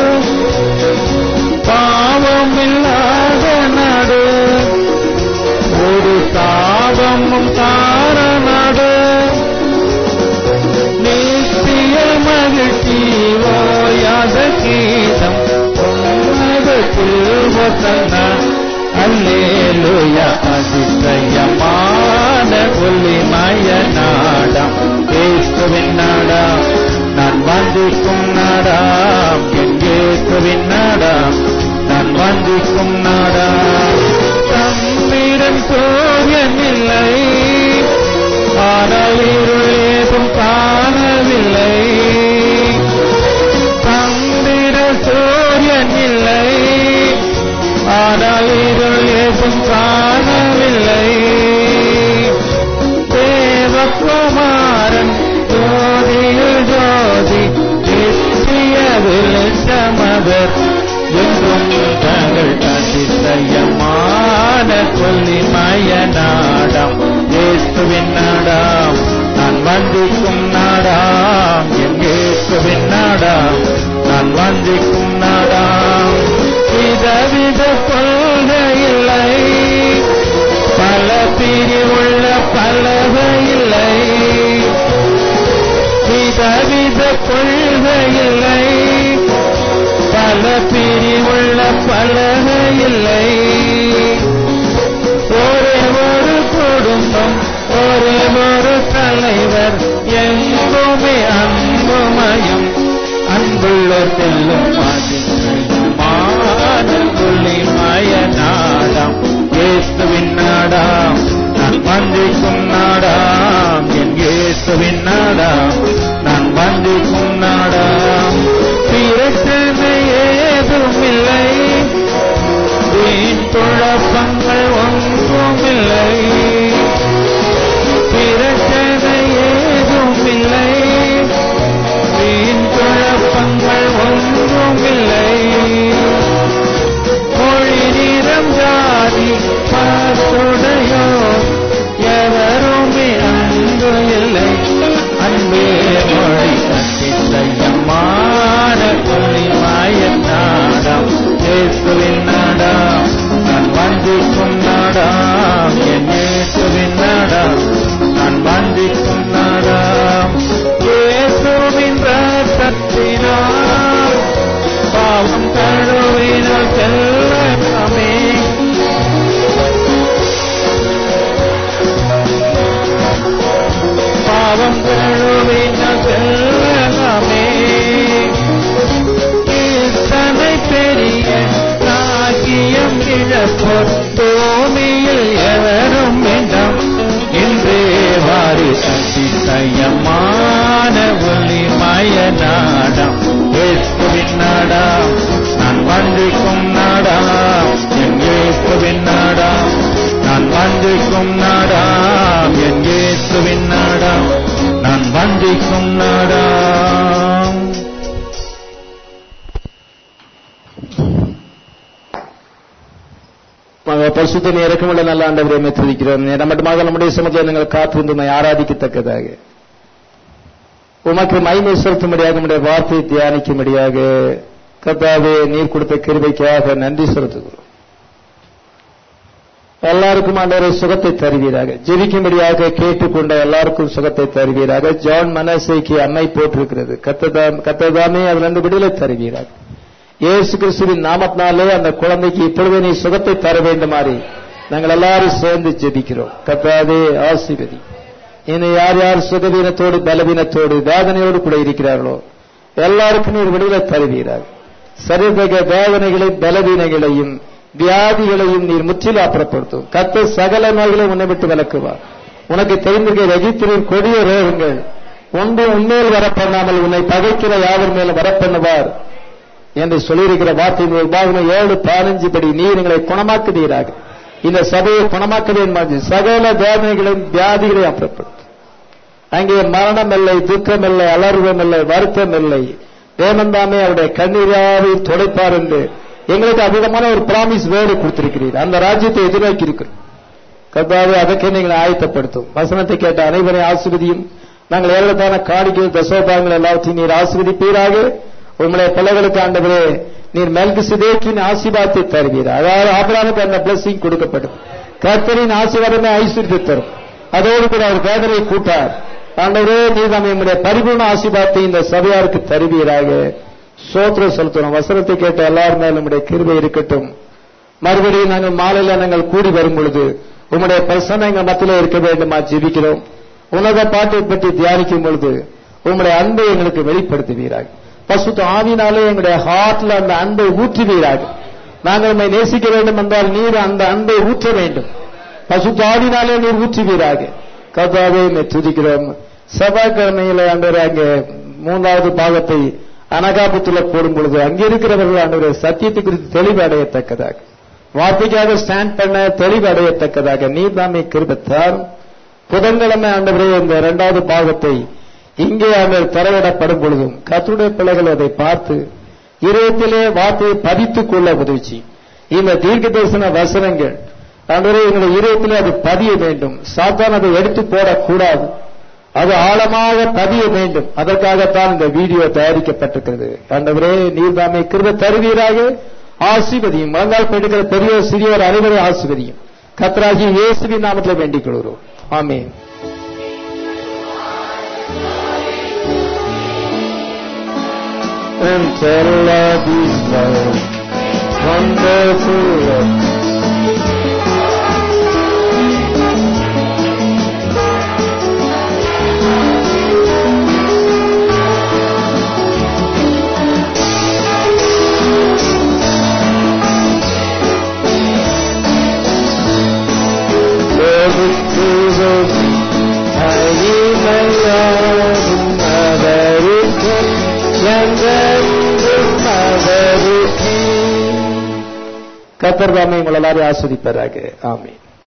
பாவம் இல்லாத நாடு, ஒரு சாபமும் காண நாடு. நித்திய மகிழ்ச்சி ஓயாத கீதம் உன்னதத்தில் வசன அல்லேலூயா. அதிசயமான ஒளிமய நாடாம், இயேசுவின் நாடாம், நான் வந்திக்கும் நாடாம், என் இயேசுவின் நாடாம், நான் வந்திக்கும் நாடாம். சந்திரன் சூரியன் இல்லை, ஆனால் இருள் ஏதும் காணவில்லை. சந்திர சூரியன் இல்லை, ஆனால் கொல்லிமய நாடாம் இயேசுவின் நாடாம் நான் வந்திக்கும் நாடாம் என் இயேசுவின் நாடாம் நான் வந்திக்கும் நாடாம் விதவித கொள்கை இல்லை பல பிரிவுள்ள பலகை இல்லை விதவித கொள்கை இல்லை பல பிரிவுள்ள பலகை இல்லை ஒரே ஒரு குடும்பம் ஒரே ஒரு தலைவர் எங்குமே அன்புமயம் அன்புள்ள செல்லும் கொல்லிமய நாடாம் இயேசுவின் நாடாம் நான் வந்திக்கும் நாடாம் என் இயேசுவின் நாடாம் நான் வந்திக்கும் நாடாம் பிரச்சனை ஏதும் இல்லை வீண் குழப்பங்கள் ஒன்றும் இல்லை பிரச்சனை ஏதும் இல்லை வீண் குழப்பங்கள் ஒன்றும் இல்லை மொழி நிறம் ஜாதி பாசுடையோ எவருமே அன்பு இல்லை அன்பே மொழி அதிசயமான கொல்லிமய நாடாம் இயேசுவின் நாடாம் நான் வந்திக்கும் நாடாம் என் இயேசுவின் நாடாம் நான் வந்திக்கும் நாடாம் இயேசுவின் ரத்தத்தினால் பாவம் கழுவினால் செல்லமே பாவம் கழுவினால் செல்லமே இத்தனை பெரிய நாகியம் இழப்போர் பூமியில் எவரும் வேண்டாம் இன்றே வாரி அதிசயமான கொல்லிமய நாடாம் இயேசுவின் நாடாம் நான் வந்திக்கும் நாடாம் என் இயேசுவின் நாடாம் நான் வந்திக்கும் நாடாம் என் இயேசுவின் நாடாம் நான் வந்திக்கும் நாடாம். பரிசுத்த இறக்கமுள்ள நல்ல ஆண்டவரை துதிக்கிறோம். மட்டுமாக நம்முடைய சமூகத்தில் நீங்கள் காத்திருந்து ஆராதிக்கத்தக்கதாக உமக்கு மகிமை செலுத்தும்படியாக நம்முடைய வார்த்தையை தியானிக்கும்படியாக கர்த்தாவே நீர் கொடுத்த கிருபைக்காக நன்றி செலுத்துகிறோம். எல்லாருக்கும் ஆண்டவரை சுகத்தை தருவீராக. ஜெபிக்கும்படியாக கேட்டுக்கொண்ட எல்லாருக்கும் சுகத்தை தருவீராக. ஜான் மனசைக்கு அன்னை போட்டிருக்கிறது. கர்த்ததாமே அதிலிருந்து விடுதலை தருவீராக. இயேசு கிறிஸ்துவின் நாமத்தினாலே அந்த குழந்தைக்கு இப்பொழுது நீ சுகத்தை தர வேண்டுமாறு நாங்கள் எல்லாரும் சேர்ந்து ஜெபிக்கிறோம். கர்த்தாவே ஆசீர்வதி. இன்னும் யார் யார் சுகவீனத்தோடு பலவீனத்தோடு வேதனையோடு கூட இருக்கிறார்களோ எல்லாருக்கும் நீர் விடுதலை தருவீராக. சரீரக வேதனைகளையும் பலவீனங்களையும் வியாதிகளையும் நீர் முற்றிலும் அப்புறப்படுத்தும். கர்த்தர் சகல நோய்களை உன்னை விட்டு விலக்குவார். உனக்கு தெரிந்திருக்க எகிப்தின் கொடிய ரோகங்கள் ஒன்றும் உன்மேல் வரப்பண்ணாமல் உன்னை பகைக்கிற யாவர் மேலும் வரப்பண்ணுவார் என்று சொல்லியிருக்கிற வார்த்தை 7:15 படி நீர் எங்களை குணமாக்குவீராக. இந்த சபையை குணமாக்குவேன். சகல வேதனைகளையும் வியாதிகளையும் அப்புறப்படுத்தும். அங்கே மரணம் இல்லை, துக்கம் இல்லை, அலர்வம் இல்லை, வருத்தம் இல்லை. தேவன்தாமே அவருடைய கண்ணீராவை துடைப்பார் என்று எங்களுக்கு அதிகமான ஒரு பிராமிஸ் வேர்டு கொடுத்திருக்கிறீர். அந்த ராஜ்யத்தை எதிர்நோக்கி இருக்கிறோம். கர்த்தாவே அதற்கு நீங்கள் ஆயத்தப்படுத்தும். வசனத்தை கேட்ட அனைவரையும் ஆசீர்வதியும். நாங்கள் ஏழத்தான காணிக்கைகள் தசோபாகங்கள் எல்லாவற்றையும் நீர் ஆசீர்வதிப்பீராக. உங்களுடைய பிள்ளைகளுக்கு ஆண்டவரே நீர் மெல்கிசேதேக்கின் ஆசீர்வாதத்தை தருவீர். அதாவது ஆபிரகாமுக்கு அந்த பிளஸிங் கொடுக்கப்படும். கர்த்தரின் ஆசீர்வாதமே ஐஸ்வர்யத்தை தரும். அதோடு கூட அவர் வேதனையை கூட்டார். ஆண்டவரே நீர் நம்முடைய பரிபூர்ண ஆசீர்வாதத்தை இந்த சபையாருக்கு தருவீராக. ஸ்தோத்திரம் செலுத்தணும். வசனத்தை கேட்ட எல்லாரும் மேலும் நம்முடைய கிருபை இருக்கட்டும். மறுபடியும் நாங்கள் மாலையில நாங்கள் கூடி வரும் பொழுது உங்களுடைய பிரசன்னம் எங்கள் மத்தியிலே இருக்க வேண்டுமா ஜெபிக்கிறோம். உலக பாட்டை பற்றி தியானிக்கும் பொழுது உங்களுடைய அன்பை எங்களுக்கு வெளிப்படுத்துவீராக. பசுத்த ஆவினாலே எங்களுடைய ஹார்ட்ல அந்த அன்பை ஊற்றுவீராக. நாங்கள் நம்மை நேசிக்க வேண்டும் என்றால் நீர் அந்த அன்பை ஊற்ற வேண்டும். பசுத்த ஆவினாலே நீர் ஊற்றுவீராக. கர்த்தாவே துதிக்கிறோம். செவ்வாய்க்கிழமையில ஆண்டவரே அங்கே 3வது பாகத்தை அனகாபுத்துல போடும் பொழுது அங்கே இருக்கிறவர்கள் ஆண்டவரே சத்தியத்தை குறித்து தெளிவு அடையத்தக்கதாக, வார்த்தைக்காக ஸ்டாண்ட் பண்ண தெளிவு அடையத்தக்கதாக நீர் தாமே கிருபைத்தார். புதன்கிழமை ஆண்டவரே இந்த 2வது பாகத்தை இங்கே அவர் தரையிடப்படும் பொழுதும் கர்த்தருடைய பிள்ளைகள் அதை பார்த்து இதயத்திலே வார்த்தையை பதித்துக் கொள்ள உதவிச்சு. இந்த தீர்க்க தரிசன வசனங்கள் ஆண்டவரே எங்களுடைய இதயத்தில் அது பதிய வேண்டும். சாத்தான் அதை எடுத்து போடக்கூடாது, அது ஆழமாக பதிய வேண்டும். அதற்காகத்தான் இந்த வீடியோ தயாரிக்கப்பட்டிருக்கிறது. ஆண்டவரே நீர் தாமே கிருபை தருவீராக. ஆசீர்வதியும். முழங்கால் படிக்கிற பெரியோர் சிறியோர் அனைவரும் ஆசீர்வதியும். கர்த்தராகிய இயேசுவின் நாமத்தில் வேண்டிக் கொள்கிறோம். ஆமென். And tell of His love, wonderful love. கர்த்தர் தாமே உங்களை எல்லாரையும் ஆசீர்வதிப்பாராக. ஆமென்.